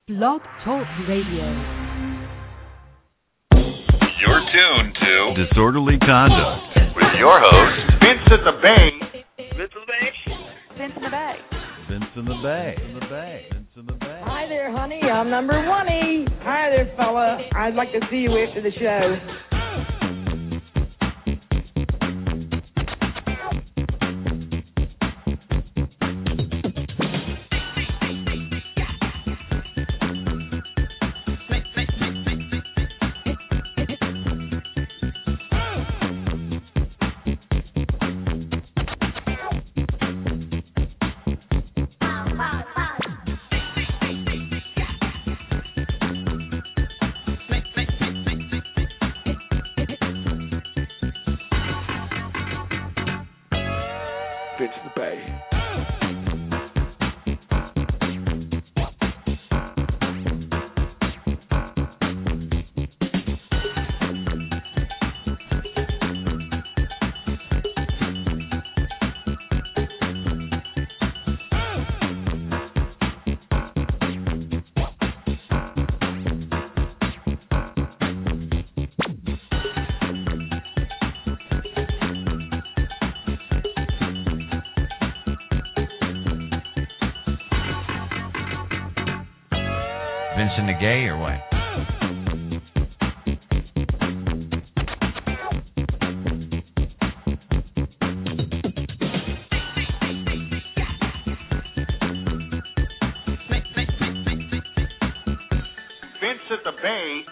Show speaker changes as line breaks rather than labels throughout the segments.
Blog Talk Radio.
You're tuned to
Disorderly Conduct
with your host,
Vince in the Bay.
Vince in the Bay.
Vince in the Bay.
Vince in the Bay. Vince in the Bay.
Hi there, honey. I'm number 1-y. Hi there, fella. I'd like to see you after the show.
Vince in the Gay or what?
Vince at the Bay.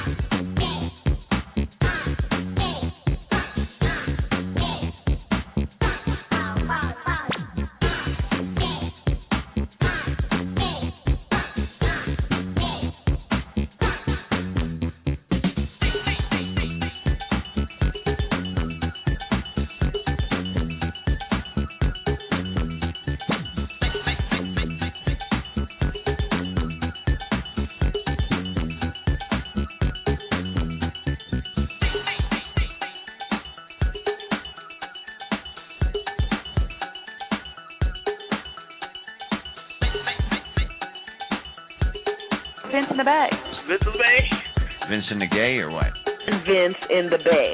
Vince in the Bay.
Vince in the Bay.
Vince in the Gay or what?
Vince in the Bay.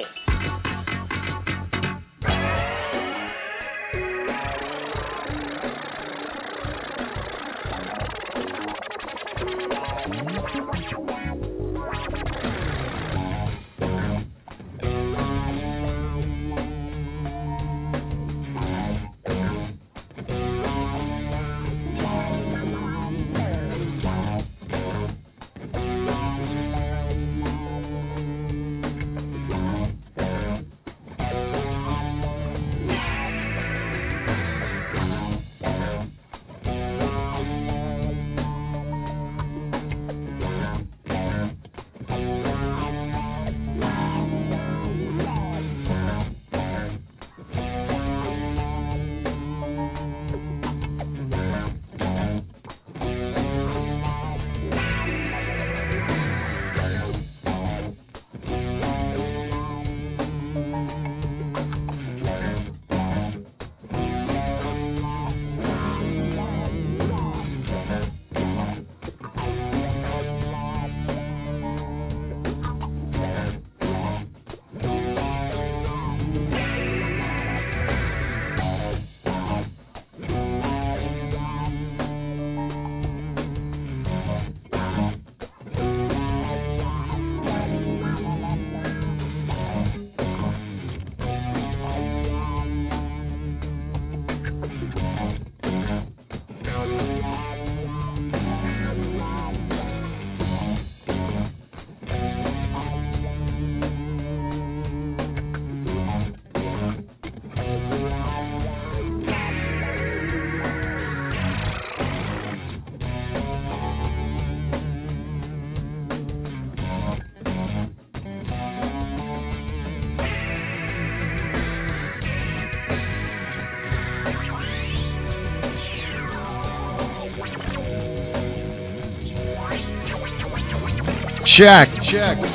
Check. 2, 2, 1, 2.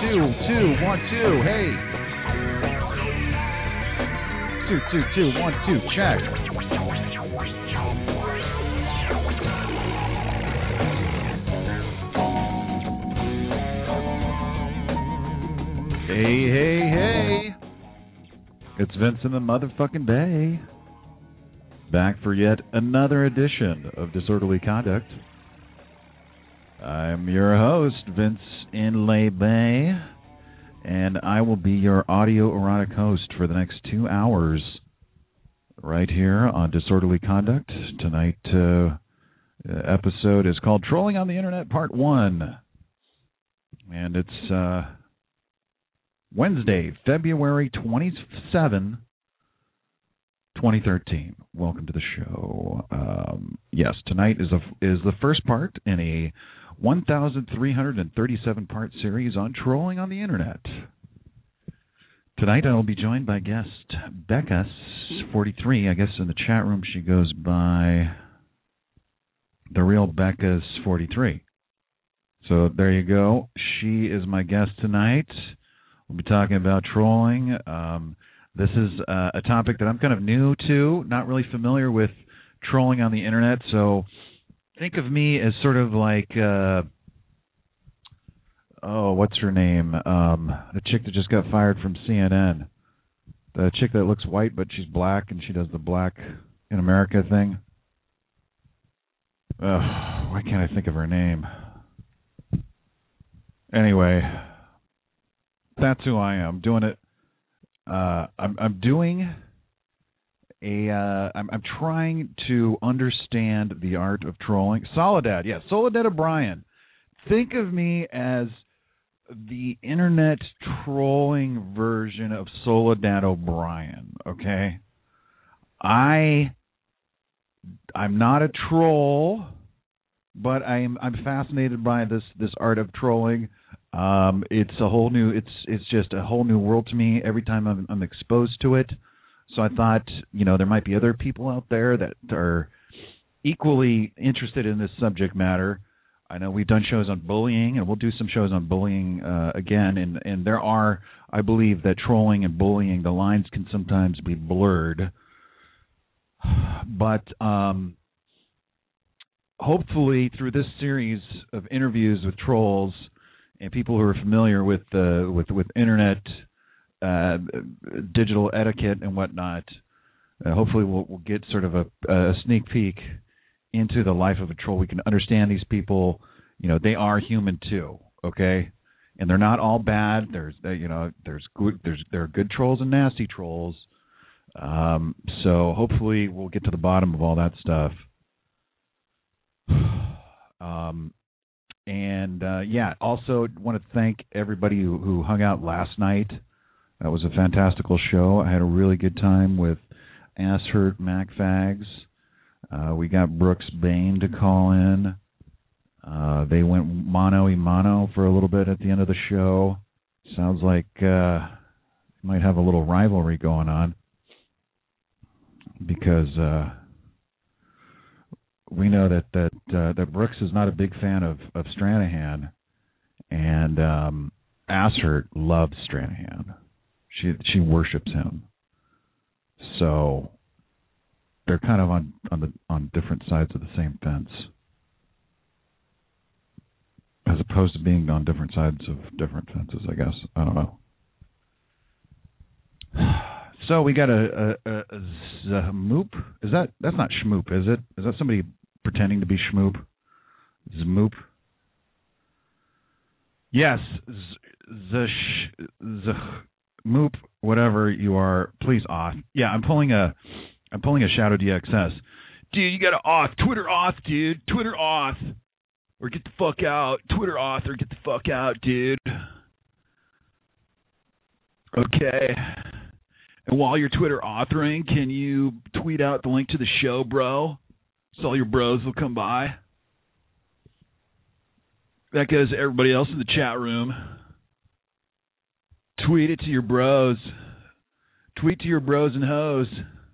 Hey. 2, 2, 2, 1, 2. Check. Hey, hey, hey. It's Vince in the motherfucking Bay. Back for yet another edition of Disorderly Conduct. I'm your host, Vince Inlay Bay, and I will be your audio erotic host for the next 2 hours right here on Disorderly Conduct. Tonight, episode is called Trolling on the Internet Part 1, and it's Wednesday, February 27, 2013. Welcome to the show. Yes, tonight is the first part in a 1,337-part series on trolling on the Internet. Tonight I will be joined by guest Becca's43. I guess in the chat room she goes by the real Becca's43. So there you go. She is my guest tonight. We'll be talking about trolling. This is a topic that I'm kind of new to, not really familiar with trolling on the Internet. So think of me as sort of like, what's her name? The chick that just got fired from CNN. The chick that looks white but she's black and she does the Black in America thing. Why can't I think of her name? Anyway, that's who I am. Doing it. I'm doing a. I'm trying to understand the art of trolling. Soledad, yes, Soledad O'Brien. Think of me as the internet trolling version of Soledad O'Brien. Okay, I'm not a troll, but I'm fascinated by this art of trolling. It's a whole new. It's just a whole new world to me every time I'm exposed to it. So I thought, there might be other people out there that are equally interested in this subject matter. I know we've done shows on bullying, and we'll do some shows on bullying again. And there are, I believe, that trolling and bullying, the lines can sometimes be blurred. But hopefully, through this series of interviews with trolls and people who are familiar with internet, digital etiquette and whatnot, hopefully we'll get sort of a sneak peek into the life of a troll. We can understand these people. They are human too, okay? And they're not all bad. There are good trolls and nasty trolls. So hopefully we'll get to the bottom of all that stuff. Also want to thank everybody who hung out last night. That was a fantastical show. I had a really good time with Asshurt MacFags. We got Brooks Bain to call in. They went mano-a-mano for a little bit at the end of the show. Sounds like might have a little rivalry going on because we know that Brooks is not a big fan of Stranahan, and Asshurt loves Stranahan. She worships him. So they're kind of on different sides of the same fence, as opposed to being on different sides of different fences, I guess. I don't know. So we got a Zmoop. That's not Schmoop, is it? Is that somebody pretending to be Schmoop? Zmoop. Yes, Zmoop, whatever you are, please auth. Yeah, I'm pulling a Shadow DXS. Dude, you gotta auth. Twitter auth, dude. Twitter auth. Or get the fuck out. Twitter auth or get the fuck out, dude. Okay. And while you're Twitter authoring, can you tweet out the link to the show, bro? So all your bros will come by. That goes to everybody else in the chat room. Tweet it to your bros. Tweet to your bros and hoes.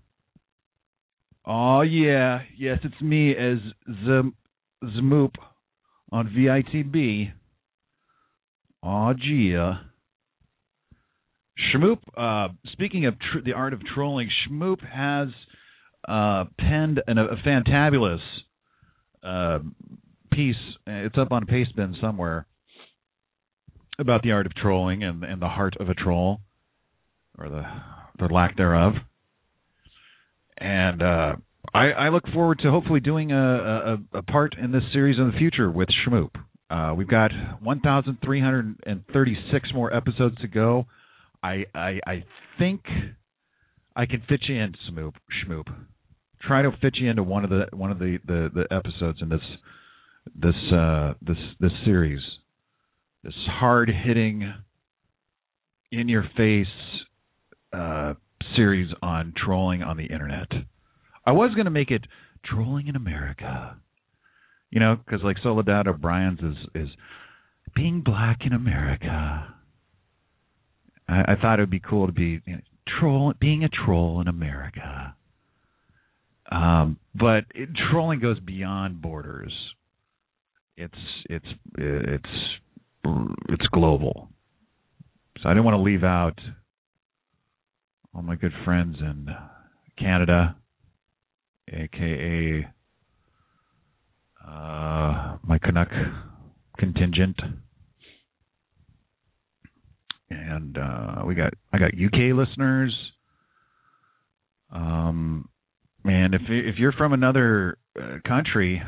Oh, yeah. Yes, it's me as Zmoop on VITB. Oh, yeah. Schmoop, speaking of the art of trolling, Schmoop has penned a fantabulous piece. It's up on Pastebin somewhere. about the art of trolling and the heart of a troll, or the lack thereof. And I look forward to hopefully doing a part in this series in the future with Schmoop. We've got 1,336 more episodes to go. I think I can fit you in, Schmoop. Try to fit you into one of the episodes in this series. This hard-hitting, in-your-face series on trolling on the internet. I was going to make it Trolling in America, because like Soledad O'Brien's is being black in America. I thought it would be cool to be being a troll in America. But trolling goes beyond borders. It's global. So I didn't want to leave out all my good friends in Canada, a.k.a. My Canuck contingent. And I got UK listeners. And if you're from another country,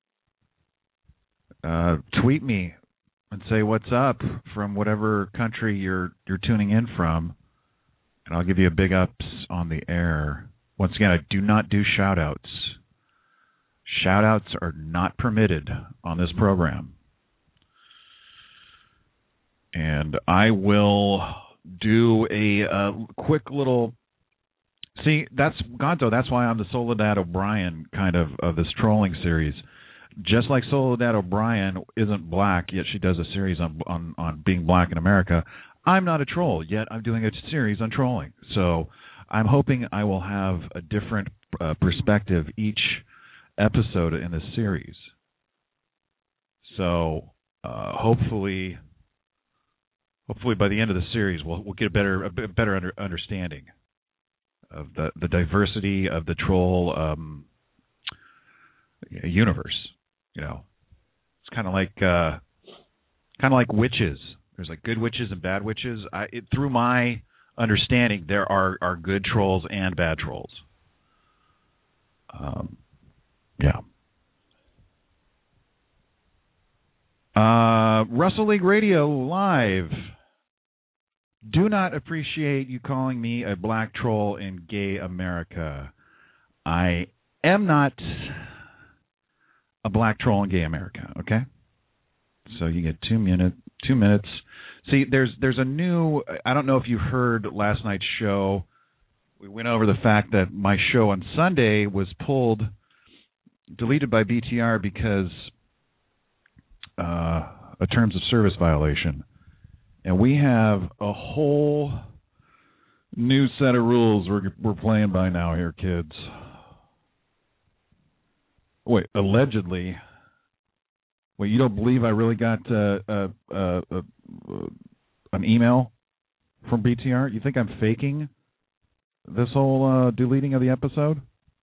tweet me and say what's up from whatever country you're tuning in from, and I'll give you a big ups on the air. Once again, I do not do shout-outs. Shout-outs are not permitted on this program. And I will do a quick little... See, that's Gonzo. That's why I'm the Soledad O'Brien kind of this trolling series. Just like Soledad O'Brien isn't black, yet she does a series on being black in America, I'm not a troll, yet I'm doing a series on trolling. So I'm hoping I will have a different perspective each episode in this series. So hopefully by the end of the series, we'll get a better understanding of the diversity of the troll universe. It's kind of like witches. There's like good witches and bad witches. Through my understanding, there are good trolls and bad trolls. Yeah. Russell League Radio Live. Do not appreciate you calling me a black troll in gay America. I am not a black troll in gay America, okay? So you get 2 minutes. See, there's a new, I don't know if you heard last night's show. We went over the fact that my show on Sunday was deleted by BTR because a terms of service violation. And we have a whole new set of rules we're playing by now here, kids. Wait, allegedly. Wait, you don't believe I really got an email from BTR? You think I'm faking this whole deleting of the episode?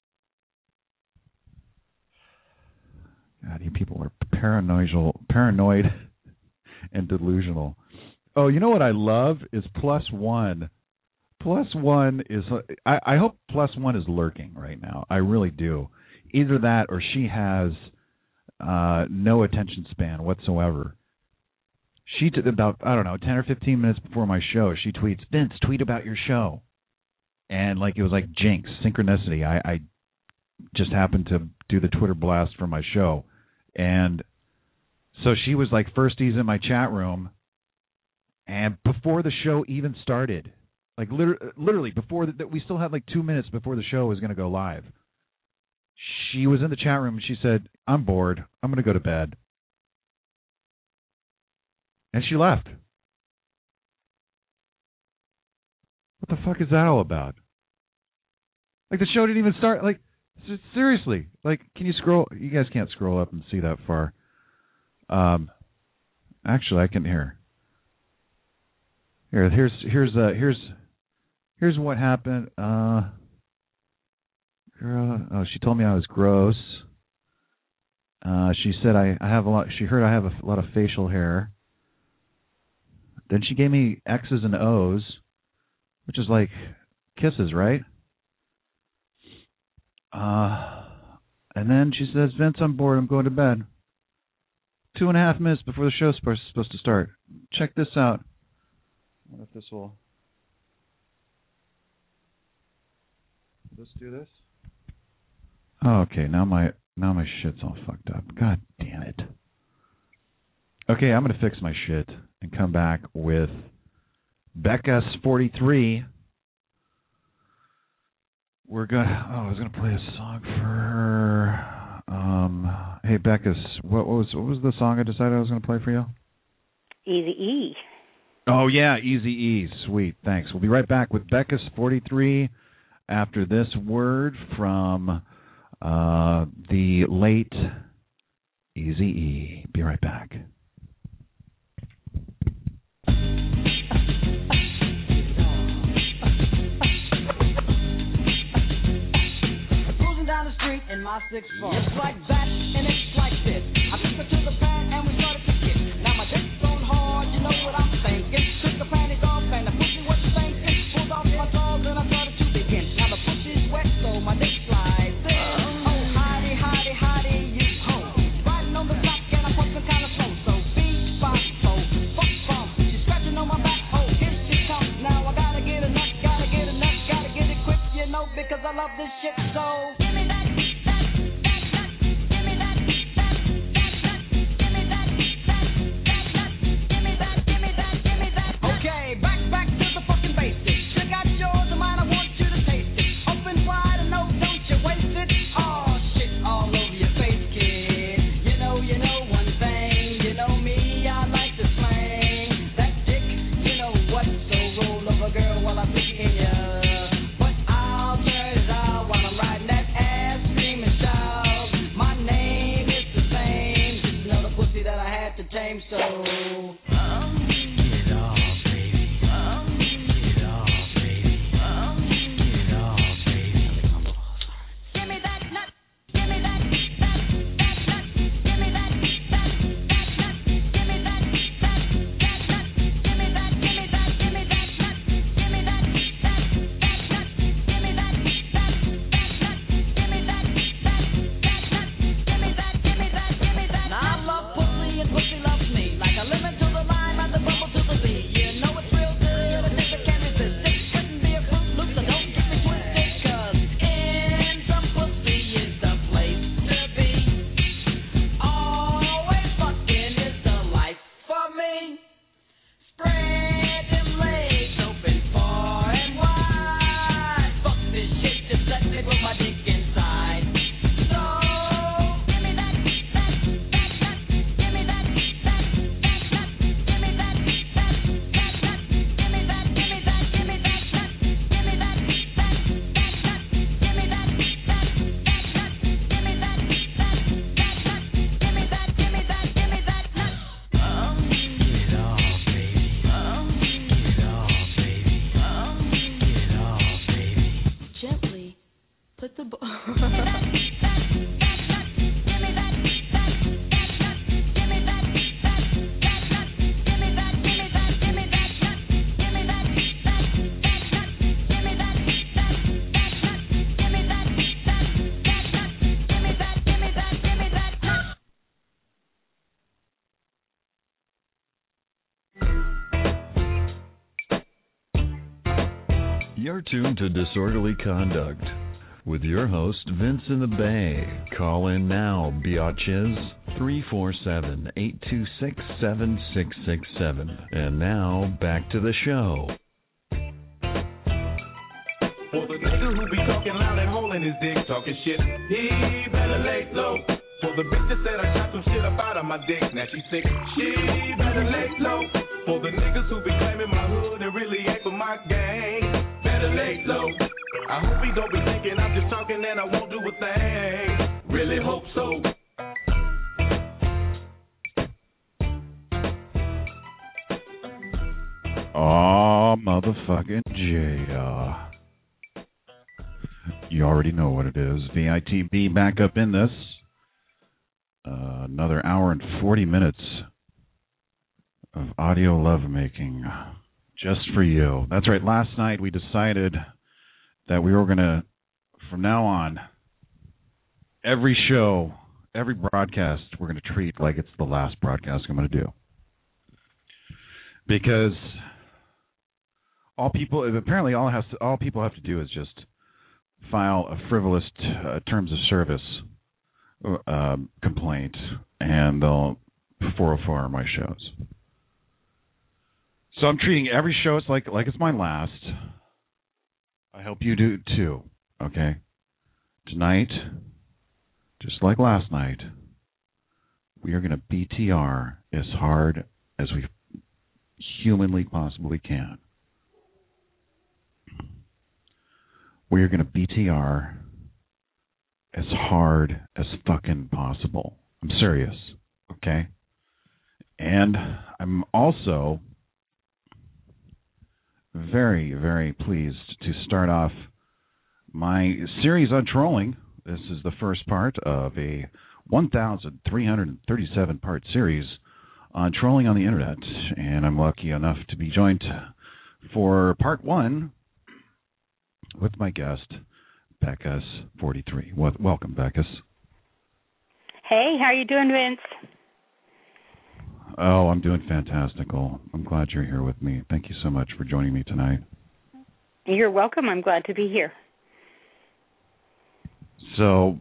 God, you people are paranoid and delusional. Oh, you know what I love is +1. +1 is... I hope +1 is lurking right now. I really do. Either that or she has no attention span whatsoever. She took about, 10 or 15 minutes before my show, she tweets, Vince, tweet about your show. And it was like jinx, synchronicity. I just happened to do the Twitter blast for my show. And so she was like firsties in my chat room. And before the show even started, literally before we still had 2 minutes before the show was going to go live. She was in the chat room and she said, I'm bored. I'm going to go to bed. And she left. What the fuck is that all about? The show didn't even start. Seriously. Can you scroll? You guys can't scroll up and see that far. Actually, I can hear. Here's what happened. Girl, she told me I was gross. She said I have a lot. She heard I have a lot of facial hair. Then she gave me X's and O's, which is like kisses, right? And then she says, Vince, I'm bored. I'm going to bed. 2.5 minutes before the show's supposed to start. Check this out. I wonder if this will... Let's do this. Oh, okay, now my shit's all fucked up. God damn it. Okay, I'm gonna fix my shit and come back with Becca's 43. I was gonna play a song for her. Hey Becca's, what was the song I decided I was gonna play for you?
Eazy-E.
Oh yeah, Eazy-E. Sweet, thanks. We'll be right back with Becca's 43 after this word from the late Eazy-E. Be right back.
Cruising down the street in my 6'4". It's like that and it's like this. I took her to the pad and we started to kiss. Now my dick's on hard, you know what I'm thinking. Took the panties off and the pussy was thinking. Pulled off my drawers and I started to begin. Now the pussy's wet so my dick slides in. Oh, hottie, hottie, hottie, you home. Riding on the top and I'm pumping kind of slow. So beat, bop, oh, fuck, bump. She's scratching on my back, oh, here she comes. Now I gotta get a nut, gotta get it quick, you know, because I love this shit so. Give me that. Back to the fucking basics. Check out yours and mine, I want you to taste it. Open wide and no, don't you waste it. Oh, shit all over your face, kid. You know one thing. You know me, I like to slang that dick, you know what. So roll over, girl, while I stick it in ya. But I'll turn it out while I'm riding that ass, scream and shout. My name is the same. Just another pussy that I had to tame, so
You're tuned to Disorderly Conduct with your host, Vince in the Bay. Call in now, biatches, 347-826-7667. And now, back to the show.
For the nigga who be talking loud and holding his dick, talking shit, he better lay low. For the bitch that said I got some shit up out of my dick, now she sick, she better lay low. For the niggas who be claiming my hood and really ain't for my gang, better lay low. I hope he don't be thinking I'm just talking and I won't do a thing. Really hope so.
Aw, motherfucking J. You already know what it is. VITB back up in this. Another hour and 40 minutes of audio lovemaking just for you. That's right. Last night we decided that we were going to, from now on, every show, every broadcast, we're going to treat like it's the last broadcast I'm going to do. Because all people have to do is just file a frivolous terms of service complaint, and they'll 404 my shows. So I'm treating every show like it's my last. I hope you do too. Okay. Tonight, just like last night, we are going to BTR as hard as we humanly possibly can. We are going to BTR as hard as fucking possible. I'm serious, okay? And I'm also very, very pleased to start off my series on trolling. This is the first part of a 1,337-part series on trolling on the internet, and I'm lucky enough to be joined for part one with my guest, Beckus43. Welcome, Beckus.
Hey, how are you doing, Vince?
Oh, I'm doing fantastical. I'm glad you're here with me. Thank you so much for joining me tonight.
You're welcome. I'm glad to be here.
So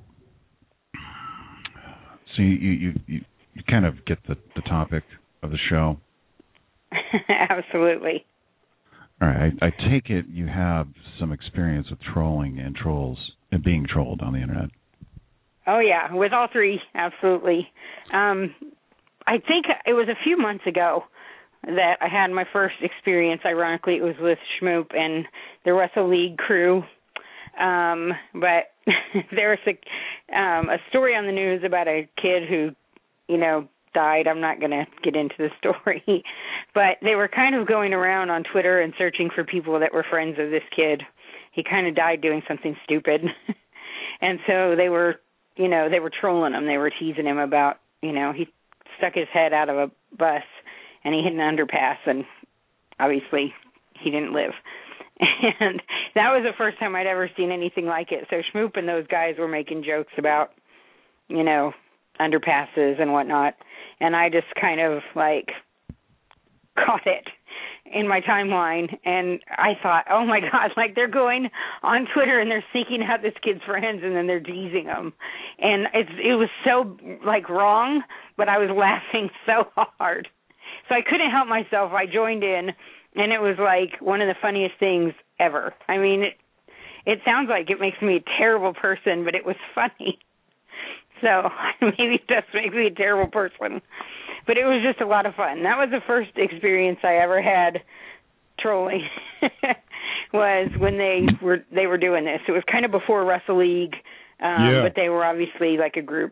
you kind of get the topic of the show.
Absolutely.
All right. I take it you have some experience with trolling and trolls and being trolled on the internet.
Oh, yeah, with all three, absolutely. I think it was a few months ago that I had my first experience. Ironically, it was with Schmoop and the Wrestle League crew. But there was a story on the news about a kid who, died. I'm not going to get into the story. But they were kind of going around on Twitter and searching for people that were friends of this kid. He kind of died doing something stupid. And so they were trolling him. They were teasing him about, he stuck his head out of a bus and he hit an underpass, and obviously he didn't live. And that was the first time I'd ever seen anything like it. So Schmoop and those guys were making jokes about, underpasses and whatnot. And I just kind of, caught it in my timeline. And I thought, oh, my God, they're going on Twitter and they're seeking out this kid's friends and then they're teasing them. And it was so, wrong, but I was laughing so hard. So I couldn't help myself. I joined in. And it was one of the funniest things ever. I mean, it sounds like it makes me a terrible person, but it was funny. So maybe it does make me a terrible person. But it was just a lot of fun. That was the first experience I ever had trolling was when they were doing this. It was kind of before Wrestle League, but they were obviously a group.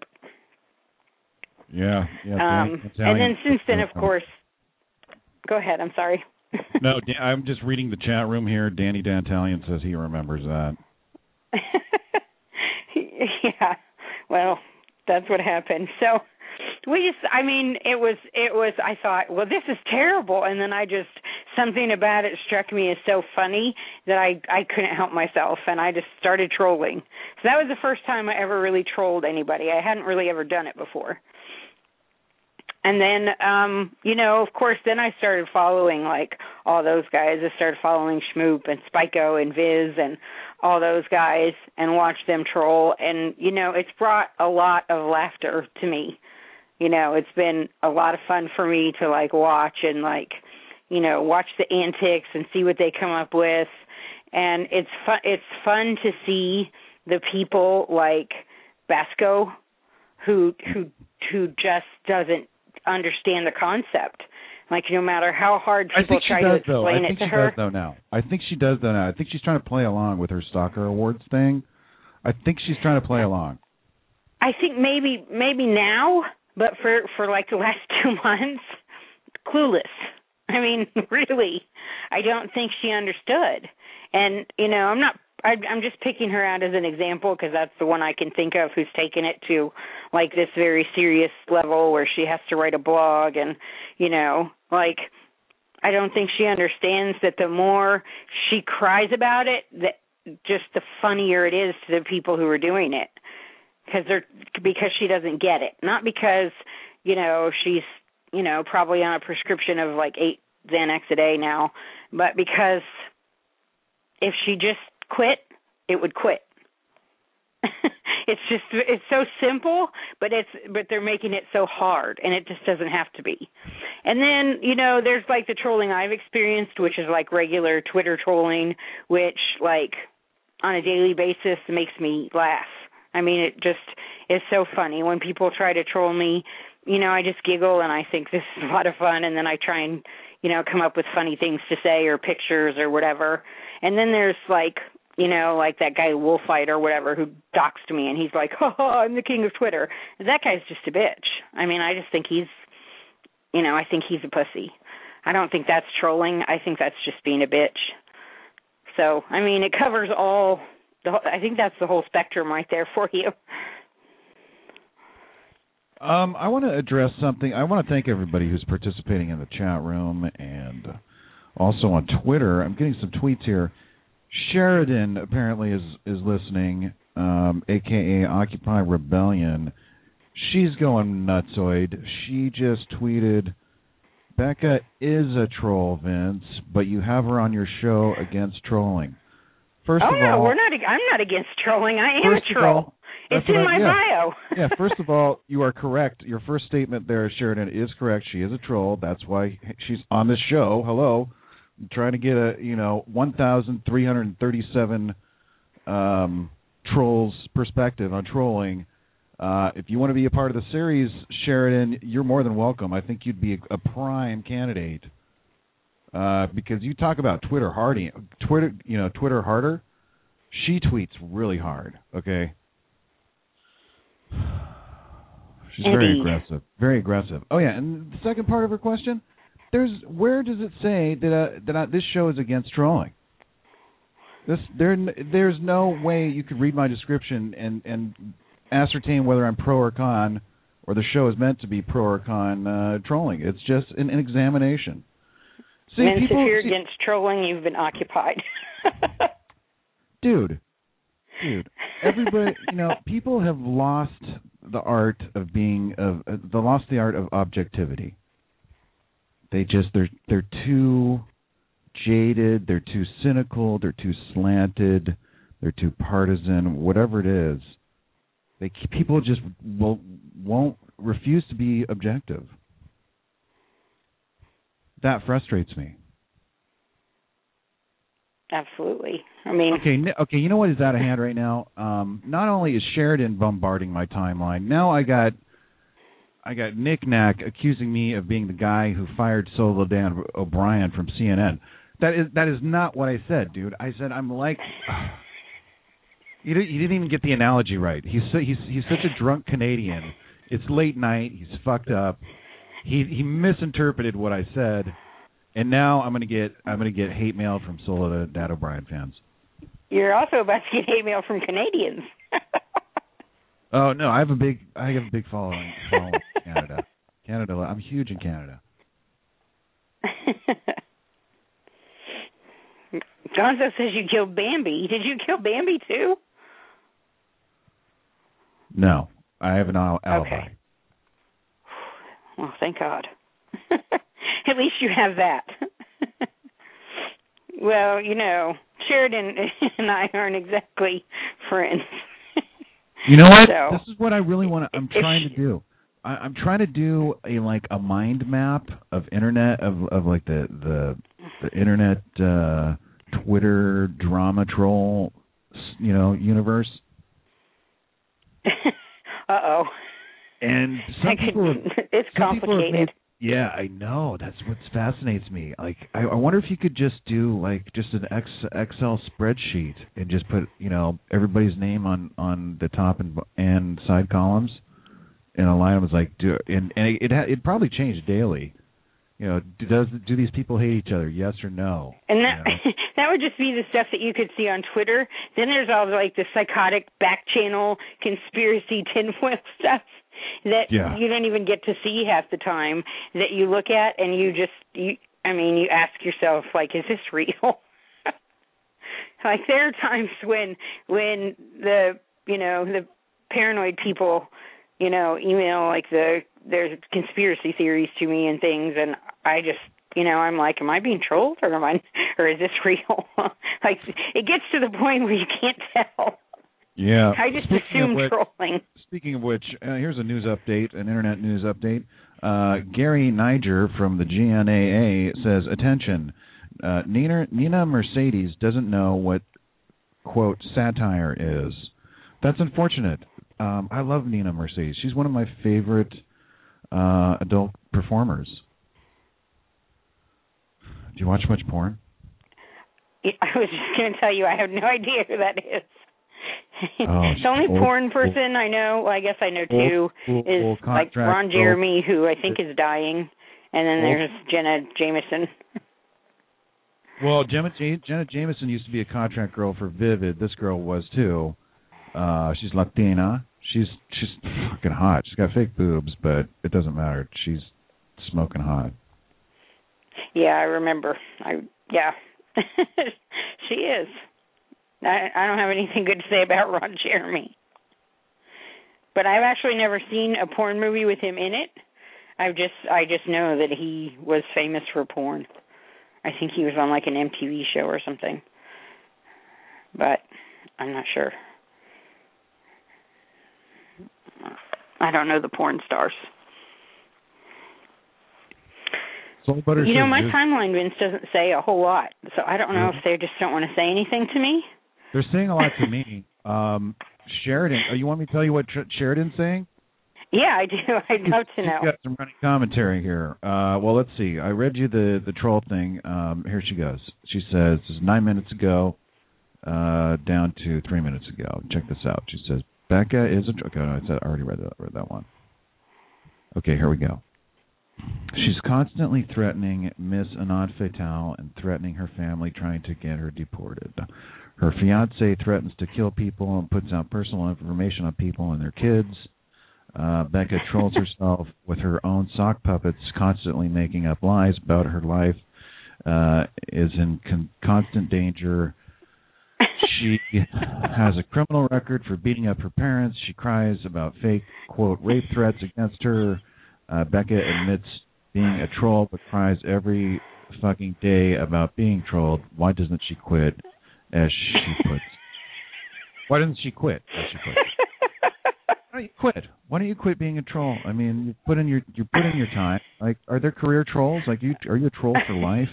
Yeah.
And then since then, of course, go ahead. I'm sorry.
No, I'm just reading the chat room here. Danny Dantalian says he remembers that.
Yeah, well, that's what happened. So it was, I thought, well, this is terrible. And then something about it struck me as so funny that I couldn't help myself. And I just started trolling. So that was the first time I ever really trolled anybody. I hadn't really ever done it before. And then, of course, then I started following, all those guys. I started following Schmoop and Spyco and Viz and all those guys and watched them troll. And, it's brought a lot of laughter to me. It's been a lot of fun for me to, watch and, watch the antics and see what they come up with. And it's fun to see the people like Basco who just doesn't understand the concept. No matter how hard people try to explain it to her.
I think she does, though, now. I think she's trying to play along with her Stalker Awards thing. I think she's trying to play along.
I think maybe now, but for the last 2 months, clueless. I mean, really, I don't think she understood. And, I'm just picking her out as an example because that's the one I can think of who's taken it to like this very serious level where she has to write a blog and, you know, like I don't think she understands that the more she cries about it, that just the funnier it is to the people who are doing it because she doesn't get it. Not because, you know, she's, you know, probably on a prescription of like 8 Xanax a day now, but because if she just quit, it would quit. It's so simple, but they're making it so hard, and it just doesn't have to be. And then, you know, there's like the trolling I've experienced, which is like regular Twitter trolling, which like on a daily basis makes me laugh. I mean, it just is so funny when people try to troll me. You know, I just giggle and I think this is a lot of fun, and then I try and, you know, come up with funny things to say or pictures or whatever. And then there's like, you know, like that guy Wolfite or whatever who doxed me, and he's like, I'm the king of Twitter. That guy's just a bitch. I mean, I just think he's, you know, I think he's a pussy. I don't think that's trolling. I think that's just being a bitch. So, I mean, it covers all, I think that's the whole spectrum right there for you.
I want to address something. I want to thank everybody who's participating in the chat room and also on Twitter. I'm getting some tweets here. Sheridan apparently is listening, a.k.a. Occupy Rebellion. She's going nutsoid. She just tweeted, Becca is a troll, Vince, but you have her on your show against trolling. First of all,
I'm not against trolling. I am a troll. It's in my bio.
Yeah, first of all, you are correct. Your first statement there, Sheridan, is correct. She is a troll. That's why she's on this show. Hello. I'm trying to get a, 1,337 trolls perspective on trolling. If you want to be a part of the series, Sheridan, you're more than welcome. I think you'd be a prime candidate because you talk about Twitter harder. She tweets really hard. Okay. She's very aggressive. Very aggressive. Oh yeah, and the second part of her question. Where does it say that this show is against trolling? There's no way you could read my description and ascertain whether I'm pro or con, or the show is meant to be pro or con trolling. It's just an examination. See,
Vince, if you're against trolling, you've been occupied.
Dude, everybody, people have lost the art of objectivity. They're too jaded, they're too cynical, they're too slanted, they're too partisan, whatever it is. People just won't refuse to be objective. That frustrates me.
Absolutely. I mean,
okay. You know what is out of hand right now? Not only is Sheridan bombarding my timeline, now I got Nick Nack accusing me of being the guy who fired Solo Dan O'Brien from CNN. That is not what I said, dude. I said I'm like. You didn't even get the analogy right. He's such a drunk Canadian. It's late night. He's fucked up. He misinterpreted what I said, and now I'm gonna get hate mail from Solo Dan O'Brien fans. You're
also about to get hate mail from Canadians.
Oh no, I have a big following in Canada. I'm huge in Canada.
Gonzo says you killed Bambi. Did you kill Bambi too?
No, I have an alibi.
Okay. Well, thank God. At least you have that. Well, Sheridan and I aren't exactly friends.
You know what? So, this is what I really want to. I'm trying to do. I'm trying to do a mind map of internet of like the internet Twitter drama troll universe.
Uh-oh.
And some people,
it's complicated.
Yeah, I know. That's what fascinates me. Like, I wonder if you could just do just an Excel spreadsheet and just put everybody's name on the top and side columns, and align them as and it'd probably change daily. do these people hate each other? Yes or no?
And that that would just be the stuff that you could see on Twitter. Then there's all like the psychotic back channel conspiracy tinfoil stuff that you don't even get to see half the time, that you look at and you ask yourself, like, is this real? Like, there are times when the paranoid people, email like their conspiracy theories to me and things, and I just, I'm like, am I being trolled or is this real? Like, it gets to the point where you can't tell.
Yeah.
I just assume trolling.
Speaking of which, here's a news update, an internet news update. Gary Niger from the GNAA says, attention, Nina Mercedes doesn't know what, quote, satire is. That's unfortunate. I love Nina Mercedes. She's one of my favorite adult performers. Do you watch much porn?
I was just going to tell you, I have no idea who that is. The only
old,
porn person I know, well, I guess I know two, is like Ron Jeremy, who I think is dying, and then there's Jenna Jameson.
Well, Jenna Jameson used to be a contract girl for Vivid. This girl was too. She's Latina. She's fucking hot. She's got fake boobs, but it doesn't matter. She's smoking hot.
Yeah, I remember. She is. I don't have anything good to say about Ron Jeremy. But I've actually never seen a porn movie with him in it. I just know that he was famous for porn. I think he was on like an MTV show or something. But I'm not sure. I don't know the porn stars. My timeline, Vince, doesn't say a whole lot. So I don't know if they just don't want to say anything to me.
They're saying a lot to me. Sheridan, you want me to tell you what Sheridan's saying?
Yeah, I do. I'd love to know.
She's got some running commentary here. Well, let's see. I read you the troll thing. Here she goes. She says, this is 9 minutes ago down to 3 minutes ago. Check this out. She says, Becca is a... Okay, no, I already read that one. Okay, here we go. She's constantly threatening Miss Anand Fatal and threatening her family, trying to get her deported. Her fiancé threatens to kill people and puts out personal information on people and their kids. Becca trolls herself with her own sock puppets, constantly making up lies about her life, is in constant danger. She has a criminal record for beating up her parents. She cries about fake, quote, rape threats against her. Becca admits being a troll, but cries every fucking day about being trolled. Why doesn't she quit? As she puts. Why doesn't she quit? Why don't you quit? Why don't you quit being a troll? I mean, you put in your time. Like, are there career trolls? Like, are you a troll for life?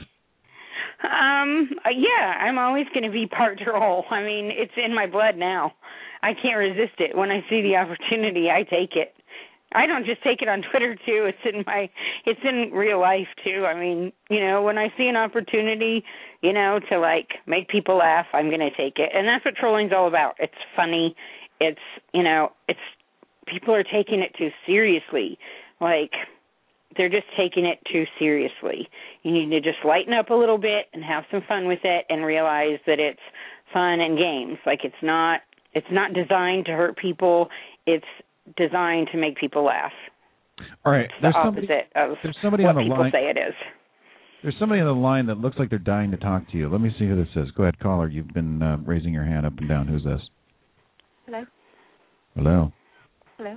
Yeah, I'm always going to be part troll. I mean, it's in my blood now. I can't resist it. When I see the opportunity, I take it. I don't just take it on Twitter too. It's in real life too. I mean, when I see an opportunity, to like make people laugh, I'm going to take it. And that's what trolling's all about. It's funny. It's people are taking it too seriously. Like, they're just taking it too seriously. You need to just lighten up a little bit and have some fun with it and realize that it's fun and games. Like, it's not designed to hurt people. It's designed to make people laugh.
All right.
It's the opposite of what people say it is.
There's somebody on the line that looks like they're dying to talk to you. Let me see who this is. Go ahead, caller. You've been raising your hand up and down. Who's this?
Hello.
Hello.
Hello.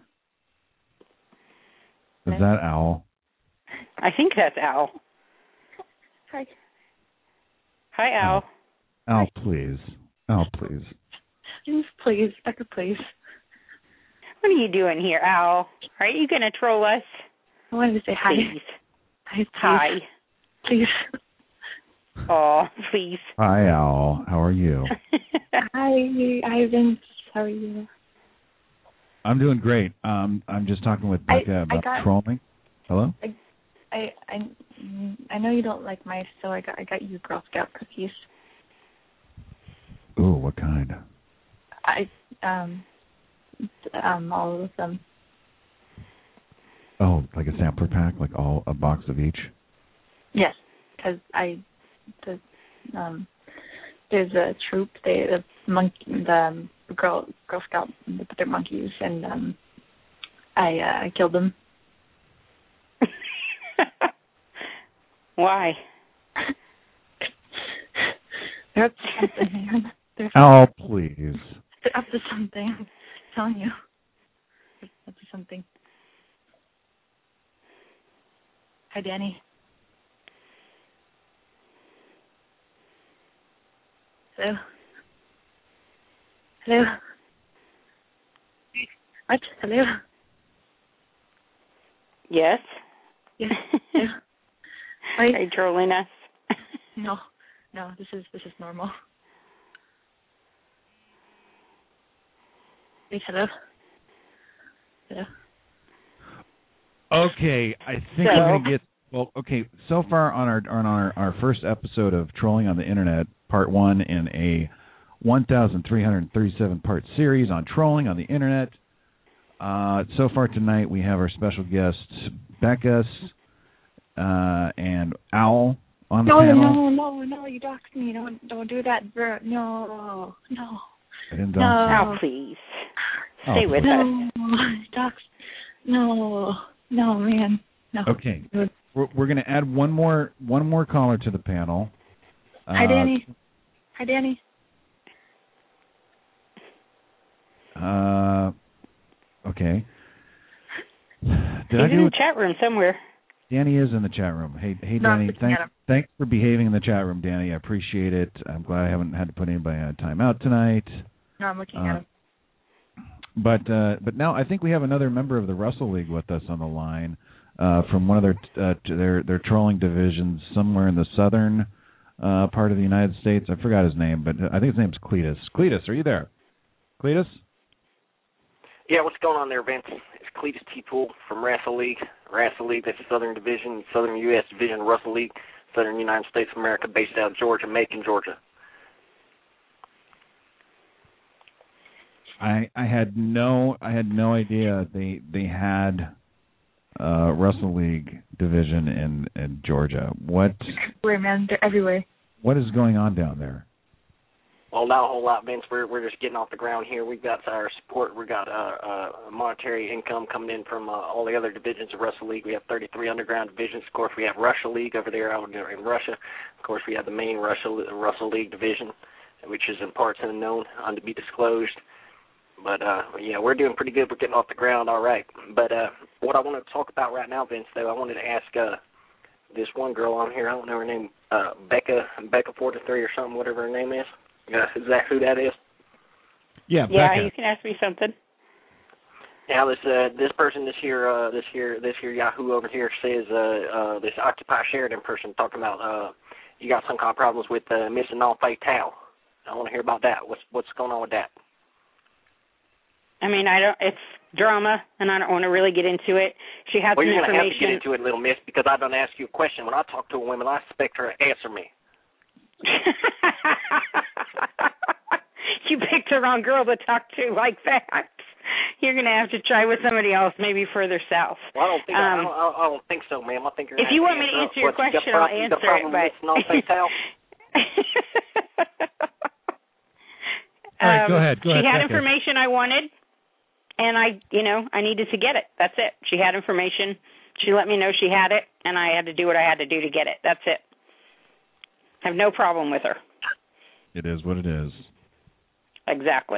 Is that Owl?
I think that's Al.
Hi.
Hi, Al.
Al, please. Al, please.
Please, Becca, please.
What are you doing here, Al? Are you going to troll us?
I wanted to say hi.
Please.
Hi. Please.
Oh, please.
Hi, Al. How are you?
Hi, Vince. How are you?
I'm doing great. I'm just talking with Becca about trolling. Hello?
I know you don't like mice, so I got you Girl Scout cookies.
Ooh, what kind?
All of them.
Oh, like a sampler pack, like a box of each?
Yes, because there's a troop. The Girl Scout, they put their monkeys, and I killed them.
Why?
They're up to something, man.
Oh, please.
They're up to something. I'm telling you. They're up to something. Hi, Danny. Hello? Hello? What? Hello?
Yes?
Yes. Hello? Wait.
Are you trolling us?
No, this is normal. Wait, hello? Hello?
Okay, I think we're going to get... Well, okay, so far on our first episode of Trolling on the Internet, Part 1 in a 1,337-part series on trolling on the Internet. So far tonight, we have our special guests, Becca and Owl on the panel.
No, you doxed me. Don't do that, bro. No.
I didn't
No.
Now, please. Stay with us.
Dox. No, man. No.
Okay. We're going to add one more caller to the panel.
Hi, Danny.
Okay.
He's in the chat room somewhere.
Danny is in the chat room. Hey, Danny. Thanks for behaving in the chat room, Danny. I appreciate it. I'm glad I haven't had to put anybody on timeout tonight.
No, I'm looking at him.
But now I think we have another member of the Russell League with us on the line from one of their trolling divisions somewhere in the southern part of the United States. I forgot his name, but I think his name's Cletus. Cletus, are you there? Cletus?
Yeah, what's going on there, Vince? It's Cletus T. Poole from Russell League. Russell League, that's the Southern Division, Southern U.S. Division, Russell League, Southern United States of America, based out of Georgia, Macon, Georgia.
I had no idea they had Russell League division in Georgia. What?
Everywhere, man. They're everywhere.
What is going on down there?
Well, not a whole lot, Vince. We're just getting off the ground here. We've got our support. We've got monetary income coming in from all the other divisions of Russell League. We have 33 underground divisions. Of course, we have Russia League over there out in Russia. Of course, we have the main Russell League division, which is in parts unknown, to be disclosed. But, yeah, we're doing pretty good. We're getting off the ground all right. But what I want to talk about right now, Vince, though, I wanted to ask this one girl on here. I don't know her name, Becca 43 or something, whatever her name is. Is that who that is?
Yeah,
yeah.
Becca.
You can ask me something.
Now this person, this here Yahoo over here says this Occupy Sheridan person talking about you got some kind of problems with missing all fatal. I want to hear about that. What's going on with that?
I mean, it's drama, and I don't want to really get into it. She had some information.
Well, you're going to have to get into it, little miss, because I don't ask you a question. When I talk to a woman, I expect her to answer me.
You picked the wrong girl to talk to like that. You're going to have to try with somebody else, maybe further south.
Well, I don't think so, ma'am. I think you're.
If you want me to answer your question, I'll answer it. But
all right, go ahead.
She had information I wanted, and I needed to get it. That's it. She had information. She let me know she had it, and I had to do what I had to do to get it. That's it. I have no problem with her.
It is what it is.
Exactly.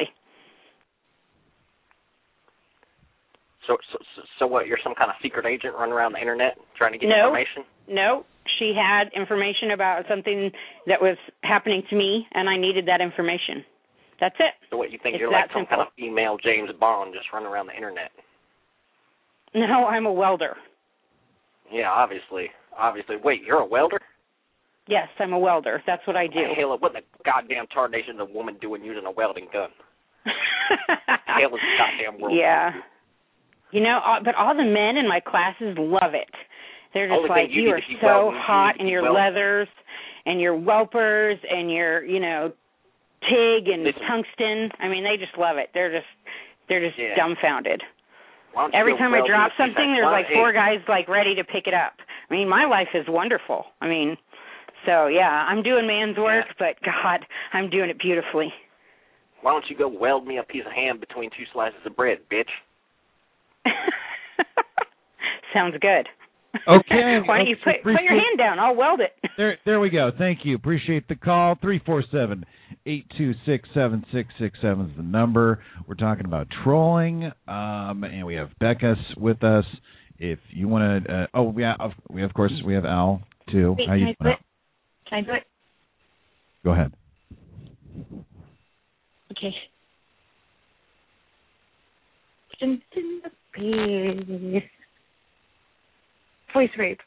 So what? You're some kind of secret agent running around the internet trying to get information?
No. She had information about something that was happening to me, and I needed that information. That's it.
So what, you think
it's
you're like some kind of female James Bond just running around the internet?
No, I'm a welder.
Yeah, obviously. Wait, you're a welder?
Yes, I'm a welder. That's what I do.
Hell, what the goddamn tarnation is a woman doing using a welding gun? Hell is the goddamn world.
Yeah. But all the men in my classes love it. They're just like, you are so hot in your leathers and your whelpers and your, TIG and tungsten. I mean, they just love it. They're just dumbfounded. Every time I drop something, there's like four guys like ready to pick it up. I mean, my life is wonderful. I mean, so yeah, I'm doing man's work, but God, I'm doing it beautifully.
Why don't you go weld me a piece of ham between 2 slices of bread, bitch?
Sounds good.
Okay.
Why don't you put your hand down? I'll weld it.
There we go. Thank you. Appreciate the call. 347-826-7667 is the number. We're talking about trolling, and we have Becca with us. If you want to, we of course we have Al too.
Wait,
How you doing?
Can I do it?
Go ahead.
Okay. In the bed. Voice rape.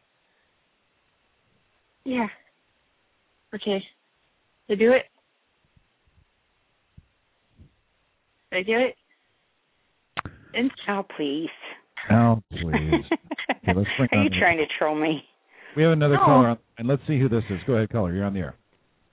Yeah. Okay. Did I do it? Did I do it?
Oh, please.
Al, please. Okay, let's bring
Are you
on
trying to troll me?
We have another
No.
caller on, and let's see who this is. Go ahead, caller. You're on the air.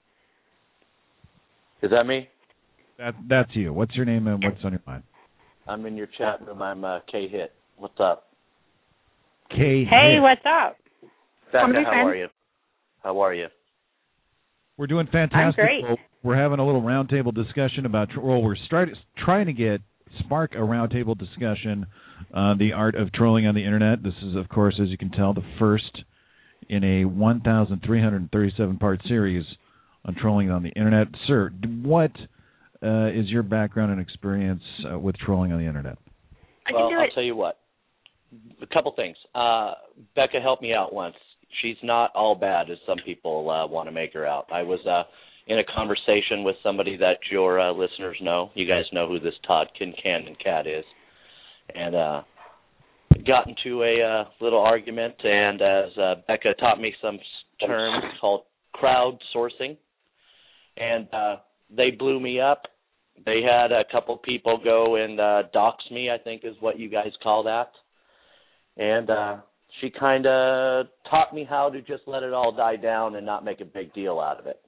Is that me?
That's you. What's your name and what's on your mind?
I'm in your chat room. I'm K-Hit. What's up?
K-Hit.
Hey, what's up?
Becca, how are you? How are you?
We're doing fantastic.
I'm great.
We're having a little roundtable discussion about we're trying to spark a roundtable discussion on the art of trolling on the internet. This is, of course, as you can tell, the first in a 1,337-part series on trolling on the internet. Sir, what is your background and experience with trolling on the internet?
Well, I'll tell you what. A couple things. Becca helped me out once. She's not all bad as some people want to make her out. I was in a conversation with somebody that your listeners know. You guys know who this Todd Kincannon cat is. And got into a little argument, and as Becca taught me some terms called crowdsourcing, and they blew me up. They had a couple people go and dox me, I think is what you guys call that. And she kind of taught me how to just let it all die down and not make a big deal out of it.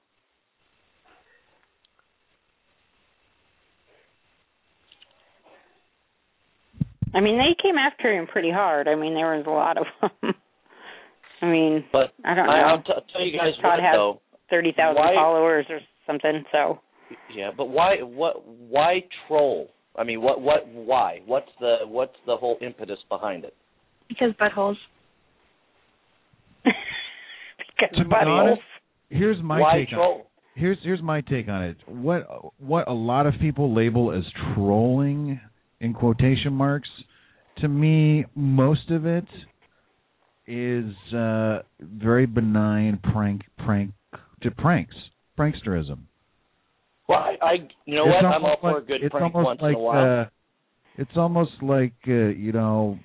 I mean, they came after him pretty hard. I mean, there was a lot of them. I mean,
but
I don't know.
I'll tell you guys
Todd
what,
has
though.
30,000 followers or something, so.
Yeah, but why troll? I mean, why? What's the whole impetus behind it?
Because buttholes.
Because
To be
buttholes.
honest, here's my
Why
take
troll?
on it. Here's my take on it. What a lot of people label as trolling, in quotation marks, to me, most of it is very benign pranksterism.
Well, you know what? I'm all for a good prank once in a while.
It's almost like an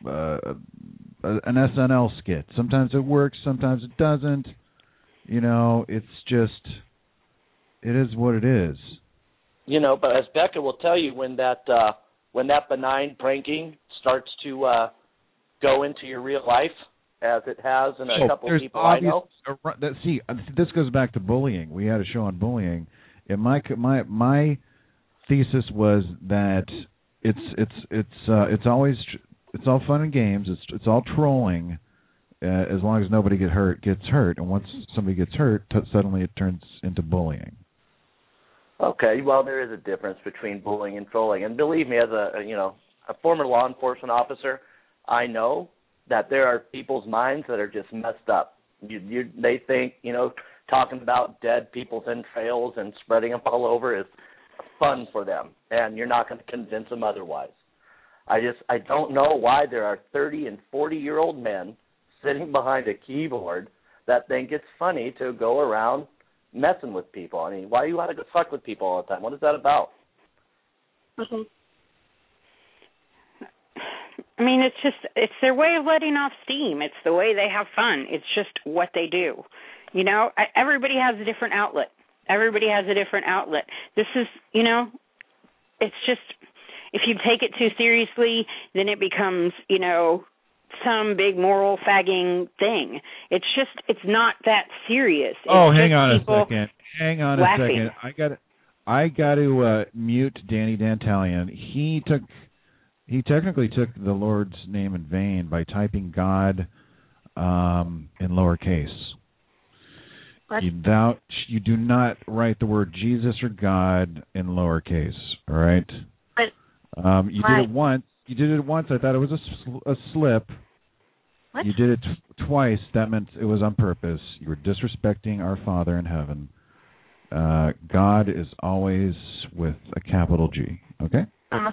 SNL skit. Sometimes it works, sometimes it doesn't. It's just, it is what it is.
But as Becca will tell you, when that benign pranking starts to go into your real life, as it has in a couple of people I know.
See, this goes back to bullying. We had a show on bullying. And my thesis was that it's all fun and games. It's all trolling, as long as nobody gets hurt. And once somebody gets hurt, suddenly it turns into bullying.
Okay, well, there is a difference between bullying and trolling. And believe me, as a former law enforcement officer, I know that there are people's minds that are just messed up. They think, talking about dead people's entrails and spreading them all over is fun for them, and you're not going to convince them otherwise. I don't know why there are 30 and 40-year-old men sitting behind a keyboard that think it's funny to go around messing with people. I mean, why do you want to go fuck with people all the time? What is that about?
Mm-hmm. I mean, it's their way of letting off steam. It's the way they have fun. It's just what they do. Everybody has a different outlet. This is, it's just, if you take it too seriously, then it becomes, some big moral fagging thing. It's not that serious.
Hang on a second.
laughing.
I got to mute Danny Dantalian. He technically took the Lord's name in vain by typing God in lowercase.
What?
You do not write the word Jesus or God in lowercase. All right.
But
you did it once. You did it once. I thought it was a slip.
what?
You did it twice. That meant it was on purpose. You were disrespecting our Father in heaven. God is always with a capital G. Okay.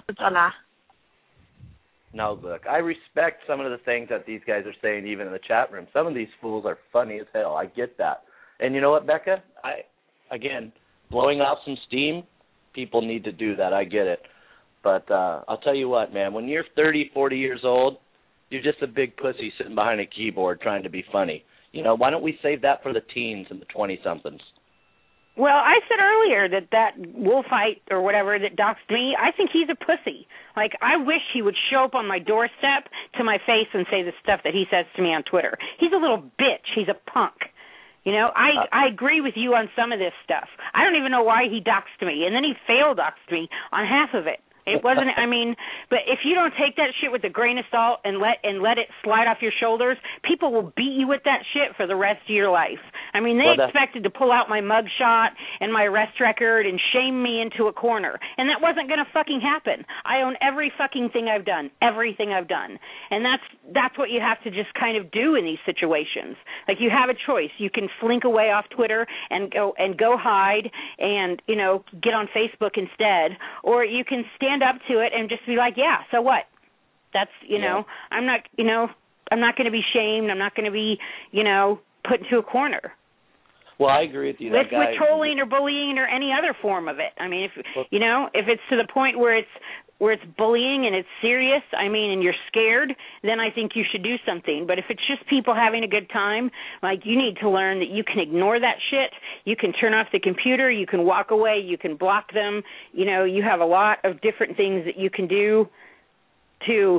Now, look, I respect some of the things that these guys are saying, even in the chat room. Some of these fools are funny as hell. I get that. And you know what, Becca? Again, blowing off some steam, people need to do that. I get it. But I'll tell you what, man, when you're 30, 40 years old, you're just a big pussy sitting behind a keyboard trying to be funny. You know, why don't we save that for the teens and the 20-somethings?
Well, I said earlier that Wolfite or whatever that doxed me, I think he's a pussy. Like, I wish he would show up on my doorstep to my face and say the stuff that he says to me on Twitter. He's a little bitch. He's a punk. You know, I agree with you on some of this stuff. I don't even know why he doxed me, and then he fail doxed me on half of it. It wasn't, I mean, but if you don't take that shit with a grain of salt and let it slide off your shoulders, people will beat you with that shit for the rest of your life. I mean, they expected to pull out my mug shot and my arrest record and shame me into a corner, and that wasn't going to fucking happen. I own every fucking thing I've done, everything I've done, and that's what you have to just kind of do in these situations. Like, you have a choice. You can slink away off Twitter and go hide and, you know, get on Facebook instead, or you can stand up to it and just be like, yeah, so what? That's, you know, I'm not going to be shamed. I'm not going to be, you know, put into a corner.
Well, I agree with you.
With trolling or bullying or any other form of it. I mean, if it's to the point where it's bullying and it's serious, I mean, and you're scared, then I think you should do something. But if it's just people having a good time, like, you need to learn that you can ignore that shit. You can turn off the computer. You can walk away. You can block them. You know, you have a lot of different things that you can do to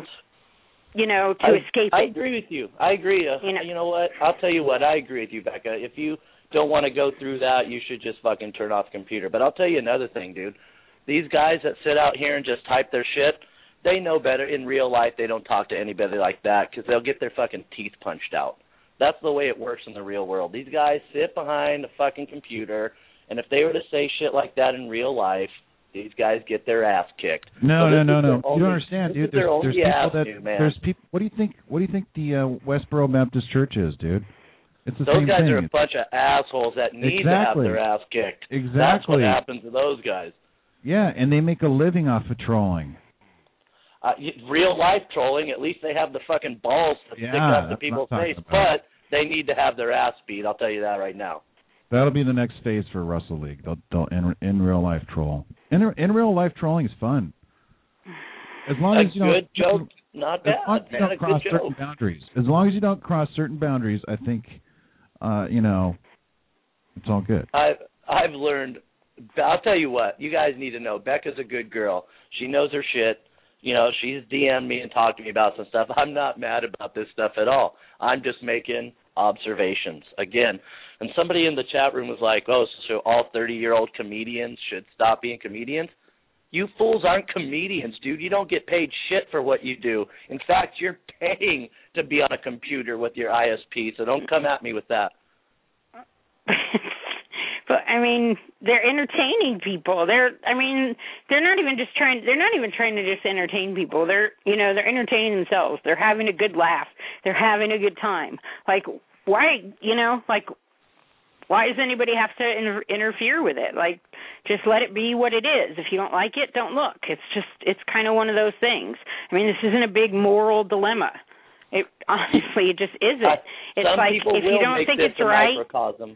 escape it.
I agree with you. I agree. You know what? I'll tell you what. I agree with you, Becca. If you don't want to go through that, you should just fucking turn off the computer. But I'll tell you another thing, dude. These guys that sit out here and just type their shit, they know better. In real life, they don't talk to anybody like that because they'll get their fucking teeth punched out. That's the way it works in the real world. These guys sit behind a fucking computer, and if they were to say shit like that in real life, these guys get their ass kicked.
No. You don't understand, dude. There's people. What do you think the Westboro Baptist Church is, dude? It's the
those
same
guys
thing.
are a bunch of assholes that need to have their ass kicked.
Exactly.
That's what happens to those guys.
Yeah, and they make a living off of trolling.
Real life trolling, at least they have the fucking balls to stick up to people's face, but they need to have their ass beat. I'll tell you that right now.
That'll be the next phase for Russell League. They'll in real life troll. In real life trolling is fun. As long as you don't.
Good joke, not bad.
As long as you don't cross certain boundaries. As long as you don't cross certain boundaries, I think, it's all good.
I've learned. I'll tell you what. You guys need to know. Becca's a good girl. She knows her shit. You know, she's DM'd me and talked to me about some stuff. I'm not mad about this stuff at all. I'm just making observations. Again, and somebody in the chat room was like, oh, so all 30-year-old comedians should stop being comedians? You fools aren't comedians, dude. You don't get paid shit for what you do. In fact, you're paying to be on a computer with your ISP, so don't come at me with that.
But I mean, they're entertaining people. They're not even trying to just entertain people. They're entertaining themselves. They're having a good laugh. They're having a good time. Like, why does anybody have to interfere with it? Like, just let it be what it is. If you don't like it, don't look. It's kind of one of those things. I mean, this isn't a big moral dilemma. It honestly, it just isn't. It's like, if you don't think it's right.
Microcosm.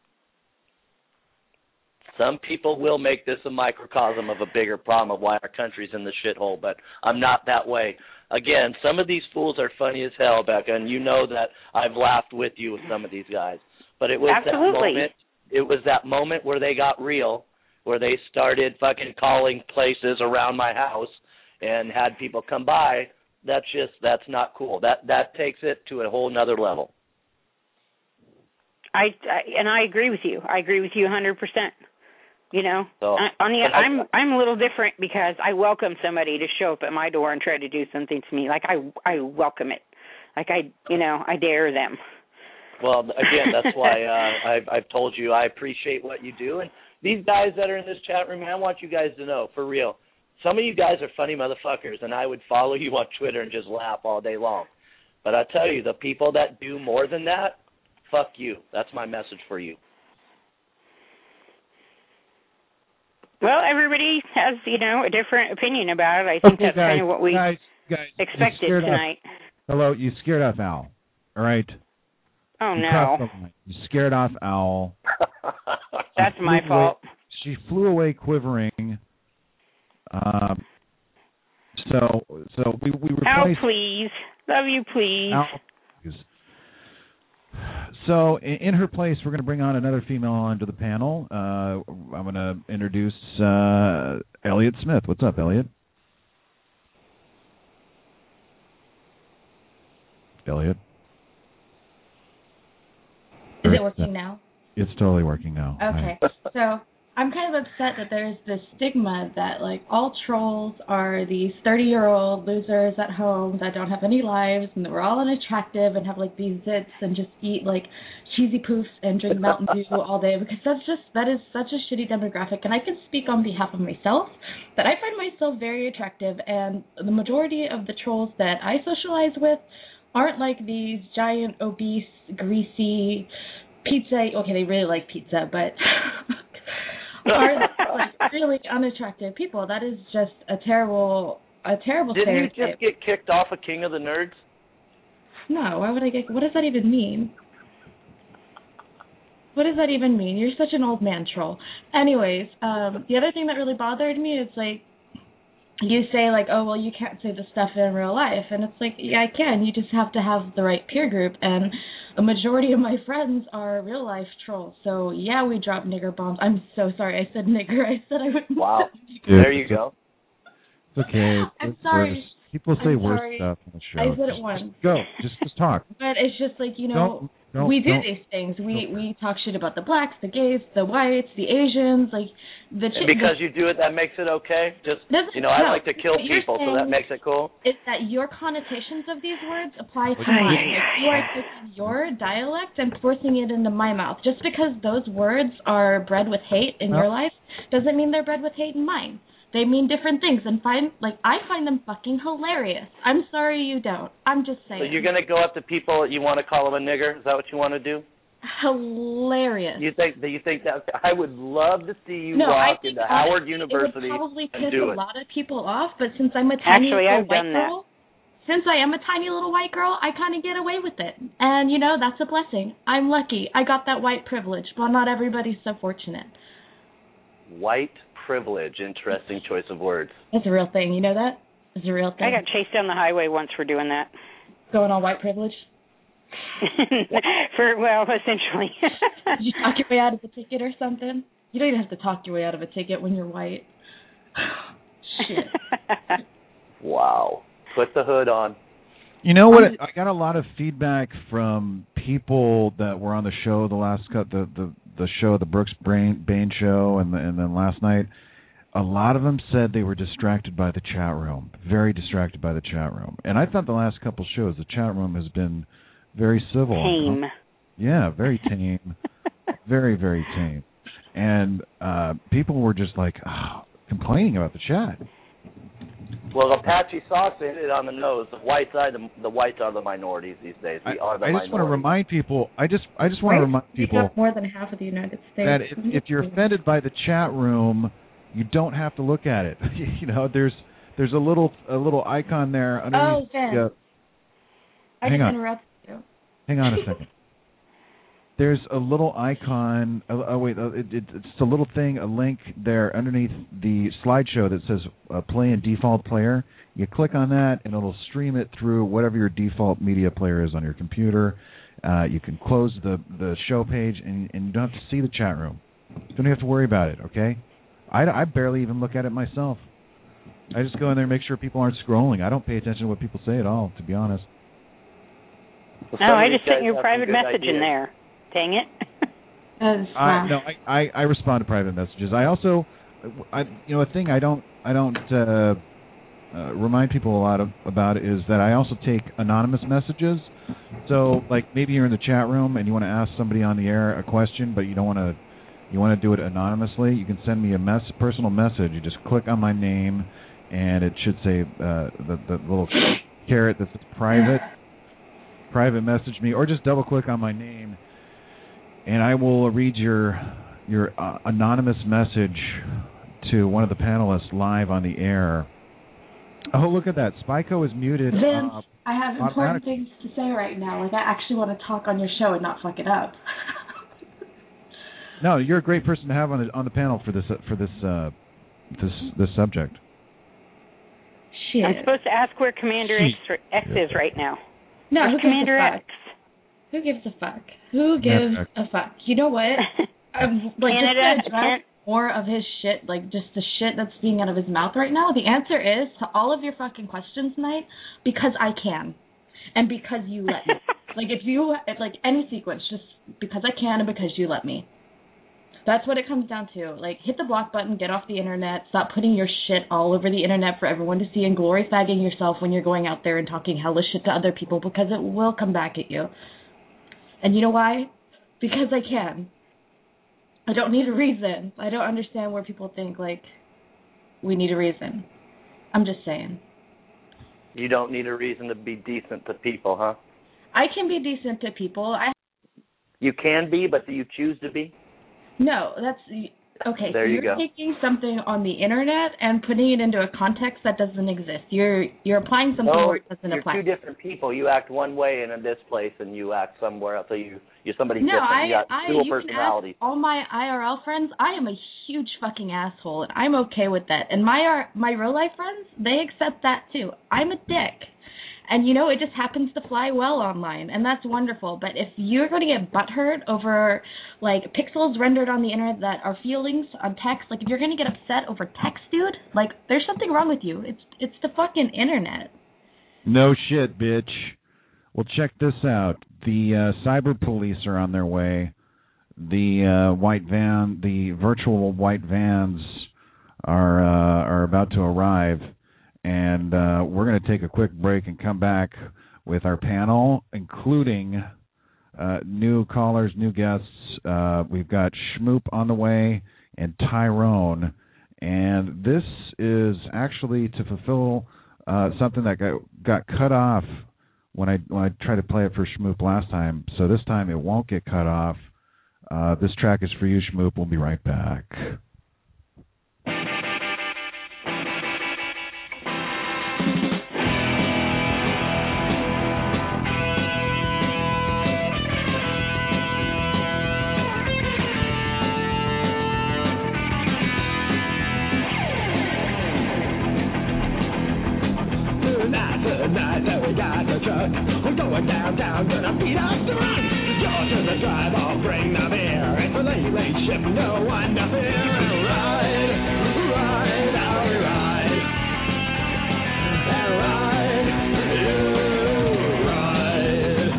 Some people will make this a microcosm of a bigger problem of why our country's in the shithole, but I'm not that way. Again, some of these fools are funny as hell, Becca, and you know that I've laughed with you with some of these guys. But it was that moment where they got real, where they started fucking calling places around my house and had people come by. That's not cool. That takes it to a whole nother level.
I agree with you. I agree with you 100%. You know,
so,
I'm a little different because I welcome somebody to show up at my door and try to do something to me. Like, I welcome it. Like I dare them.
Well, again, that's why I've told you I appreciate what you do. And these guys that are in this chat room, I want you guys to know, for real, some of you guys are funny motherfuckers, and I would follow you on Twitter and just laugh all day long. But I tell you, the people that do more than that, fuck you. That's my message for you.
Well, everybody has, a different opinion about it. I think that's kind of what we expected tonight.
Hello, you scared off Al. All right?
Oh, no.
You scared off Al.
That's my fault.
She flew away quivering. So we replaced...
Al, please. Love you, please.
Al, please. So in her place, we're going to bring on another female onto the panel. I'm going to introduce Elliot Smith. What's up, Elliot? Elliot?
Is it working now?
It's totally working now.
Okay. So I'm kind of upset that there's this stigma that, like, all trolls are these 30-year-old losers at home that don't have any lives, and that we're all unattractive and have, like, these zits and just eat, like, cheesy poofs and drink Mountain Dew all day, because that is such a shitty demographic. And I can speak on behalf of myself that I find myself very attractive, and the majority of the trolls that I socialize with aren't like these giant, obese, greasy pizza. Okay, they really like pizza, but are like really unattractive people. That is just a terrible stereotype.
Didn't you just get kicked off of King of the Nerds?
No, why would I get? What does that even mean? What does that even mean? You're such an old man troll. Anyways, the other thing that really bothered me is, like, you say, like, oh, well, you can't say this stuff in real life. And it's like, yeah, I can. You just have to have the right peer group. And a majority of my friends are real-life trolls. So, yeah, we drop nigger bombs. I'm so sorry. I said nigger. I said I wouldn't.
Wow. There you go.
It's okay.
I'm sorry.
People say worse stuff on the show.
I said it once.
Go. Just talk.
But it's just like, we do these things. We talk shit about the blacks, the gays, the whites, the Asians, like the.
Because you do it, that makes it okay. I like to kill people, so that makes it cool.
It's that your connotations of these words apply to mine. You are taking your dialect and forcing it into my mouth. Just because those words are bred with hate in your life doesn't mean they're bred with hate in mine. They mean different things, and I find them fucking hilarious. I'm sorry you don't. I'm just saying.
So you're going to go up to people that you want to call them a nigger? Is that what you want to do?
Hilarious.
You think that? I would love to see you walk into Howard University
and do it. It would probably piss a lot of people off, but since I'm a tiny little white girl, since I am a tiny little white girl, I kind of get away with it. And, that's a blessing. I'm lucky. I got that white privilege, but not everybody's so fortunate.
White privilege. Interesting choice of words.
It's a real thing. You know that? It's a real thing.
I got chased down the highway once for doing that.
Going on white privilege?
Essentially.
Did you talk your way out of a ticket or something? You don't even have to talk your way out of a ticket when you're white. Shit.
Wow. Put the hood on.
You know what? I got a lot of feedback from people that were on the show the show, the Brooks Bain show, and then last night. A lot of them said they were distracted by the chat room, very distracted by the chat room. And I thought the last couple shows, the chat room has been very civil.
Tame.
Yeah, very tame. Very, very tame. And people were just like complaining about the chat.
Well, Apache Sauce hit it on the nose. The whites are the minorities these days. We are the
I just want to remind people. I just want to remind people.
We have more than half of the United States.
That if you're offended by the chat room, you don't have to look at it. There's a little icon there underneath.
Oh, Vince. I just interrupted you.
Hang on a second. There's a little icon. It's a little thing, a link there underneath the slideshow that says play in default player. You click on that, and it'll stream it through whatever your default media player is on your computer. You can close the show page, and you don't have to see the chat room. You don't have to worry about it, okay? I barely even look at it myself. I just go in there and make sure people aren't scrolling. I don't pay attention to what people say at all, to be honest.
I just sent your private message in there. Dang it.
I respond to private messages. I also, a thing I don't remind people a lot about is that I also take anonymous messages. So, like, maybe you're in the chat room and you want to ask somebody on the air a question, but you don't want to. You want to do it anonymously. You can send me a personal message. You just click on my name, and it should say the little caret that says private. Private message me, or just double click on my name, and I will read your anonymous message to one of the panelists live on the air. Oh, look at that! Spyco is muted.
Vince, I have important things to say right now. Like, I actually want to talk on your show and not fuck it up.
No, you're a great person to have on the panel for this subject.
Shit.
I'm supposed to ask where Commander X is right now.
No,
where's
who
Commander
gives a
X?
Fuck? Who gives a fuck? Who gives a fuck? You know what?
Canada,
just more of his shit, like just the shit that's being out of his mouth right now. The answer is to all of your fucking questions tonight, because I can, and because you let me. Like, if you like any sequence, just because I can and because you let me. That's what it comes down to. Like, hit the block button, get off the internet, stop putting your shit all over the internet for everyone to see, and glory fagging yourself when you're going out there and talking hellish shit to other people, because it will come back at you. And you know why? Because I can. I don't need a reason. I don't understand where people think, like, we need a reason. I'm just saying.
You don't need a reason to be decent to people, huh?
I can be decent to people.
You can be, but do you choose to be?
No, that's okay.
There
so
you
you're
go.
taking something on the internet and putting it into a context that doesn't exist. You're applying something where it doesn't apply.
You're two different people. You act one way in this place, and you act somewhere else. So you're somebody
no,
different. You got dual
you
personalities.
Can ask all my IRL friends, I am a huge fucking asshole, and I'm okay with that. And my real life friends, they accept that too. I'm a dick. And, you know, it just happens to fly well online, and that's wonderful. But if you're going to get butthurt over, like, pixels rendered on the internet that are feelings on text, like, if you're going to get upset over text, dude, like, there's something wrong with you. It's the fucking internet.
No shit, bitch. Well, check this out. The cyber police are on their way. The virtual white vans are about to arrive. And we're going to take a quick break and come back with our panel, including new callers, new guests. We've got Schmoop on the way and Tyrone. And this is actually to fulfill something that got cut off when I tried to play it for Schmoop last time. So this time it won't get cut off. This track is for you, Schmoop. We'll be right back.
Tonight that we got the truck, we're going downtown, gonna beat up the run. Go to the drive, I'll bring the beer. It's a late ship, no one to fear. And ride, I'll ride. And ride, you ride.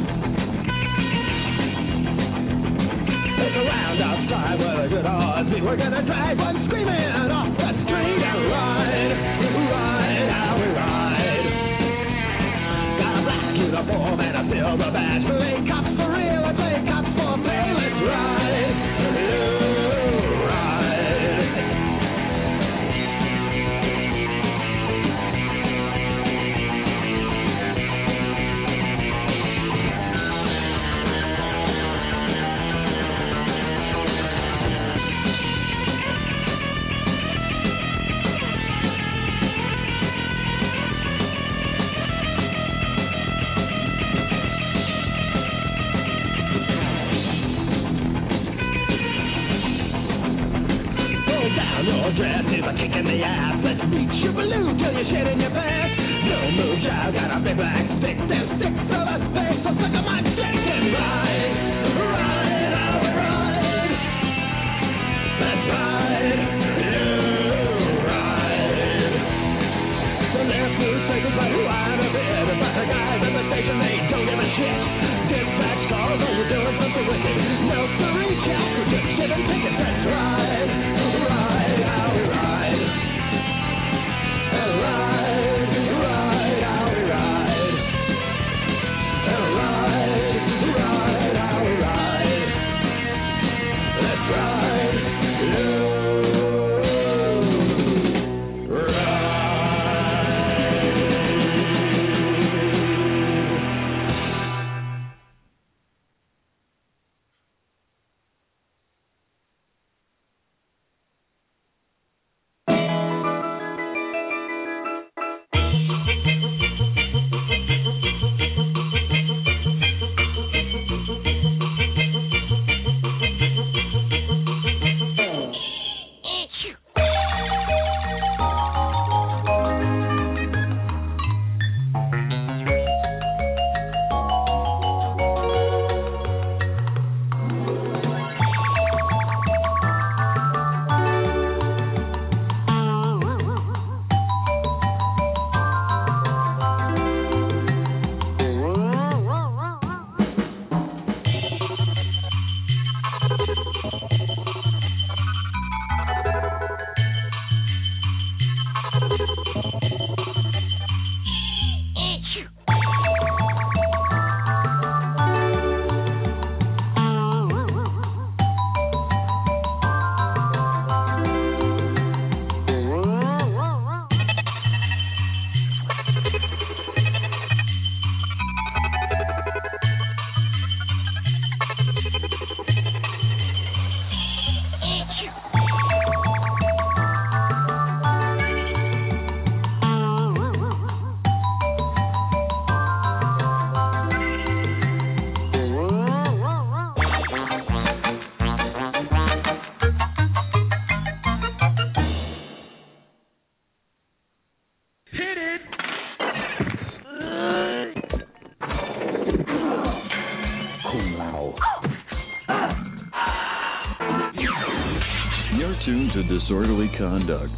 It's a round outside with a good odds. We're gonna drive one screaming off the street and ride, I'll ride. Uniform and a silver badge. Play cops for real and play cops for play. Let's ride, dress is a kick in the ass. Let's reach your balloon till you shit in your pants. No move, child, got a big black stick. There's sticks to the space, so suck on my dick and ride, I'll ride. Let's ride, you ride. So let's move places like wide a bit. But the guys at the station, they don't give a shit. Dispatch calls, are you doing something wicked? No, to reach out, just sit and take it. Let's ride, I'll ride. And ride,
tuned to Disorderly Conduct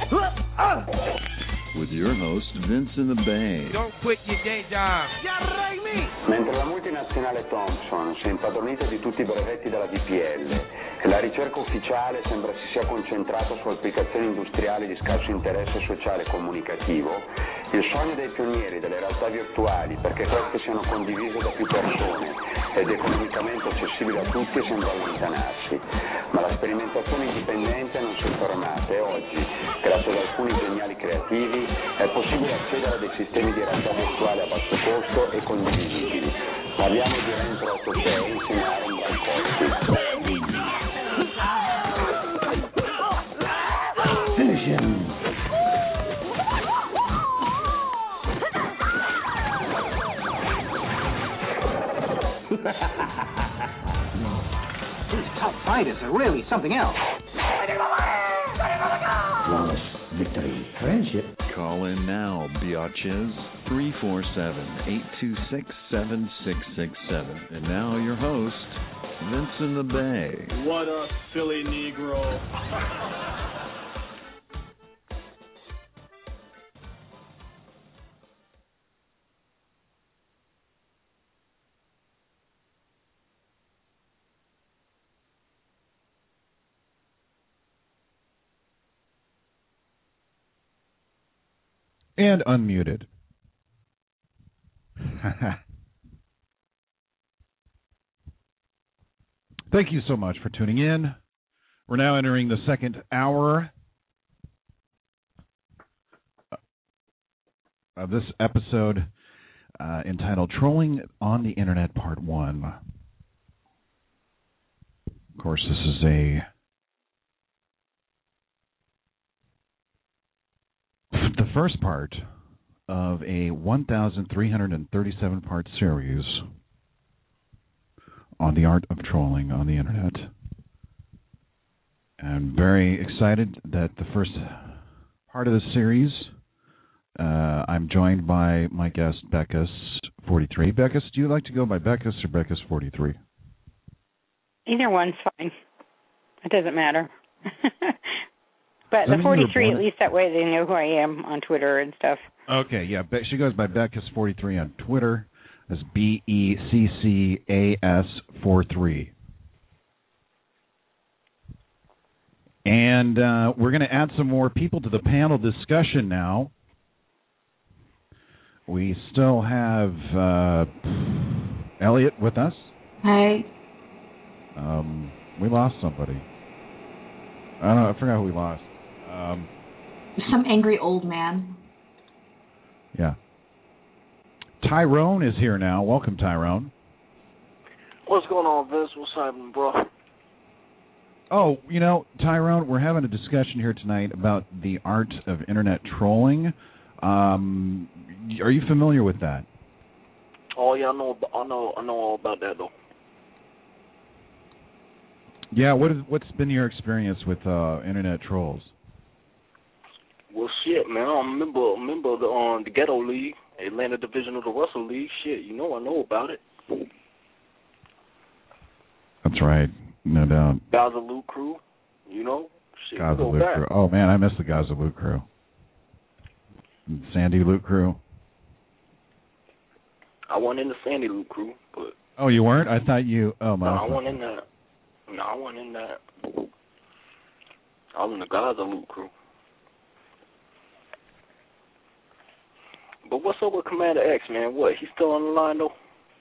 with your host, Vince in the Bay.
Don't quit your day job.
Mentre la multinazionale Thomson si è impadronita di tutti i brevetti della DPL e la ricerca ufficiale sembra si sia concentrata su applicazioni industriali di scarso interesse sociale e comunicativo, il sogno dei pionieri delle realtà virtuali perché queste siano condivise da più persone ed economicamente accessibili a tutti sembra allontanarsi. Ma la sperimentazione indipendente non si è fermata e oggi, grazie ad alcuni geniali creativi, è possibile accedere a dei sistemi di realtà virtuale a basso costo e condivisibili. Parliamo di REM 386 insieme a Aaron Brancotti. Finish him.
These tough fighters are really something else.
Flawless victory. Friendship.
Call in now, biatches. 347-826-7667. And now your host, Vince in the Bay.
What up, Philly Negro?
And unmuted. Thank you so much for tuning in. We're now entering the second hour of this episode entitled Trolling on the Internet Part 1. Of course, this is the first part of a 1,337-part series on the art of trolling on the Internet. I'm very excited that the first part of this series, I'm joined by my guest, Beckus43. Beckus, do you like to go by Beckus or Beckus43?
Either one's fine. It doesn't matter. But the 43, at least that way they know who I am on Twitter and stuff.
Okay, yeah. She goes by Beckus43 on Twitter. That's BECCAS43. And we're going to add some more people to the panel discussion now. We still have Elliot with us.
Hi.
We lost somebody. I don't know. I forgot who we lost.
Some angry old man.
Yeah. Tyrone is here now. Welcome, Tyrone.
What's going on, Vince? What's happening, bro?
Oh, you know, Tyrone, we're having a discussion here tonight about the art of internet trolling. Are you familiar with that?
Oh yeah, I know all about that though.
Yeah, what's been your experience with internet trolls?
Well, shit, man, I'm a member of the Ghetto League, Atlanta division of the Russell League. Shit, you know I know about it.
That's right, no doubt.
Gaza Loot Crew, you know. Shit,
Gaza Loot Crew. Oh man, I miss the Gaza Loot Crew. Sandy Loot Crew.
I wasn't in the Sandy Loot Crew, but.
Oh, you weren't? I thought you. Oh my.
No, I wasn't in that. No, I wasn't in that. I was in the Gaza Loot Crew. But what's up with Commander X, man? What, he's still on the line, though?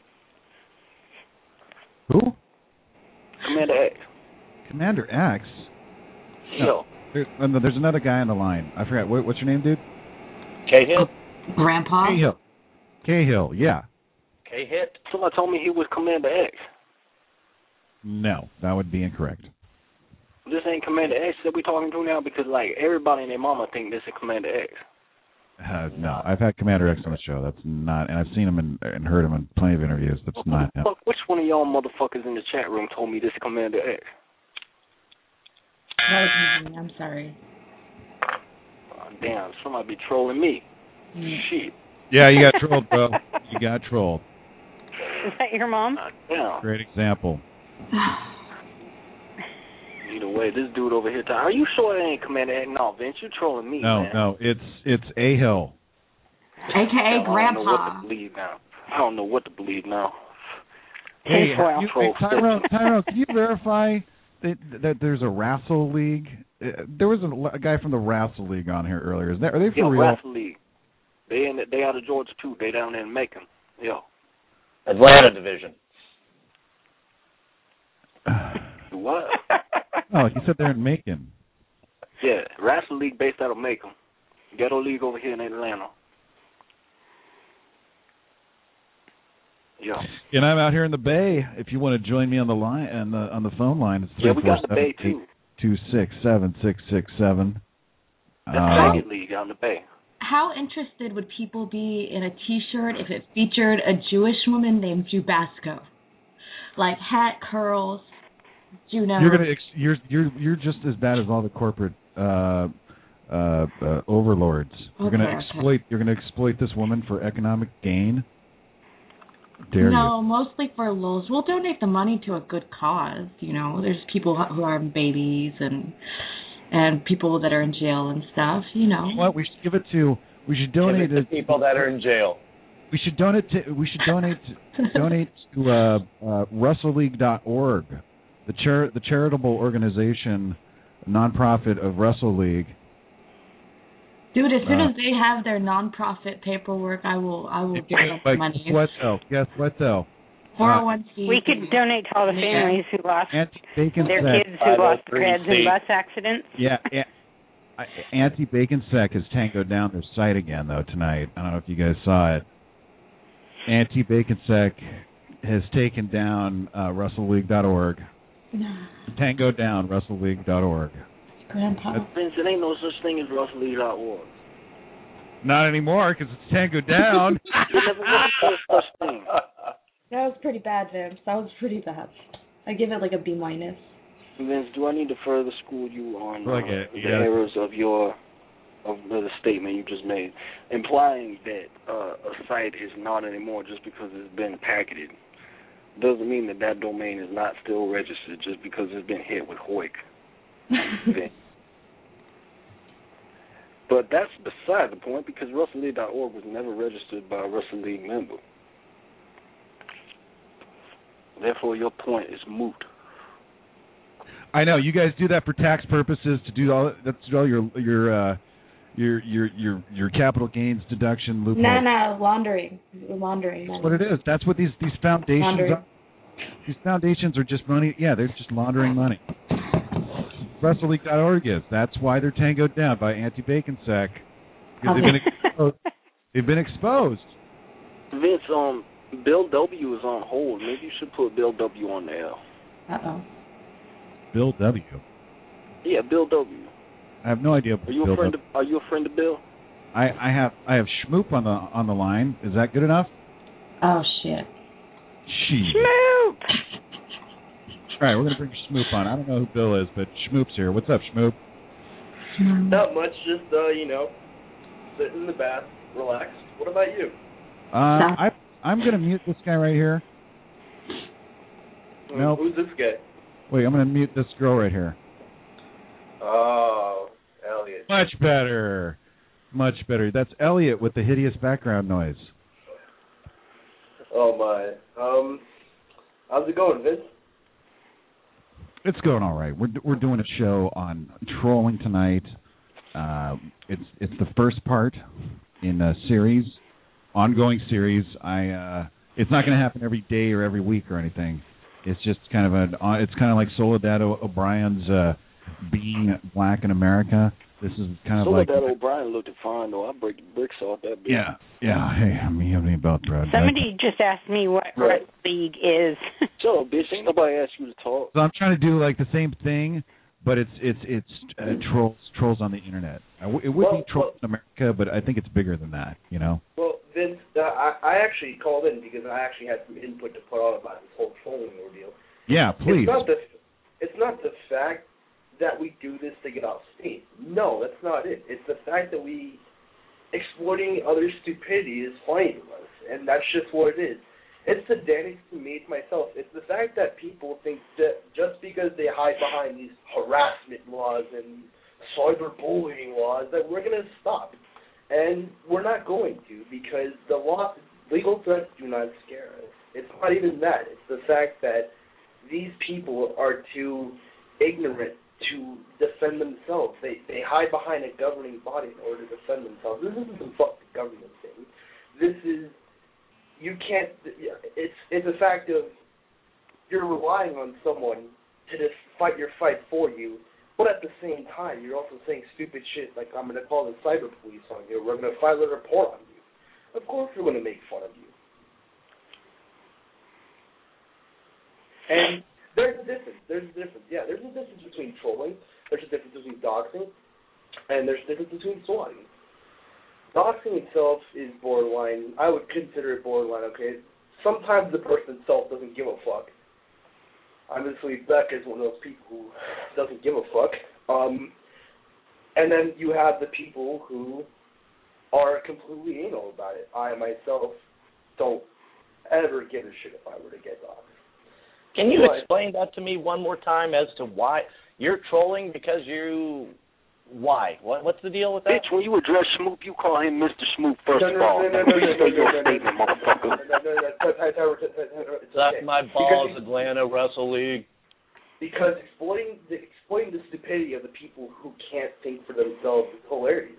Who?
Commander X.
Commander X?
No.
There's another guy on the line. I forgot. What's your name, dude?
Cahill?
Grandpa?
Cahill, yeah.
K-Hit?
Somebody told me he was Commander X.
No, that would be incorrect.
This ain't Commander X that we talking to now because, like, everybody and their mama think this is Commander X.
No, I've had Commander X on the show. That's not, and I've seen him and heard him in plenty of interviews. That's not him.
Which one of y'all motherfuckers in the chat room told me this is Commander X?
That was me. I'm sorry.
Oh, damn, somebody be trolling me. Shit.
Yeah, you got trolled, bro. You got trolled.
Is that your mom?
Damn.
Great example.
Either way. This dude over here. Are you sure it ain't Commander Egg? No, Vince, you trolling me, man.
No, it's A Hill.
AKA Grandpa.
I don't know what to believe now.
Hey, Tyrone, can you verify that there's a Wrestle League? There was a guy from the Wrestle League on here earlier. Are they for real?
Wrestle League. They out of Georgia too. They down there in Macon. Yeah.
Atlanta division.
What?
Oh, he said they're in Macon.
Yeah, Wrestle League based out of Macon. Ghetto League over here in Atlanta. Yeah.
And I'm out here in the Bay. If you want to join me on the line on the phone line, it's 347-826-7667.
That's Second League out in the Bay.
How interested would people be in a T-shirt if it featured a Jewish woman named Jubasco, like hat, curls, Juno?
You're just as bad as all the corporate overlords. You're going to exploit this woman for economic gain.
No, mostly for lulz. We'll donate the money to a good cause. You know, there's people who are babies and people that are in jail and stuff. You know.
What we should give it to? We should donate
to people that are in jail.
We should donate to WrestleLeague.org, the charitable organization, nonprofit of Wrestle League.
Dude, as soon as they have their nonprofit paperwork, I will give them money.
Guess what though?
401c.
We could donate to all the families who lost their kids who lost their heads in bus accidents.
Yeah, Anti-Bacon-Sec has tangoed down their site again though tonight. I don't know if you guys saw it. Anti-Bacon-Sec has taken down WrestleLeague.org. Tango down WrestleLeague.org.
Grandpa.
Vince, there ain't no such thing as WrestleLeague.org.
Not anymore, because it's tangoed down.
That was pretty bad, Vince. That was pretty bad. I give it like a B-.
Vince, do I need to further school you on the
yeah.
errors of the statement you just made, implying that a site is not anymore just because it's been packeted? Doesn't mean that domain is not still registered just because it's been hit with Hoik. But that's beside the point, because WrestleLeague.org was never registered by a Wrestle League member. Therefore, your point is moot.
I know you guys do that for tax purposes, to do all your capital gains deduction loophole.
No, laundering.
That's what it is. That's what these foundations are. These foundations are just money. Yeah, they're just laundering money. WrestleLeague.org is. That's why they're tangoed down by Anti-Bacon-Sec. Because they've been exposed.
Vince, Bill W. is on hold. Maybe you should put Bill W. on the L.
Uh-oh.
Bill W.
Yeah, Bill W.
I have no idea.
Are you a friend of Bill?
I have Schmoop on the line. Is that good enough?
Oh shit.
Schmoop.
All right, we're gonna bring Schmoop on. I don't know who Bill is, but Schmoop's here. What's up, Schmoop?
Not much. Just sitting in the bath, relaxed. What about you?
I'm gonna mute this guy right here. No.
Who's this guy?
Wait, I'm gonna mute this girl right here.
Oh, Elliot.
Much better. That's Elliot with the hideous background noise.
Oh my. How's it going, Vince?
It's going all right. We're doing a show on trolling tonight. It's the first part in a series, ongoing series. It's not going to happen every day or every week or anything. It's just kind of it's kind of like Soledad O'Brien's Being Black in America. This is kind of like
Soledad O'Brien looked fine though. I break the bricks off that bitch.
Yeah. Hey, I mean about Brad.
Somebody just asked me what Red League is.
So, bitch, ain't nobody asked you to talk.
So I'm trying to do like the same thing, but it's trolls on the internet. It would be trolls in America, but I think it's bigger than that. You know.
Well, Vince, I actually called in because I actually had some input to put on about this whole trolling ordeal.
Yeah, please.
It's not the fact that we do this to get off steam. No, that's not it. It's the fact that exploiting other stupidity is funny to us, and that's just what it is. It's the Danny's to me, to myself. It's the fact that people think that just because they hide behind these harassment laws and cyberbullying laws that we're going to stop. And we're not going to, because the law, legal threats do not scare us. It's not even that. It's the fact that these people are too ignorant to defend themselves. They hide behind a governing body in order to defend themselves. This isn't some fucking government thing. This is, you can't, it's a fact of you're relying on someone to just fight your fight for you, but at the same time, you're also saying stupid shit like, I'm going to call the cyber police on you, we're going to file a report on you. Of course we're going to make fun of you. And there's a difference. There's a difference between trolling, there's a difference between doxing, and there's a difference between swatting. Doxing itself is borderline. I would consider it borderline, okay? Sometimes the person itself doesn't give a fuck. Obviously, Becca is one of those people who doesn't give a fuck. And then you have the people who are completely anal about it. I, myself, don't ever give a shit if I were to get doxed.
Can you explain that to me one more time as to why you're trolling because you... Why? What's the deal with that?
Bitch, when you address Smoop, you call him Mr. Smoop first of all. Restate your statement, motherfucker.
Suck my balls, Atlanta Wrestle League.
Because exploiting the stupidity of the people who can't think for themselves is hilarious.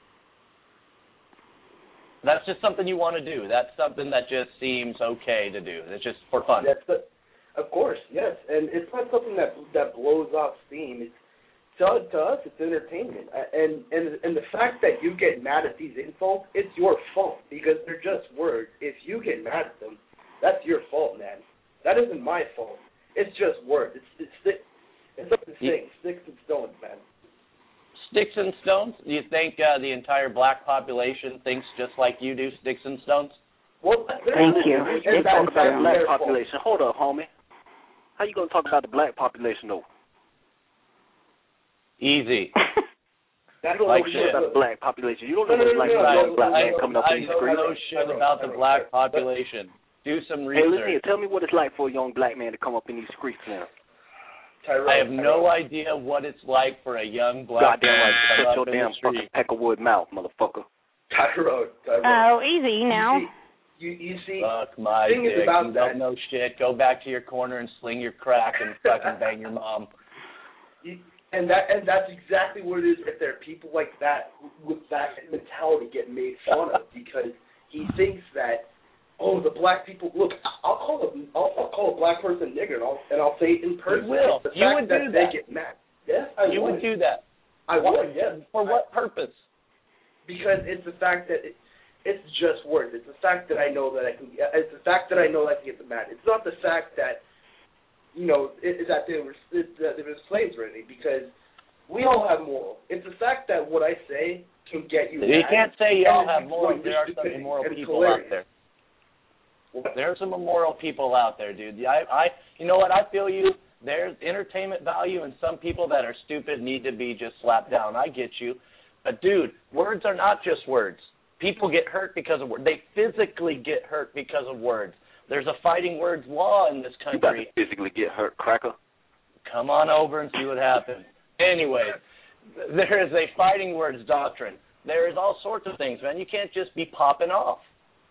That's just something you want to do. That's something that just seems okay to do. It's just for fun.
Of course, yes. And it's not something that blows off steam. It's to us, it's entertainment. And the fact that you get mad at these insults, it's your fault because they're just words. If you get mad at them, that's your fault, man. That isn't my fault. It's just words. It's like the saying, sticks and stones, man.
Sticks and stones? Do you think the entire black population thinks just like you do, sticks and stones?
Well,
thank you. You talk about the black population. Hold up, homie. How you going to talk about the black population, though?
Easy.
You don't know shit about the black population. You don't know what it's like for a young black man coming up in these streets.
I don't know shit about the black population. Do some research.
Hey, listen here. Tell me what it's like for a young black man to come up in these streets now.
I have no idea what it's like for a young black man to come up in the street.
Fucking Peckerwood mouth, motherfucker.
Tyrone.
Oh, easy now.
You see,
fuck my
thing
dick.
is about
you don't know shit. Go back to your corner and sling your crack and fucking bang your mom.
And that's exactly what it is right there. People like that, with that mentality, get made fun of because he thinks that, oh, the black people. Look, I'll call a black person nigger, and I'll say it in person.
You will. You would do that.
They get mad. Yes, I would.
You would do that.
I would. Yes.
For what purpose?
Because it's the fact that it's just words. It's the fact that I know that I can. It's the fact that I know that I can get them mad. It's not the fact that, you know, that they were slaves or anything, because we all have moral. It's the fact that what I say can get you mad.
You can't say you all have morals. There are some immoral people out there. There are some immoral people out there, dude. You know what? I feel you. There's entertainment value, and some people that are stupid need to be just slapped down. I get you. But, dude, words are not just words. People get hurt because of words. They physically get hurt because of words. There's a fighting words law in this country.
You about to physically get hurt, cracker.
Come on over and see what happens. Anyway, there is a fighting words doctrine. There is all sorts of things, man. You can't just be popping off.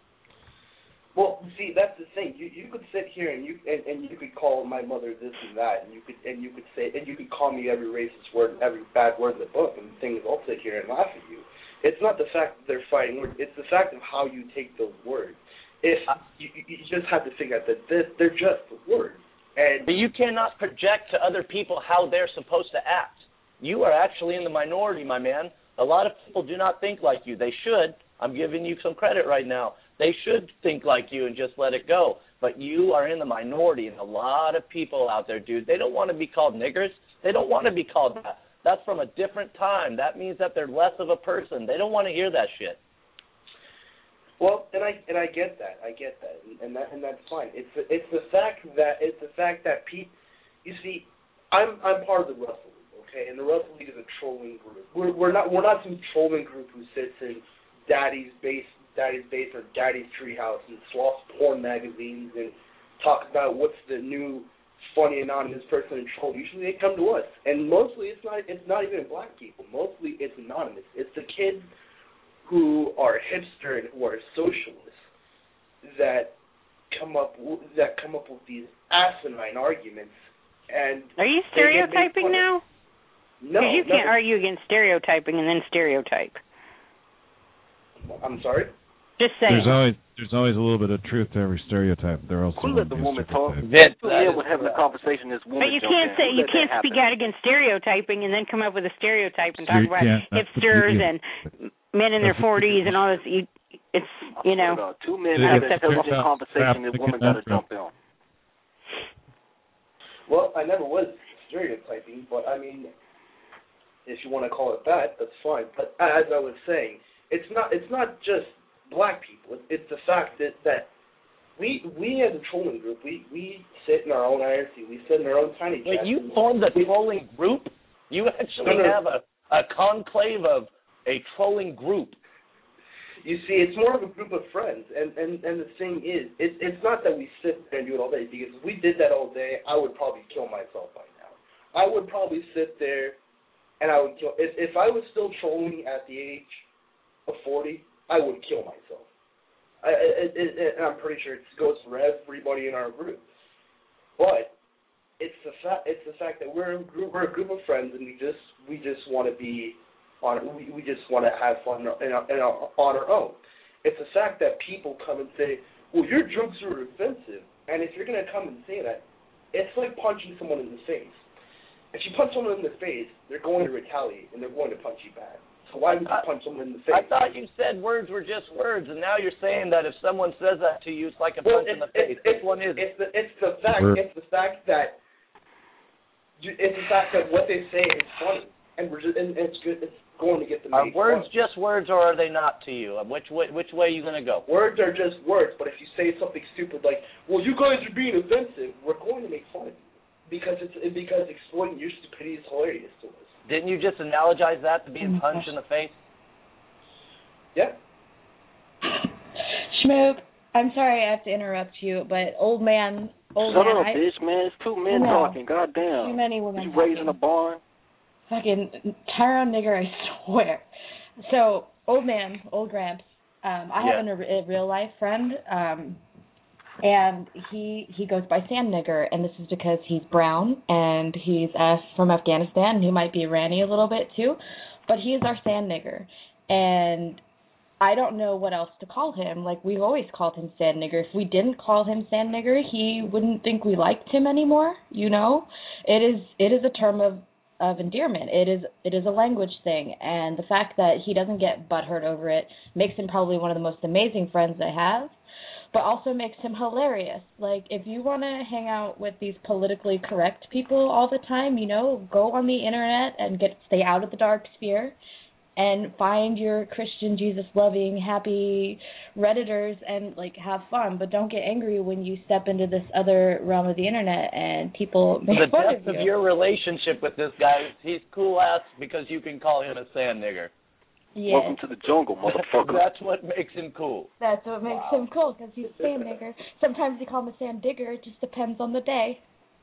Well, see, that's the thing. You could sit here and you could call my mother this and that, and you could call me every racist word and every bad word in the book, and things. I'll sit here and laugh at you. It's not the fact that they're fighting words. It's the fact of how you take those words. If you just have to figure out that they're just words. But
you cannot project to other people how they're supposed to act. You are actually in the minority, my man. A lot of people do not think like you. They should. I'm giving you some credit right now. They should think like you and just let it go. But you are in the minority, and a lot of people out there, dude, they don't want to be called niggers. They don't want to be called that. That's from a different time. That means that they're less of a person. They don't want to hear that shit.
Well, and I get that. And that's fine. It's the fact that Pete, you see, I'm part of the Wrestle League, okay? And the Wrestle League is a trolling group. We're not some trolling group who sits in Daddy's Daddy's Basement, Daddy's Treehouse, and sloth porn magazines, and talk about what's the new funny anonymous person in troll. Usually they come to us, and mostly it's not even black people. Mostly it's anonymous. It's the kids who are hipster and who are socialists that come up with these asinine arguments. And
are you stereotyping now?
No,
you can't argue against stereotyping and then stereotype.
I'm sorry?
Just saying.
There's always a little bit of truth to every stereotype. There also
Who let the woman talk?
We're
having a conversation. This woman.
But you can't speak out against stereotyping and then come up with a stereotype and talk about hipsters and men in their 40s and all this. It's
two men have an intelligent conversation. The woman got to jump in.
Well, I never was stereotyping, but I mean, if you want to call it that, that's fine. But as I was saying, it's not just black people. It's the fact that we as a trolling group, we sit in our own IRC, we sit in our own tiny chat.
Wait, you formed a trolling group? You actually have a conclave of a trolling group.
You see, it's more of a group of friends, and the thing is, it's not that we sit there and do it all day, because if we did that all day, I would probably kill myself by now. I would probably sit there and I would kill. If I was still trolling at the age of 40, I would kill myself. And I'm pretty sure it goes for everybody in our group. But it's the fact that we're a group of friends, and we just want to be on. We just want to have fun on our own. It's the fact that people come and say, "Well, your jokes are offensive," and if you're going to come and say that, it's like punching someone in the face. If you punch someone in the face, they're going to retaliate, and they're going to punch you back. So why would you punch someone in the face?
I thought you said words were just words, and now you're saying that if someone says that to you, it's like a punch in the face. Which one is it?
It's the fact that what they say is funny, and it's good. It's going to get them.
Are words just words, or are they not to you? Which way are you going to go?
Words are just words, but if you say something stupid like, "Well, you guys are being offensive," we're going to make fun of you because exploiting your stupidity is hilarious to us.
Didn't you just analogize that to being punched in the face?
Yeah.
Schmoop, I'm sorry I have to interrupt you, but old man.
Shut up, bitch, man. It's two men talking. Goddamn.
Too many women
you raising a barn?
Fucking Tyrone nigger, I swear. So, old man, old Gramps, I have a real-life friend, and he goes by Sand Nigger, and this is because he's brown, and he's from Afghanistan, and he might be Iranian a little bit too, but he is our Sand Nigger, and I don't know what else to call him. Like, we've always called him Sand Nigger. If we didn't call him Sand Nigger, he wouldn't think we liked him anymore, you know? It is a term of endearment. It is a language thing, and the fact that he doesn't get butthurt over it makes him probably one of the most amazing friends I have, but also makes him hilarious. Like, if you want to hang out with these politically correct people all the time, you know, go on the internet and stay out of the dark sphere and find your Christian, Jesus-loving, happy Redditors and, like, have fun. But don't get angry when you step into this other realm of the internet and people make fun of you.
The depth of your relationship with this guy, he's cool-ass because you can call him a sand nigger.
Yes.
Welcome to the jungle, motherfucker.
That's what makes him cool.
That's what makes him cool, because he's a sand nigger. Sometimes you call him a sand digger. It just depends on the day.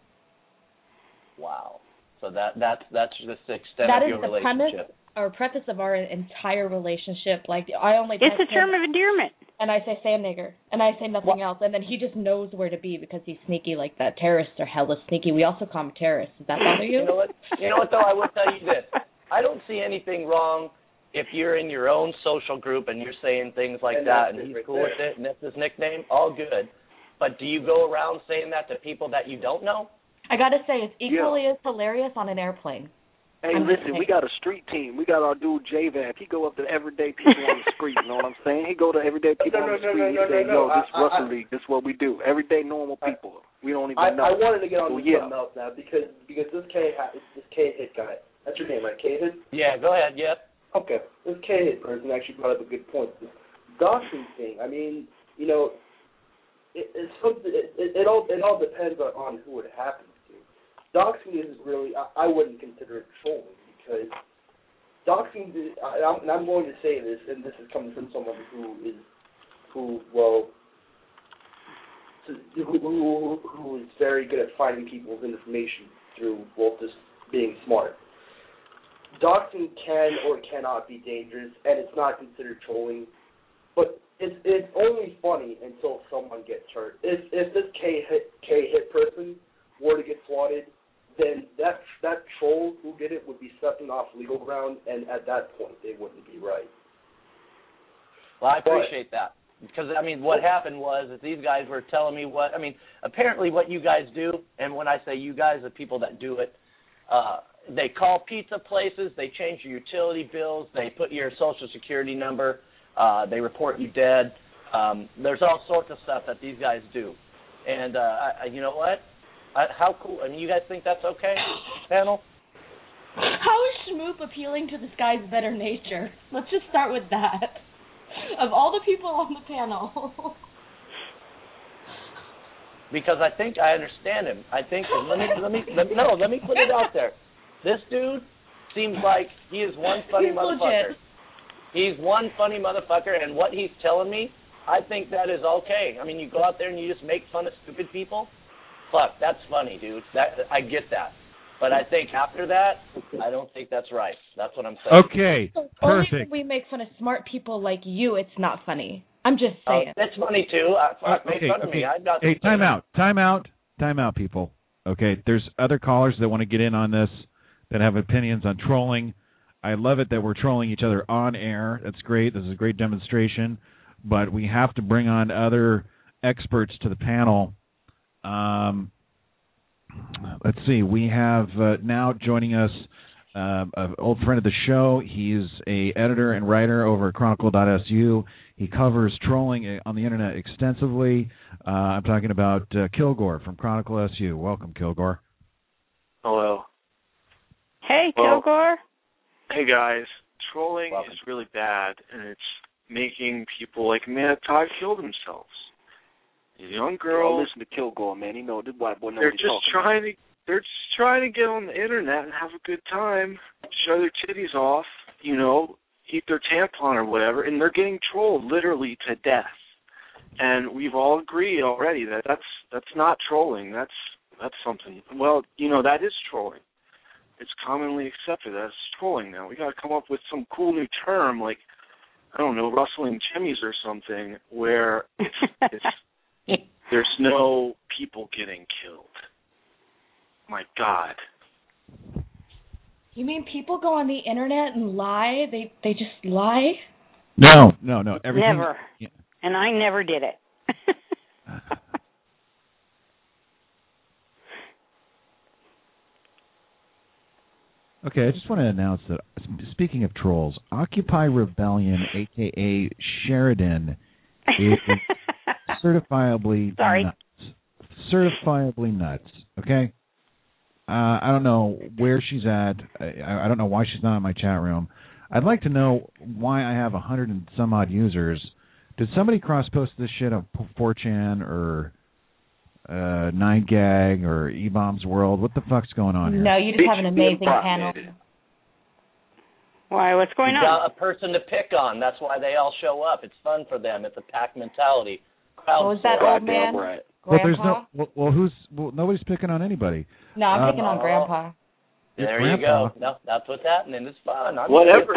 Wow. So that's just the extent of your relationship.
Preface of our entire relationship. Like, I only
it's a term of endearment.
And I say sand nigger, and I say nothing else, and then he just knows where to be because he's sneaky like that. Terrorists are hella sneaky. We also call him terrorists. Does that bother you?
You know what, though? I will tell you this. I don't see anything wrong if you're in your own social group and you're saying things like that, and he's cool with it, and that's his nickname, all good. But do you go around saying that to people that you don't know?
I got to say, it's equally as hilarious on an airplane.
Hey, listen, we got a street team. We got our dude J-Vap. He go up to everyday people on the street, you know what I'm saying? He go to everyday people on the street. He say, yo, this is Russell League. This is what we do. Everyday normal people. We don't even know.
I wanted to get on something else now because this K-Hit guy. That's your name, right? K-Hit?
Yeah, go ahead, yeah.
Okay. This K-Hit person actually brought up a good point. This doxing thing, I mean, you know, it all depends on who it happens to. Doxing is really, I wouldn't consider it trolling because doxing, and I'm going to say this, and this is coming from someone who is who is very good at finding people's information through, just being smart. Doxing can or cannot be dangerous, and it's not considered trolling, but it's only funny until someone gets hurt. If this K-hit person were to get swatted, then that troll who did it would be stepping off legal ground, and at that point they wouldn't be right.
Well, I appreciate that. Because, what happened was that these guys were telling me apparently what you guys do, and when I say you guys, the people that do it, they call pizza places, they change your utility bills, they put your social security number, they report you dead. There's all sorts of stuff that these guys do. And you know what? How cool. You guys think that's okay, panel?
How is Schmoop appealing to this guy's better nature? Let's just start with that. Of all the people on the panel.
Because I think I understand him. I think let me put it out there. This dude seems like he is one funny motherfucker.
Legit.
He's one funny motherfucker, and what he's telling me, I think that is okay. You go out there and you just make fun of stupid people. Fuck, that's funny, dude. I get that. But I think after that, I don't think that's right. That's what I'm saying.
Okay,
so
perfect.
Only when we make fun of smart people like you, it's not funny. I'm just saying.
That's funny, too. Make fun of me.
Hey, time out, people. Okay, there's other callers that want to get in on this that have opinions on trolling. I love it that we're trolling each other on air. That's great. This is a great demonstration. But we have to bring on other experts to the panel. Let's see. We have now joining us an old friend of the show. He's a editor and writer over at Chronicle.su. He covers trolling on the internet extensively. I'm talking about Kilgore from Chronicle.su. Welcome, Kilgore.
Hello.
Hey, Kilgore.
Hey, guys. Trolling is really bad, and it's making people like Matt Todd kill themselves. A young girl.
Listen to Kilgore, man. You know the white boy knows
They're
what he's
just
talking
they're just trying to get on the internet and have a good time, show their titties off, eat their tampon or whatever, and they're getting trolled literally to death. And we've all agreed already that that's not trolling. That's something. Well, that is trolling. It's commonly accepted as trolling now. We got to come up with some cool new term, like, I don't know, rustling jimmies or something, where it's there's no people getting killed. My God.
You mean people go on the internet and lie? They just lie?
No. Everything.
Never. Yeah. And I never did it.
Okay, I just want to announce that, speaking of trolls, Occupy Rebellion, a.k.a. Sheridan, is certifiably nuts. Certifiably nuts, okay? I don't know where she's at. I don't know why she's not in my chat room. I'd like to know why I have 100 and some odd users. Did somebody cross-post this shit on 4chan or 9gag or eBombs World? What the fuck's going on here?
No, you just have an amazing panel.
Why? What's going on?
You've got a person to pick on. That's why they all show up. It's fun for them. It's a pack mentality.
Was that old man?
Right.
Grandpa?
Nobody's picking on anybody.
No, I'm picking on Grandpa.
There you go. No, that's what's happening. It's fun.
Whatever.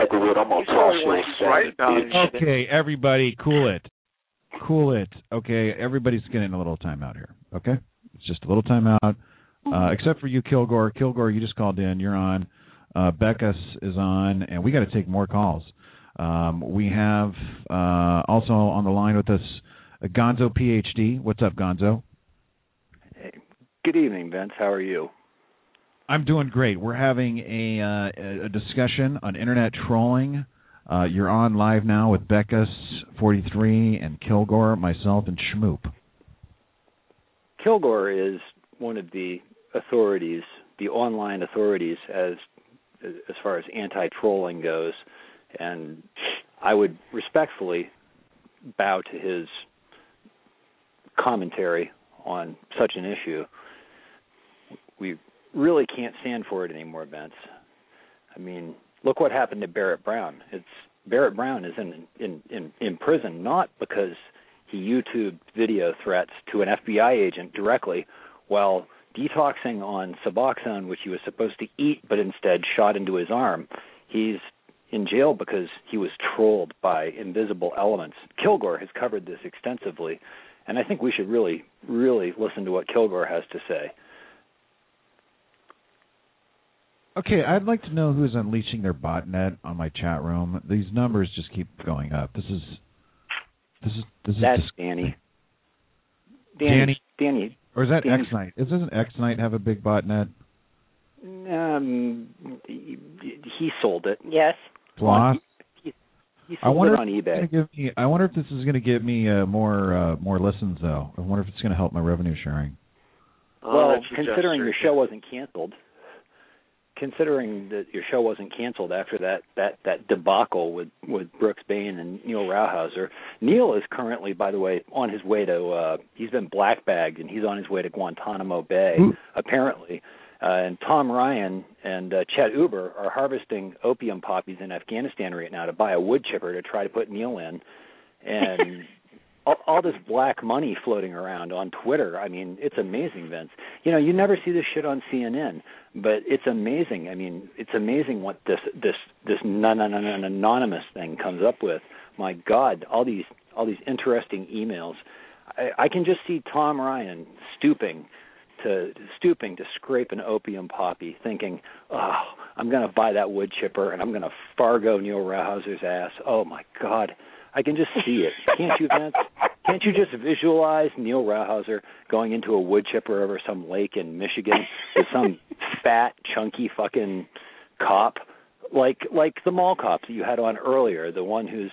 Okay, everybody, cool it. Okay, everybody's getting a little time out here. Okay, it's just a little time out. Except for you, Kilgore. Kilgore, you just called in. You're on. Becca is on, and we got to take more calls. We have also on the line with us Gonzo PhD. What's up, Gonzo?
Hey, good evening, Vince. How are you?
I'm doing great. We're having a discussion on internet trolling. You're on live now with Becca's 43 and Kilgore, myself, and Schmoop.
Kilgore is one of the authorities, the online authorities, as far as anti-trolling goes, and I would respectfully bow to his commentary on such an issue. We really can't stand for it anymore, Vince. I mean, look what happened to Barrett Brown. Barrett Brown is in prison not because he YouTubed video threats to an FBI agent directly while detoxing on Suboxone, which he was supposed to eat but instead shot into his arm. He's in jail because he was trolled by invisible elements. Kilgore has covered this extensively, and I think we should really, really listen to what Kilgore has to say.
Okay, I'd like to know who's unleashing their botnet on my chat room. These numbers just keep going up. This is
That's Danny. Danny.
Or is that X-Night? Doesn't X-Night have a big botnet?
He sold it.
Yes.
Floss?
He sold it on eBay.
I wonder if this is going to give me more listens, though. I wonder if it's going to help my revenue sharing.
Well, considering your show wasn't canceled. Considering that your show wasn't canceled after that debacle with Brooks Bain and Neil Rauhauser, Neil is currently, by the way, on his way to. He's been black-bagged and he's on his way to Guantanamo Bay, apparently. And Tom Ryan and Chet Uber are harvesting opium poppies in Afghanistan right now to buy a wood chipper to try to put Neil in, and all this black money floating around on Twitter. I mean, it's amazing, Vince. You know, you never see this shit on CNN, but it's amazing. I mean, it's amazing what this anonymous thing comes up with. My God, all these interesting emails. I can just see Tom Ryan stooping to scrape an opium poppy, thinking, "Oh, I'm going to buy that wood chipper and I'm going to Fargo Neil Rauhauser's ass." Oh my God. I can just see it. Can't you, Vince? Can't you just visualize Neil Rauhauser going into a wood chipper over some lake in Michigan with some fat, chunky fucking cop, like the mall cop that you had on earlier, the one who's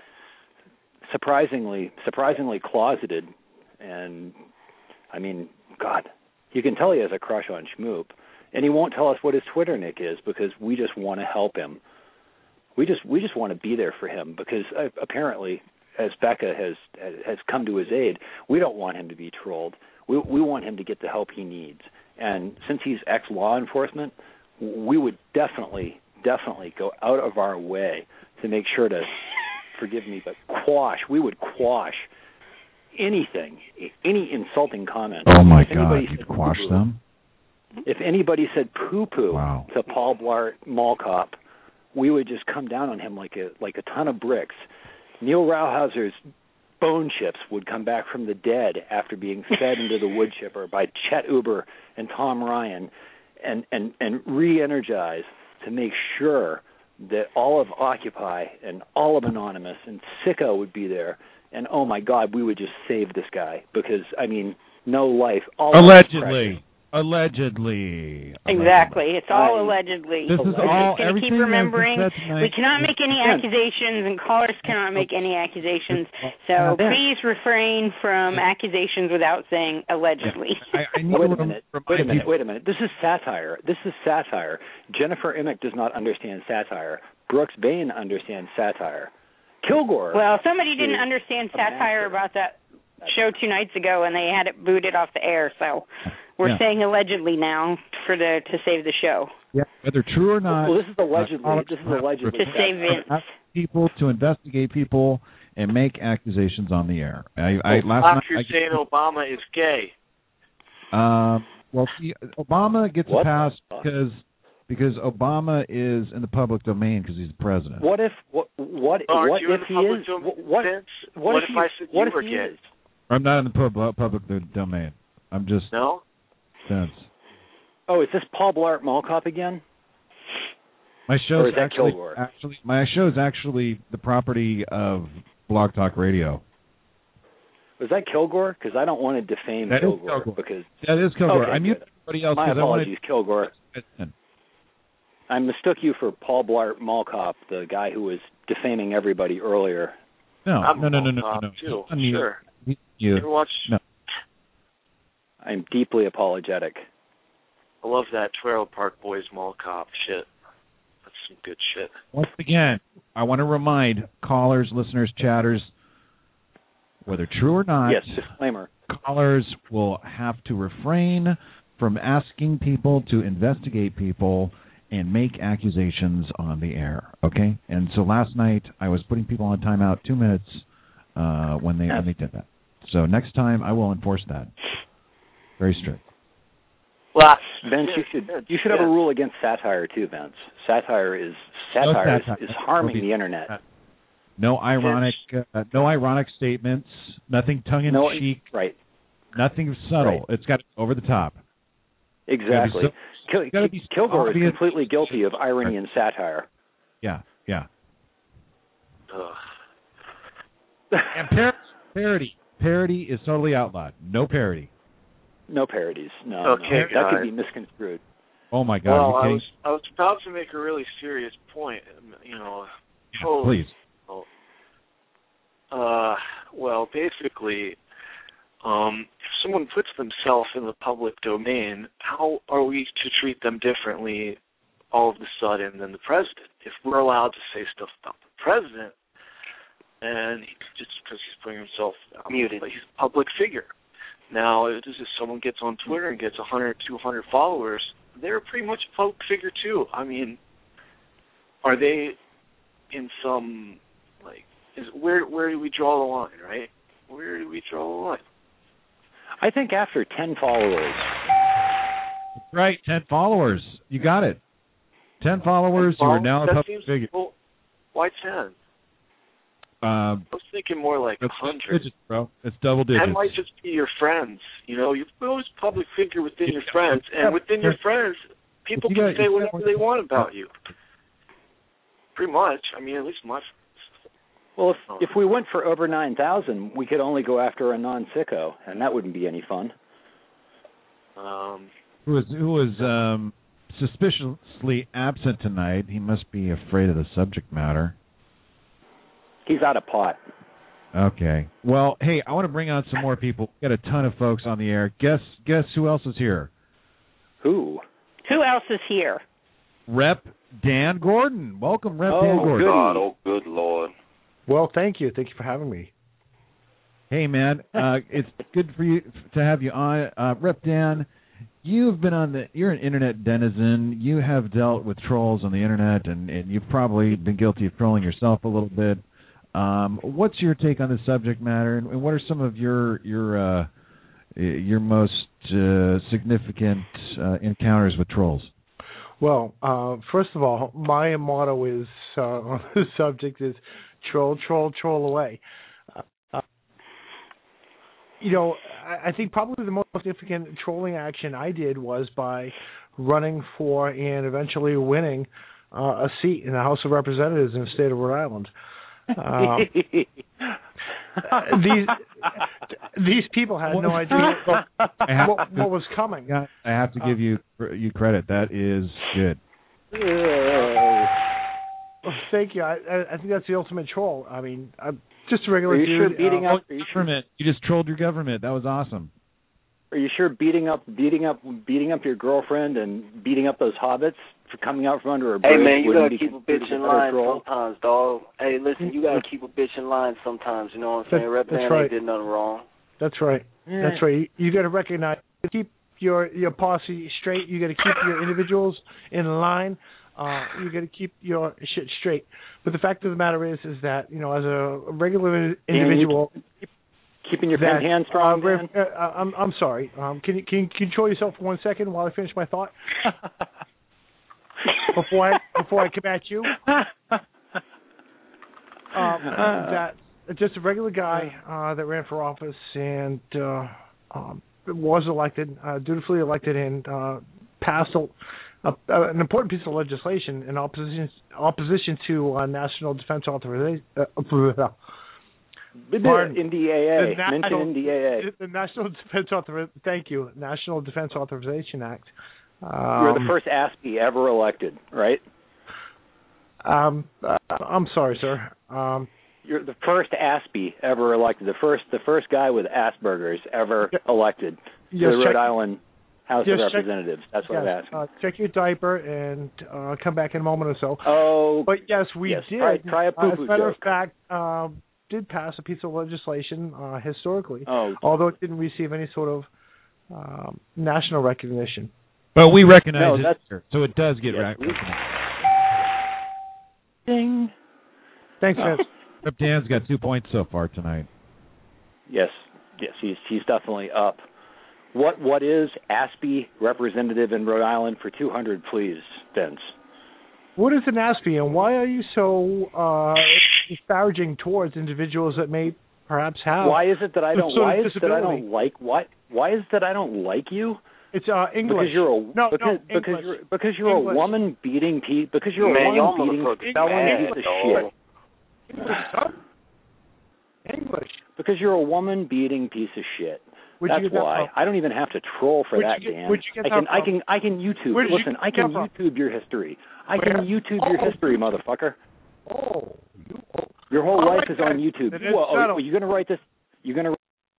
surprisingly closeted, and I mean, God, you can tell he has a crush on Schmoop, and he won't tell us what his Twitter nick is because we just want to help him. We just want to be there for him because apparently, as Becca has come to his aid, we don't want him to be trolled. We want him to get the help he needs. And since he's ex-law enforcement, we would definitely go out of our way to make sure to, forgive me, but we would quash anything, any insulting comment.
Oh my God, you'd quash them?
If anybody said poo-poo to Paul Blart Mall Cop, we would just come down on him like a ton of bricks. Neil Rauhauser's bone chips would come back from the dead after being fed into the wood chipper by Chet Uber and Tom Ryan, and re-energize to make sure that all of Occupy and all of Anonymous and Sicko would be there. And oh my God, we would just save this guy because, I mean, no life.
Allegedly. Allegedly.
Exactly. It's all allegedly.
This is all
everything. Keep remembering, we cannot make any accusations, and callers cannot make any accusations. So please refrain from accusations without saying allegedly.
Wait a minute. This is satire. Jennifer Emick does not understand satire. Brooks Bain understands satire. Kilgore.
Well, somebody didn't understand satire about that show 2 nights ago, and they had it booted off the air. So we're saying allegedly now to save the show.
Yeah, whether true or not.
Well, this is allegedly.
To save Vince.
People to investigate people and make accusations on the air.
You're saying Obama is gay.
Well, see, Obama gets a pass because Obama is in the public domain because he's the president.
What if he is? What if I said you were gay?
I'm not in the public domain. I'm just Vince.
Oh, is this Paul Blart Mall Cop again?
My show is actually the property of Blog Talk Radio.
Was that Kilgore? Because I don't want to defame Kilgore.
That is Kilgore.
Okay,
I muted everybody else.
My apologies, Kilgore. I mistook you for Paul Blart Mall Cop, the guy who was defaming everybody earlier.
No.
Too. Sure.
No.
I'm deeply apologetic.
I love that Trailer Park Boys Mall Cop shit. That's some good shit.
Once again, I want to remind callers, listeners, chatters, whether true or not,
yes, disclaimer.
Callers will have to refrain from asking people to investigate people and make accusations on the air, okay? And so last night I was putting people on timeout 2 minutes when they did that. So next time I will enforce that. Very strict.
Well, Vince, you should have a rule against satire too, Vince. Satire is harming the internet.
No ironic statements. Nothing tongue in cheek.
Right.
Nothing subtle.
Right.
It's got over the top.
Exactly. Kilgore is completely guilty of irony and satire.
Yeah.
Ugh.
And parody is totally outlawed. No parody.
No parodies. No.
Okay,
that could be misconstrued.
Oh my God!
Well, I was about to make a really serious point.
Please.
Well, basically, if someone puts themselves in the public domain, how are we to treat them differently all of a sudden than the president? If we're allowed to say stuff about the president, and just because he's putting himself muted, he's a public figure. Now, if someone gets on Twitter and gets 100, 200 followers, they're pretty much a public figure too. I mean, are they in some where do we draw the line, right? Where do we draw the line?
I think after 10 followers.
Right, 10 followers. You got it. 10 followers, you are now a public figure.
Well, why 10? I was thinking more like 100.
Digits, bro. It's double digits.
That might just be your friends. You're always a public figure within your friends, and within your friends, people can say whatever they want about you. Pretty much. I mean, at least my friends.
Well, if we went for over 9,000, we could only go after a non-sicko, and that wouldn't be any fun.
Who is suspiciously absent tonight? He must be afraid of the subject matter.
He's out of pot.
Okay. Well, hey, I want to bring on some more people. We got a ton of folks on the air. Guess who else is here?
Who?
Who else is here?
Rep Dan Gordon. Welcome, Rep Dan Gordon.
God, oh, good Lord.
Well, thank you. Thank you for having me.
Hey, man. It's good for you to have you on. Rep Dan, you've been you're an internet denizen. You have dealt with trolls on the internet, and you've probably been guilty of trolling yourself a little bit. What's your take on this subject matter, and what are some of your most significant encounters with trolls?
Well, first of all, my motto is on this subject is troll, troll, troll away. I think probably the most significant trolling action I did was by running for and eventually winning a seat in the House of Representatives in the state of Rhode Island. These people had no idea what was coming.
I have to give you credit. That is good.
Thank you. I think that's the ultimate troll. I mean, I'm just a regular
dude.
Sure
beating up
government? You just trolled your government. That was awesome.
Are you sure beating up your girlfriend and beating up those hobbits for coming out from under a bridge?
Hey man, you gotta keep a bitch in line sometimes, dog. Hey, listen, you gotta keep a bitch in line sometimes. You know what I'm saying? Rep Man ain't did nothing wrong.
That's right. Yeah. That's right. You gotta recognize, keep your posse straight. You gotta keep your individuals in line. You got to keep your shit straight. But the fact of the matter is that as a regular individual,
keeping your hand strong.
I'm sorry. Can you control yourself for 1 second while I finish my thought before I come at you? That just a regular guy that ran for office and was elected, dutifully elected, and passed an important piece of legislation in opposition to National Defense Authorization.
NDAA.
The National Defense Thank you, National Defense Authorization Act.
You're the first ASPE ever elected, right?
I'm sorry, sir.
You're the first ASPE ever elected. The first guy with Asperger's ever elected to the Rhode Island House of Representatives. That's what I'm asking.
Check your diaper and come back in a moment or so.
Oh,
but yes, we did.
Try a poo-poo
As a matter
joke.
of fact, did pass a piece of legislation historically,
Oh.
although it didn't receive any sort of national recognition.
But we recognize it,
that's,
so it does get recognized.
Ding.
Thanks, Vince.
Dan's got 2 points so far tonight.
Yes, he's definitely up. What is Aspie representative in Rhode Island for 200, please, Vince?
What is an Aspie, and why are you so disparaging towards individuals that may perhaps have?
Why is it that I don't? Why is it that I don't like? Why is it that I don't like you?
It's English.
Because you're a
English.
You're a woman beating because you're a woman beating felon piece of shit.
English.
Because you're a woman beating piece of shit. That's why. I don't even have to troll for that, Dan. I can YouTube. Listen, I can YouTube your history. I can YouTube your history, motherfucker.
Oh.
Your whole life is on YouTube. Are you going to write this? You're going to.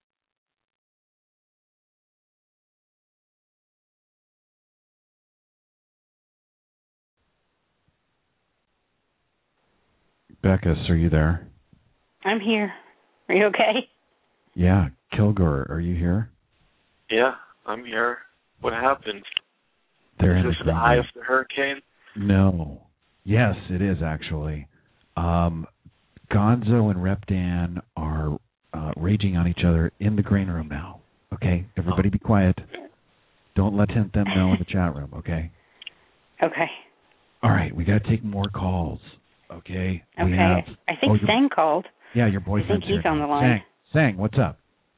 Becca, are you there?
I'm here. Are you okay?
Yeah. Kilgore, are you here?
Yeah, I'm here. What happened?
Is
this the eye of the hurricane?
No. Yes, it is actually. Gonzo and Rep Dan are raging on each other in the green room now. Okay? Everybody be quiet. Don't let them know in the chat room, okay?
Okay.
All right, we got to take more calls, okay?
Okay. I think Sang called.
Yeah, your boyfriend's
I think he's on the line.
Sang, Sang, what's up?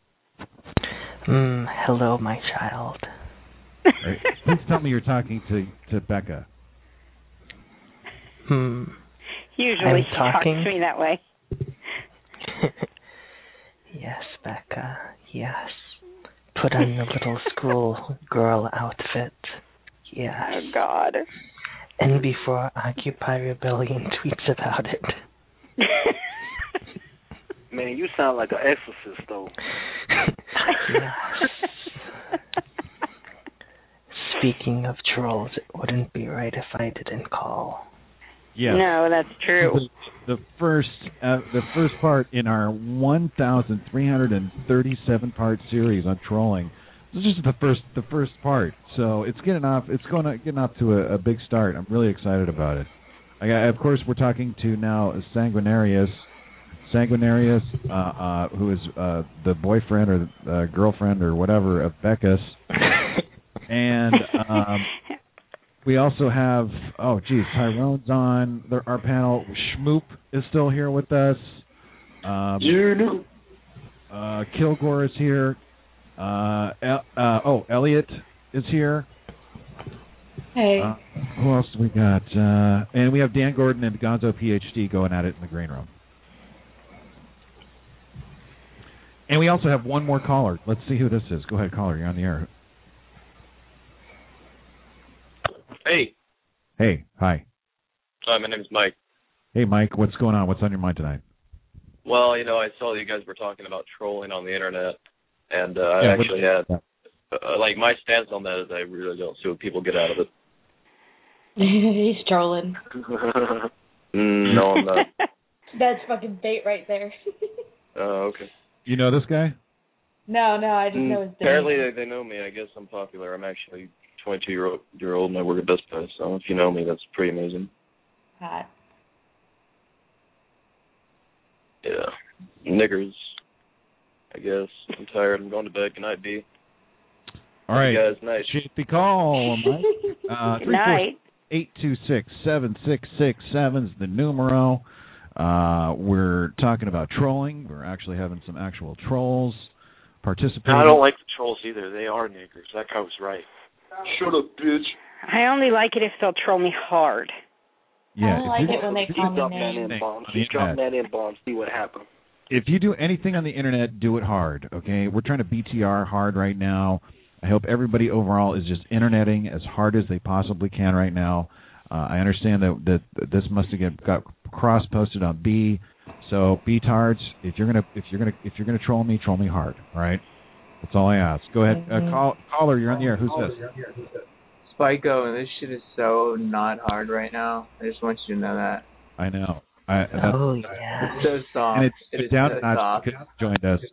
Hello, my child.
Right. Please tell me you're talking to Becca.
Usually she talks to me that way.
Yes, Becca, yes. Put on the little school girl outfit. Yes.
Oh, God.
And before Occupy Rebellion tweets about it.
Man, you sound like an exorcist, though.
Yes. Speaking of trolls, it wouldn't be right if I didn't call.
Yes.
No, that's true.
The first part in our 1,337 part series on trolling. This is just the first part, so it's getting off to a big start. I'm really excited about it. Of course, we're talking to now Sanguinarius, who is the boyfriend or girlfriend or whatever of Becca's, and we also have Tyrone's on our panel. Schmoop is still here with us. Kilgore is here. Elliot is here.
Hey.
Who else do we got? And we have Dan Gordon and Gonzo PhD going at it in the green room. And we also have one more caller. Let's see who this is. Go ahead, caller. You're on the air.
Hey.
Hey. Hi.
Hi, my name is Mike.
Hey, Mike. What's going on? What's on your mind tonight?
Well, I saw you guys were talking about trolling on the internet, and I actually had, my stance on that is I really don't see what people get out of it.
He's trolling.
No, I'm not.
That's fucking bait right there.
Oh, okay.
You know this guy?
No, I just know his name.
Apparently they know me. I guess I'm popular. I'm actually 22-year-old and I work at Best Buy, so if you know me, that's pretty amazing.
Hot.
Yeah. Niggers, I guess. I'm tired. I'm going to bed. Good night, B.
All right.
You guys, night.
Shoot the call, Mike.
Good night.
826-7667 is the numero. We're talking about trolling. We're actually having some actual trolls participating.
I don't like the trolls either. They are niggers. That guy was right.
Shut up, bitch.
I only like it if they'll troll me hard.
Yeah,
I don't like it when they call me names.
Keep dropping that N-bomb. See what happens.
If you do anything on the internet, do it hard, okay? We're trying to BTR hard right now. I hope everybody overall is just interneting as hard as they possibly can right now. I understand that this must have got cross-posted on B. So B-tards, if you're gonna troll me hard, all right? That's all I ask. Go ahead, caller. You're on the air. Who's this?
Spyco, this shit is so not hard right now. I just want you to know that.
I know.
Yeah. It's so soft.
And it's down to notch because you joined us.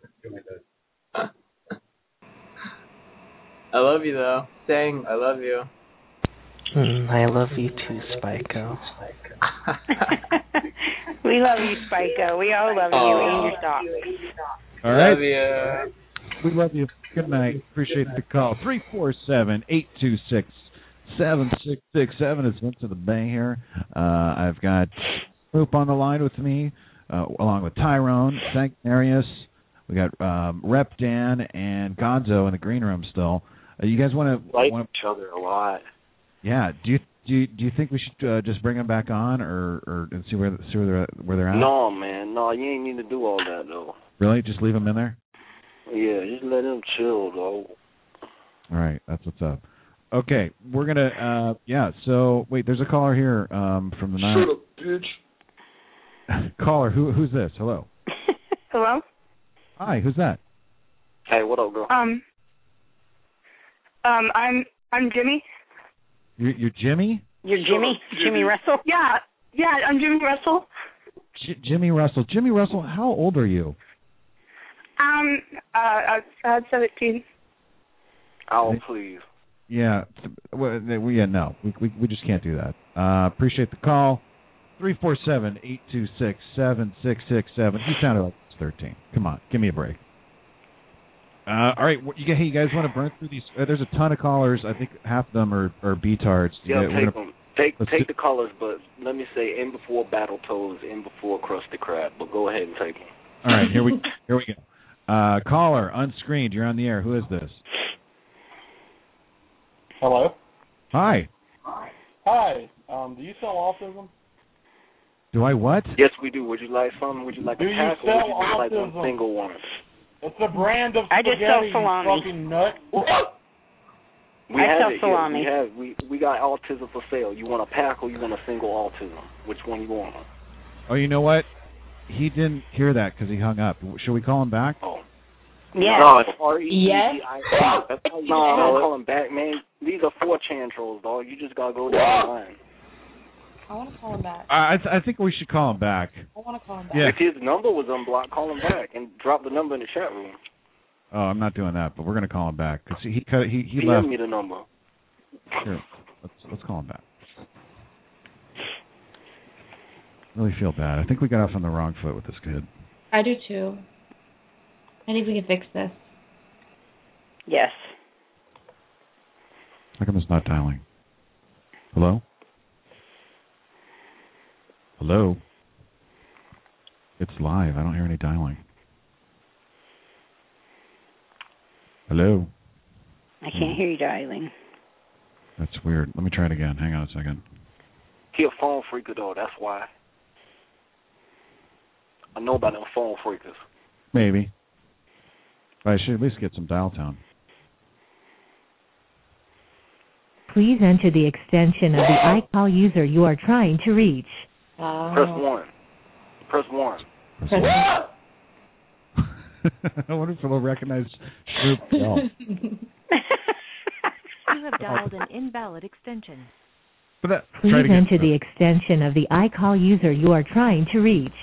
I love you though. Sang, I love you.
I love you too, Spyco.
We We love you, Spyco. We all love you and your dog.
All right.
Love you.
We love you. Good night. Appreciate the call. 347-826-7667. It's Vince of the Bay here. I've got Snoop on the line with me, along with Tyrone, Sagnarius. We got Rep Dan and Gonzo in the green room still. You guys want to
like each other a lot?
Yeah. Do you think we should just bring them back on, or and see where they're at?
No, man. No, you ain't need to do all that though.
Really? Just leave them in there?
Yeah, just let them chill though.
All right, that's what's up. Okay, we're gonna. So wait, there's a caller here from the night.
Shut up, bitch.
Caller, who's this? Hello.
Hello.
Hi, who's that?
Hey, what up, girl?
I'm Jimmy.
You're Jimmy?
You're Jimmy? Jimmy Russell?
Yeah, I'm Jimmy Russell.
Jimmy Russell. Jimmy Russell, how old are you?
I'm 17.
Oh, please.
Yeah. No. We just can't do that. Appreciate the call. 347-826-7667. You sounded like it's 13. Come on, give me a break. All right, hey, you guys want to burn through these? There's a ton of callers. I think half of them are B-tards.
Yeah, take them. Take the callers, but let me say in before Battletoads, in before Krusty Krab. But go ahead and take them.
All right, here we go. Caller, unscreened. You're on the air. Who is this?
Hello.
Hi.
Hi. Do you sell autism?
Do I what?
Yes, we do. Would you like some? Would you like a pack, or would you just like one single one?
It's a brand of
I just sell
spaghetti,
salami.
you fucking nut.
We
I
have
sell
it
salami.
Here. We got autism for sale. You want a pack or you want a single autism? Which one you want?
Oh, you know what? He didn't hear that because he hung up. Should we call him back?
Oh.
Yes.
No, it's R-E-E-D-I-C.
Yes.
That's how you call him back, man. These are 4chan trolls, dog. You just gotta go down the line.
I want to call him back.
I think we should call him back.
I want to call him back.
Yeah.
If his number was unblocked, call him back and drop the number in the chat room.
Oh, I'm not doing that, but we're going to call him back because he
PM
left.
me the number.
Here, let's call him back. Really feel bad. I think we got off on the wrong foot with this kid.
I do too. I think we can fix this.
Yes.
How come it's not dialing? Hello? Hello? It's live. I don't hear any dialing. Hello?
I can't hear you dialing.
That's weird. Let me try it again. Hang on a second.
He a phone freaker, though. That's why. I know about them phone freakers.
Maybe. But I should at least get some dial tone.
Please enter the extension of the iCall user you are trying to reach.
Press 1. Press 1.
Press 1.
I wonder if it'll recognize Snoop Dogg.
You have dialed an invalid extension.
Please
enter the extension of the iCall user you are trying to reach.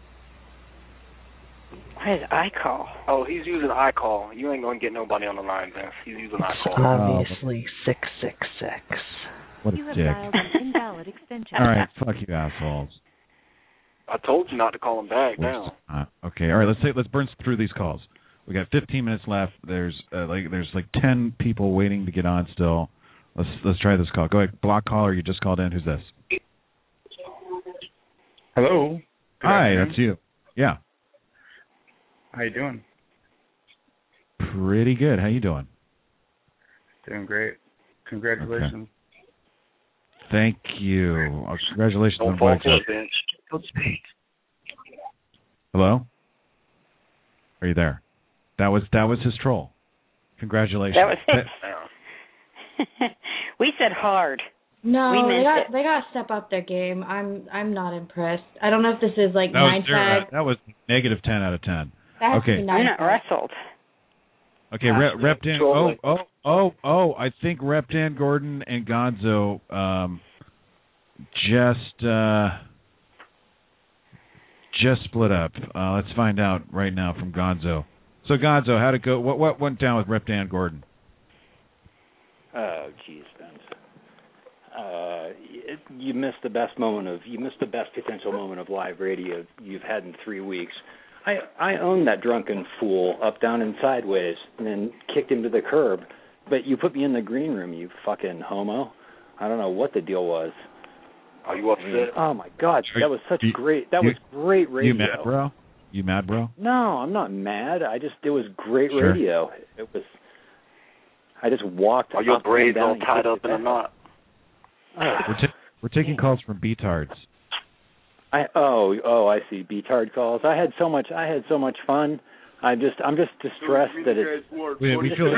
What is iCall?
Oh, he's using iCall. You ain't going to get nobody on the line, Vince. He's using iCall.
Obviously 666.
What a
You have
dick.
dialed an invalid extension.
All right, fuck you assholes.
I told you not to call him back now.
Okay, all right. Let's burn through these calls. We got 15 minutes left. There's like 10 people waiting to get on still. Let's try this call. Go ahead, block caller. You just called in. Who's this?
Hello.
Hi, that's you. Yeah.
How you doing?
Pretty good. How you doing?
Doing great. Congratulations.
Okay. Thank you. Congratulations on
fall
what?
for it, Vince. Don't speak.
Hello? Are you there? That was his troll. Congratulations.
That was it. We said hard.
No,
We meant
they got to step up their game. I'm not impressed. I don't know if this is like
That was
9
zero.
tag.
That was negative 10 out of 10.
That has to
Okay.
be 9 tag.
wrestled.
Okay, Rep Dan. Oh! I think Rep Dan Gordon and Gonzo just split up. Let's find out right now from Gonzo. So Gonzo, how'd it go? What went down with Rep Dan Gordon?
Oh, geez, Vince. you missed the best potential moment of live radio you've had in 3 weeks. I owned that drunken fool up, down, and sideways, and then kicked him to the curb. But you put me in the green room, you fucking homo. I don't know what the deal was.
Are you upset?
Oh my God, that was such great. That was great radio.
You mad, bro? You mad, bro?
No, I'm not mad. It was great radio. It was. I just walked.
Are your braids all tied up in a knot?
We're taking calls from betards.
I see beatard calls. I had so much fun. I'm just distressed that
we feel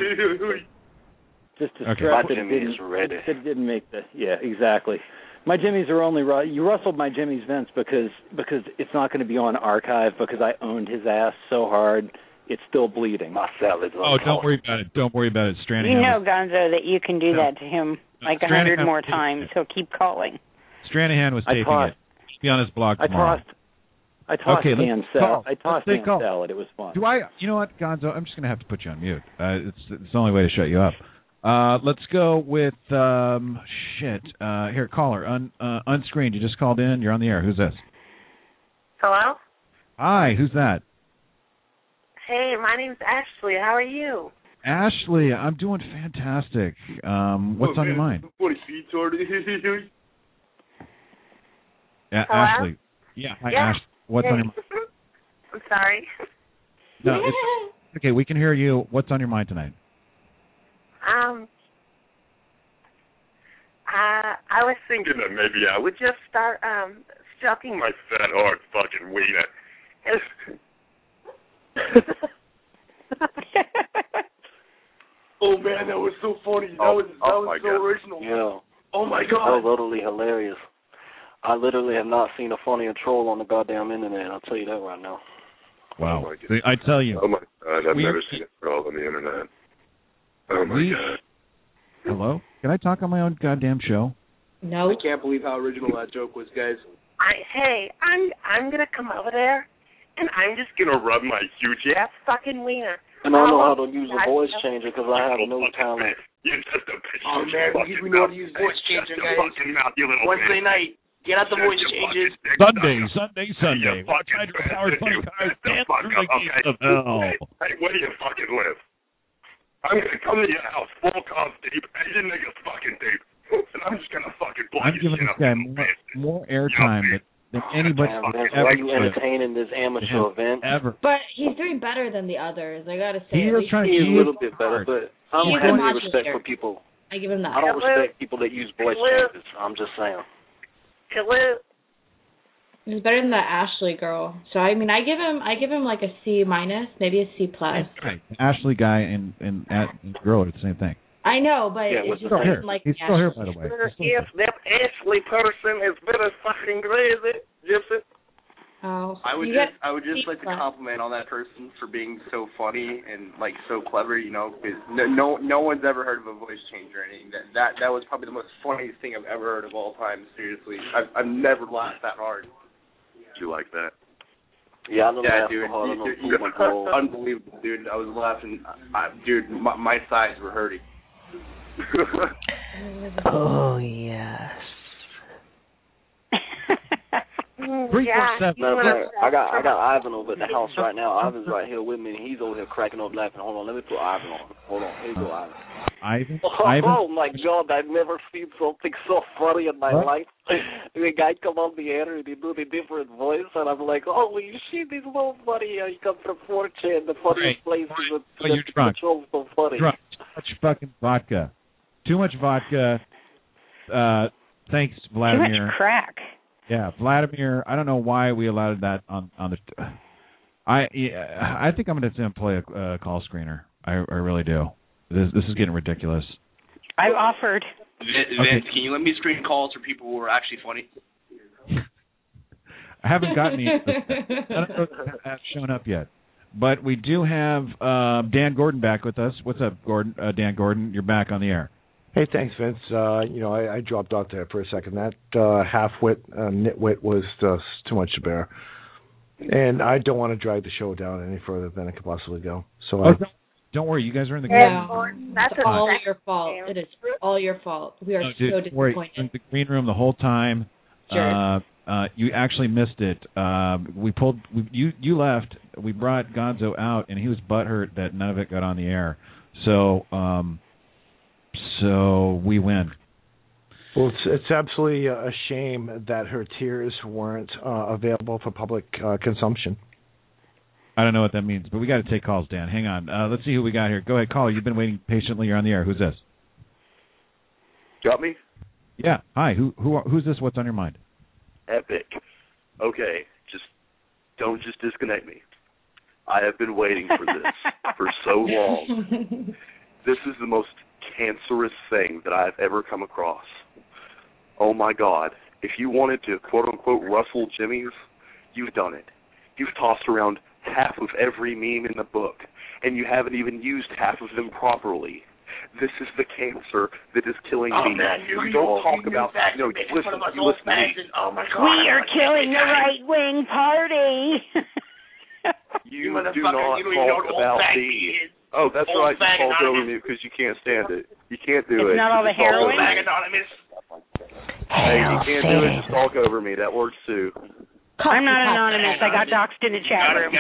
just distressed that it didn't make the exactly. My jimmies are only you rustled my jimmies, Vince, because it's not going to be on archive because I owned his ass so hard it's still bleeding.
My salad's on.
Oh, don't worry about it. Don't worry about it, Stranahan.
You know, Gonzo, that you can do that to him like 100 more times. He'll keep calling.
Stranahan was taping it. Be on his blog tomorrow.
I tossed Dan salad. It was fun.
You know what, Gonzo? I'm just going to have to put you on mute. It's the only way to shut you up. Let's go with here, caller, unscreened. You just called in. You're on the air. Who's this?
Hello?
Hi, who's that?
Hey, my name's Ashley. How are you?
Ashley, I'm doing fantastic. What's on your mind? Yeah,
hello?
Ashley. Yeah, hi, Ashley. What's on your mind?
I'm sorry.
No, it's okay. We can hear you. What's on your mind tonight?
I was thinking that maybe I would just start stroking my fat hard fucking wiener.
Oh man, that was so funny. That was so original.
Yeah.
Oh my God.
That was utterly hilarious. I literally have not seen a funnier troll on the goddamn internet. I'll tell you that right now.
Wow. I tell you.
Oh my God, I've never seen a troll on the internet. Oh my God.
Hello? Can I talk on my own goddamn show?
No.
I can't believe how original that joke was, guys.
I'm gonna come over there, and I'm just gonna rub my huge ass fucking wiener.
And I know how to use a voice changer because I have no talent.
You're just a bitch.
Oh man, we know how to use voice changer, guys. Wednesday night, get out the voice changers.
Sunday. Powered funny cars dance through the gates of hell.
Hey, where do you fucking live? I'm gonna come to your house, full cars deep, and your niggas fucking deep, and I'm just gonna fucking blow
I'm
your
giving
shit
this
up.
guy more airtime than anybody
Why are you entertaining this amateur event?
Ever.
But he's doing better than the others. I gotta say.
He is a little bit better, but I don't have any respect for people.
I give him that.
I don't respect people that use voice changes. I'm just saying.
Hello.
He's better than the Ashley girl. So I mean, I give him like a C minus, maybe a C plus.
Right. Ashley guy and girl are the same thing.
I know, but
yeah,
it's just
here.
like
He's still here, by the way.
Yes, that Ashley person is very fucking crazy, Gypsy.
Oh.
I would just like to compliment on that person for being so funny and like so clever, you know, because no one's ever heard of a voice change or anything. That was probably the most funniest thing I've ever heard of all time. Seriously, I've never laughed that hard. You like that?
Yeah, I don't laugh
dude.
so hard. I don't
Unbelievable, dude. I was laughing. Dude, my sides were hurting.
Oh, yes.
347.
I got Ivan over at the house right now. Ivan's right here with me, and he's over here cracking up laughing. Hold on, let me put Ivan on. Hold on, here you go, Ivan.
Ivan?
Oh my God, I've never seen something so funny in my life. The guy come on the air and he do the different voice, and I'm like, holy shit, he's so funny. He comes from 4chan, the funniest place in the
you're drunk.
So funny.
Drunk. Too much fucking vodka. Too much vodka. Thanks, Vladimir.
Too much crack.
Yeah, Vladimir. I don't know why we allowed that on the. I think I'm going to play a call screener. I really do. This is getting ridiculous.
I've offered.
Vince, can you let me screen calls for people who are actually funny?
I haven't gotten any. I don't know if that's shown up yet, but we do have Dan Gordon back with us. What's up, Gordon? Dan Gordon, you're back on the air.
Hey, thanks, Vince. I dropped out there for a second. That half-wit, nitwit was just too much to bear. And I don't want to drag the show down any further than it could possibly go. So
Don't worry, you guys are in the
No,
green room.
that's all your fault. It is all your fault. We are
Dude,
so
don't worry,
disappointed.
you're in the green room the whole time.
Sure.
You actually missed it. You left. We brought Gonzo out, and he was butthurt that none of it got on the air. So we win.
Well, it's absolutely a shame that her tears weren't available for public consumption.
I don't know what that means, but we got to take calls, Dan. Hang on. Let's see who we got here. Go ahead, caller. You've been waiting patiently. You're on the air. Who's this?
Got me?
Yeah. Hi. Who's this? What's on your mind?
Epic. Okay, don't disconnect me. I have been waiting for this for so long. This is the most cancerous thing that I've ever come across. Oh my God. If you wanted to quote-unquote rustle Jimmy's, you've done it. You've tossed around half of every meme in the book, and you haven't even used half of them properly. This is the cancer that is killing me.
Man,
you don't talk about that. No, listen to me.
Oh my God.
We are killing the right-wing party.
You do not talk about these. Oh, that's right. You talk over me because you can't stand it. You can't do it.
It's not all the heroin.
Hey, you can't do it. Just talk over me. That works too.
I'm not anonymous. I got doxed in the chat room.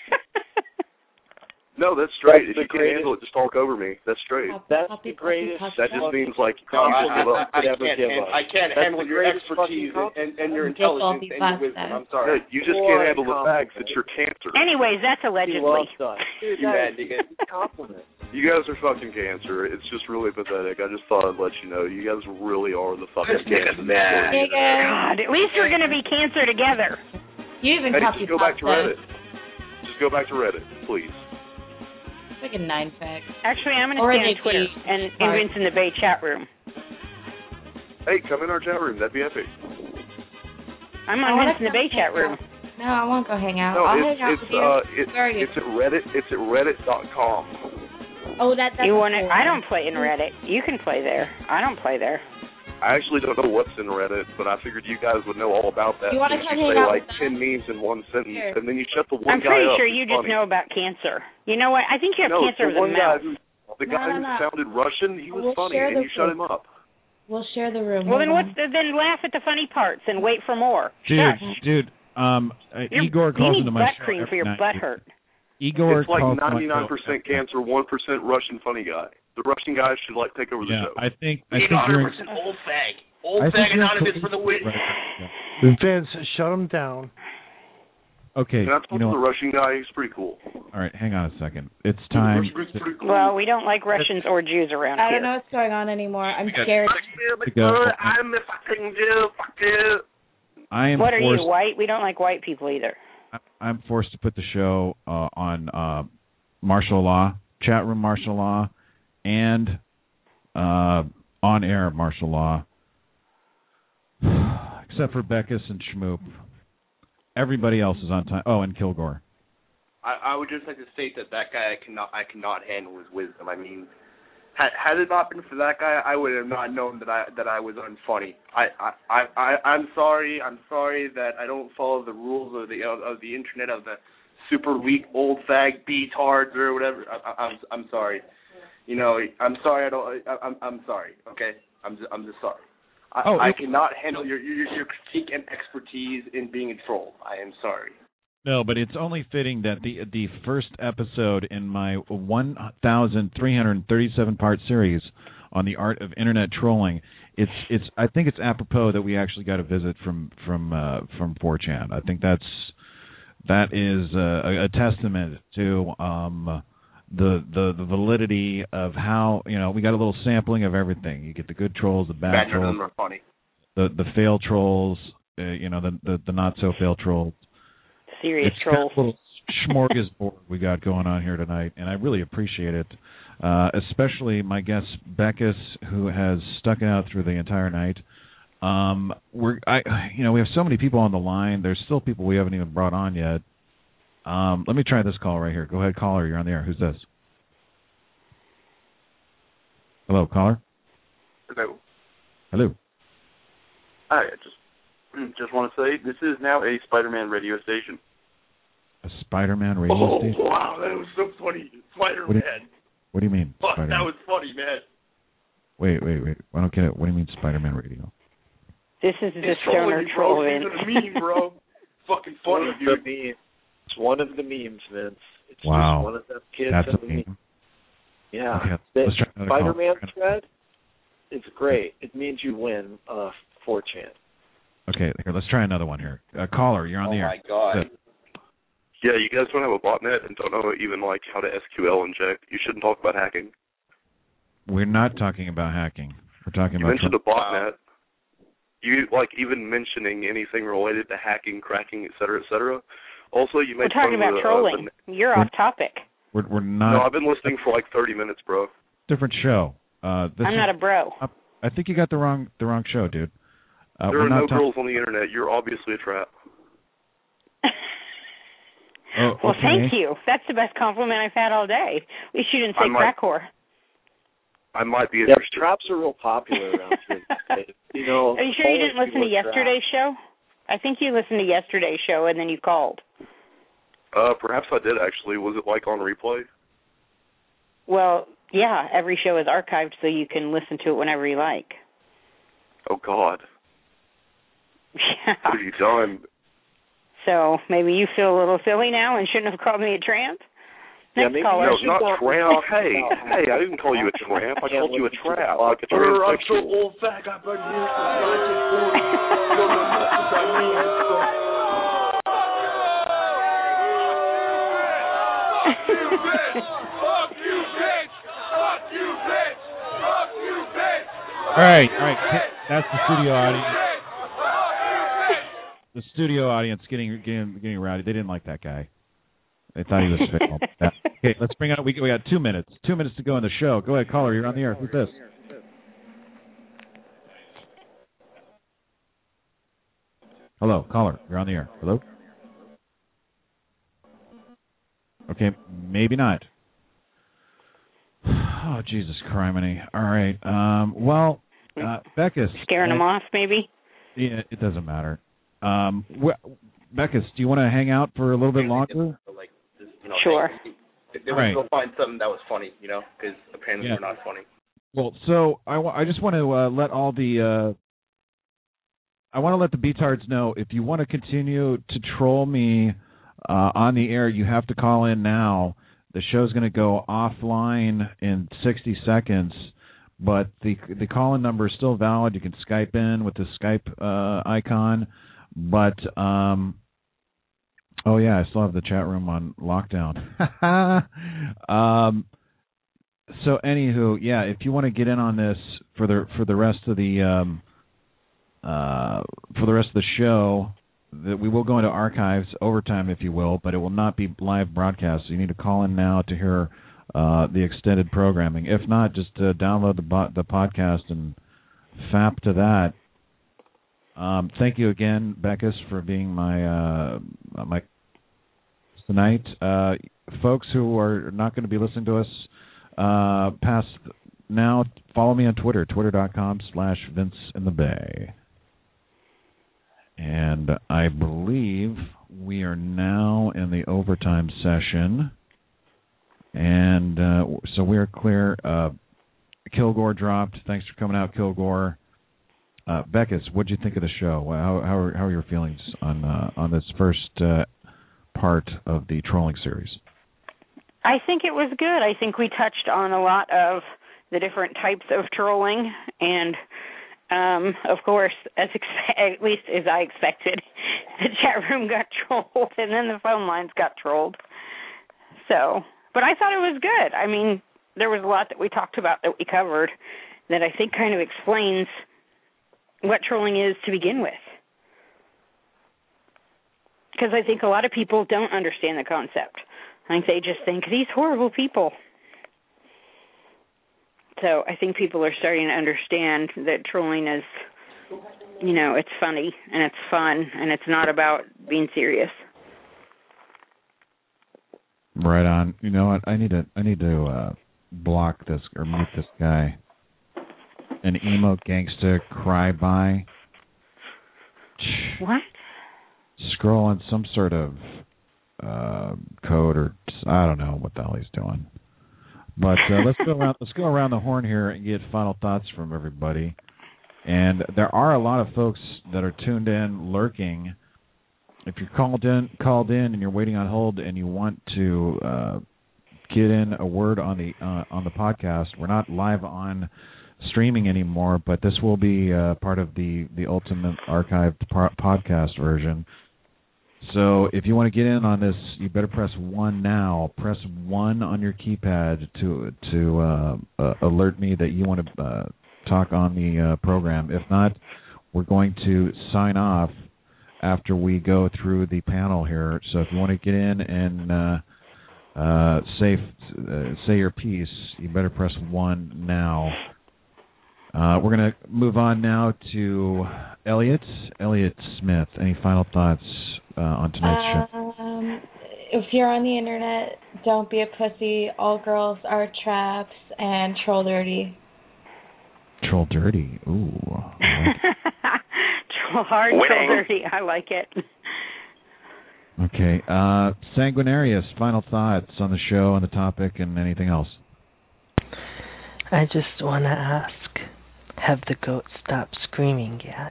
No, that's straight. If you can't handle it, just talk over me. That's straight.
That's the greatest.
That just means like you just give up.
I can't handle your expertise and your intelligence and your wisdom. I'm sorry.
No, you just can't handle the facts that you're cancer.
Anyways, that's allegedly.
Compliment.
You guys are fucking cancer. It's just really pathetic. I just thought I'd let you know. You guys really are the fucking cancer.
God, at least we're going to be cancer together.
You even
Hey,
copy
just go back to Reddit. Just go back to Reddit, please.
It's like a 9-pack.
Actually, I'm going to stay on Twitter and Vince in the Bay chat room.
Hey, come in our chat room. That'd be epic.
I'm on Vince in the Bay chat room.
No, I won't go hang out.
No,
I'll hang out with you.
It's at Reddit. It's at Reddit.com.
Oh, that's
you want it? I don't play in Reddit. You can play there. I don't play there.
I actually don't know what's in Reddit, but I figured you guys would know all about that.
You want to come hang
say
out
like
with
10 memes in one sentence,
Here.
and then you shut the one
I'm
guy
pretty
up.
sure you just know about cancer. You know what? I think you have cancer of
the
the
one
mouth.
The guy who sounded Russian, he was funny, and you shut him up.
We'll share the room.
Well, then then laugh at the funny parts and wait for more.
Dude, Igor calls into my
butt cream
show
for your
every
butt
night.
hurt.
Igor
It's like
calls
99% cancer, 1% Russian funny guy. The Russian guy should like take over the show.
I think
100% old fag. Old fag anonymous for the win.
Vince, shut him down.
Okay,
Can I talk to the Russian guy? He's pretty cool.
All right, hang on a second. It's time.
Well, we don't like Russians or Jews around
I
here.
don't know what's going on anymore. I'm scared.
I'm a fucking Jew. Fuck you.
I am
what are
forced,
you, white? We don't like white people either.
I'm forced to put the show on martial law, chat room martial law, and on-air martial law. Except for Beckus and Schmoop. Everybody else is on time. Oh, and Kilgore.
I would just like to state that guy I cannot handle his wisdom. I mean, had it not been for that guy, I would have not known that I was unfunny. I'm sorry. I'm sorry that I don't follow the rules of the internet, of the super weak old fag beatards or whatever. I'm sorry. You know, I'm sorry. I'm sorry. Okay, I'm just sorry. I cannot handle your critique and expertise in being a troll. I am sorry.
No, but it's only fitting that the first episode in my 1,337 part series on the art of internet trolling, I think it's apropos that we actually got a visit from 4chan. I think that is a testament to the validity of how, you know, we got a little sampling of everything. You get the good trolls, the bad trolls,
are funny.
the fail trolls, you know, the not so fail trolls.
Serious
it's
trolls.
Kind of a little smorgasbord we got going on here tonight, and I really appreciate it. Especially my guest Beckus, who has stuck it out through the entire night. We have so many people on the line. There's still people we haven't even brought on yet. Let me try this call right here. Go ahead, caller. You're on the air. Who's this? Hello, caller.
Hello.
Hello.
Hi. I just want to say this is now a Spider-Man radio station.
A Spider-Man radio station?
Wow, that was so funny. Spider-Man.
What do you mean,
Fuck,
Spider-Man?
that was funny, man.
Wait. I don't get it. What do you mean, Spider-Man Radio?
This is the
It's
Stoner
trolling,
Troll
bro.
in.
It's a meme, bro. Fucking funny, dude.
It's one of the memes, Vince. It's
Wow.
just one of them kids.
That's
in
a
the
meme.
Yeah.
Okay,
The
let's try another call.
Spider-Man thread is great. It means you win 4chan.
Okay, here, let's try another one here. Caller, you're on the air.
Oh, my God. Yeah, you guys don't have a botnet and don't know even, like, how to SQL inject. You shouldn't talk about hacking.
We're not talking about hacking. We're talking
You
about...
mentioned a botnet. You, like, even mentioning anything related to hacking, cracking, et cetera, et cetera. Also, you
We're
made
talking
fun
about
of
trolling. You're off topic.
We're not...
No, I've been listening for, like, 30 minutes, bro.
Different show.
I'm not a bro.
I think you got the wrong show, dude.
There are no girls on the internet. You're obviously a trap.
Oh,
Well,
okay.
thank you. That's the best compliment I've had all day. At least you didn't say crack whore.
I might be
Yeah,
interested.
traps are real popular around here. You know,
Are you sure you didn't listen to
people are
yesterday's show? I think you listened to yesterday's show and then you called.
Perhaps I did, actually. Was it, like, on replay?
Well, yeah, every show is archived so you can listen to it whenever you like.
Oh, God.
Yeah.
What have you done?
So maybe you feel a little silly now and shouldn't have called me a tramp? Next caller.
No, not tramp. Hey, I didn't call you a tramp. I called you a trap. Like a
I'm so
transsexual.
old fat, I've been here since 1940. Don't know nothing about me and stuff.
All right. That's the studio audience. The studio audience getting rowdy. They didn't like that guy. They thought he was fickle. Okay, let's bring out. We got 2 minutes. 2 minutes to go in the show. Go ahead, caller. You're on the air. Who's this? Hello, caller. You're on the air. Hello. Okay, maybe not. Oh, Jesus criminy. All right. Well, Beckus.
Scaring them off, maybe?
Yeah, it doesn't matter. Beckus, do you want to hang out for a little bit longer?
Like, just,
Sure.
They
Right.
would go find something that was funny, because apparently we're not funny.
Well, so I just want to let all the I want to let the beatards know, if you want to continue to troll me on the air, you have to call in now. The show's going to go offline in 60 seconds, but the call-in number is still valid. You can Skype in with the Skype icon, but oh yeah, I still have the chat room on lockdown. So anywho, yeah, if you want to get in on this for the rest of the show, that we will go into archives overtime, if you will, but it will not be live broadcast. So you need to call in now to hear the extended programming. If not, just download the podcast and fap to that. Thank you again, Beckus, for being my tonight. Folks who are not going to be listening to us past now, follow me on Twitter, twitter.com/VinceInTheBay. And I believe we are now in the overtime session. And so we are clear. Kilgore dropped. Thanks for coming out, Kilgore. Beckus, what did you think of the show? How are your feelings on this first part of the trolling series?
I think it was good. I think we touched on a lot of the different types of trolling, and of course, at least as I expected, the chat room got trolled, and then the phone lines got trolled. So, but I thought it was good. I mean, there was a lot that we talked about that we covered that I think kind of explains what trolling is to begin with. Because I think a lot of people don't understand the concept. I think they just think, these horrible people. So I think people are starting to understand that trolling is, it's funny and it's fun and it's not about being serious.
Right on. You know what? I need to block this or mute this guy. An emo gangsta cry by.
What?
Scroll on some sort of code, or I don't know what the hell he's doing. But let's go around the horn here and get final thoughts from everybody. And there are a lot of folks that are tuned in, lurking. If you're called in and you're waiting on hold and you want to get in a word on the podcast, we're not live on streaming anymore, but this will be part of the ultimate archived podcast version. So if you want to get in on this, you better press 1 now. Press 1 on your keypad to alert me that you want to talk on the program. If not, we're going to sign off after we go through the panel here. So if you want to get in and say your piece, you better press 1 now. We're going to move on now to Elliot Smith. Any final thoughts on tonight's show?
If you're on the internet, don't be a pussy. All girls are traps, and troll dirty.
Troll dirty. Ooh.
Troll hard, troll dirty. I like it.
Okay. Sanguinarius, final thoughts on the show, on the topic, and anything else?
I just want to ask, have the goats stopped screaming yet?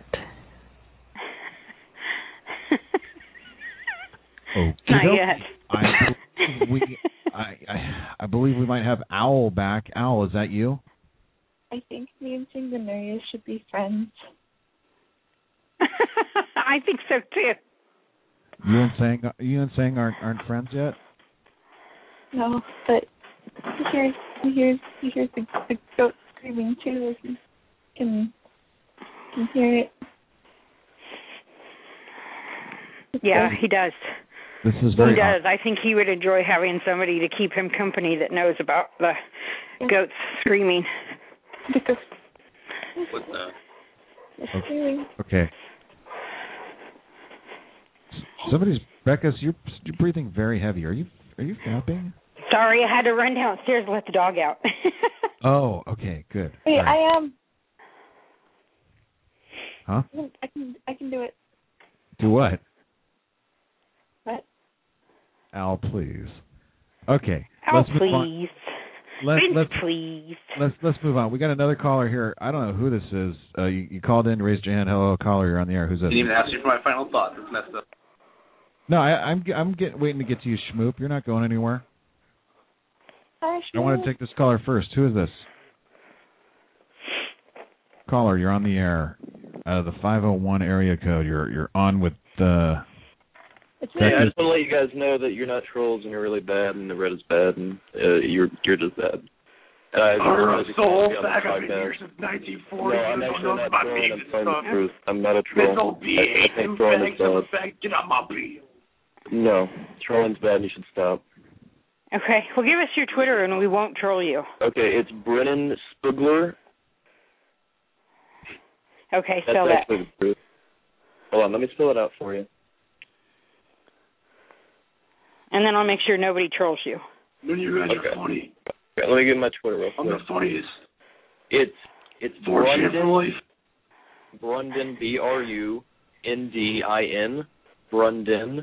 Not yet.
I believe we might have Owl back. Owl, is that you?
I think me and Sanguinarius should be friends.
I think so too.
You and Sang aren't friends yet?
No, but he hears the goat screaming too. If you can hear it.
Yeah, he does.
This is very
He does. I think he would enjoy having somebody to keep him company that knows about the goats screaming.
What's that?
Okay. Becca, you're breathing very heavy. Are you fapping?
Sorry, I had to run downstairs and let the dog out.
Oh, okay, good.
Wait,
right.
I am.
Huh?
I can do it.
Do what?
What?
Al, please. Okay.
Al, please.
Please. Let's move on. We got another caller here. I don't know who this is. You called in, raised your hand. Hello, caller. You're on the air. Who's this?
Didn't even ask you for my final thoughts. It's messed up.
No, I'm waiting to get to you, Schmoop. You're not going anywhere.
Hi, Schmoop.
I want to take this caller first. Who is this? Caller, you're on the air. Out of the 501 area code, you're on with
I just want to let you guys know that you're not trolls and you're really bad and the red is bad and you're just bad.
I'm so old back. I've been here since 1940.
No, I'm actually not trolling. I'm telling the truth. I'm not a troll. I think trolling is bad.
Get out my beard.
No, trolling's bad and you should stop.
Okay, well, give us your Twitter and we won't troll you.
Okay, it's Brennan Spugler.
Okay,
That's
spell that.
actually the truth. Hold on, let me spell it out for you.
And then I'll make sure nobody trolls you.
None of you guys are funny.
Okay, let me get my Twitter real quick.
I'm the funniest.
It's
Brundin.
Brundin, Brundin, Brundin.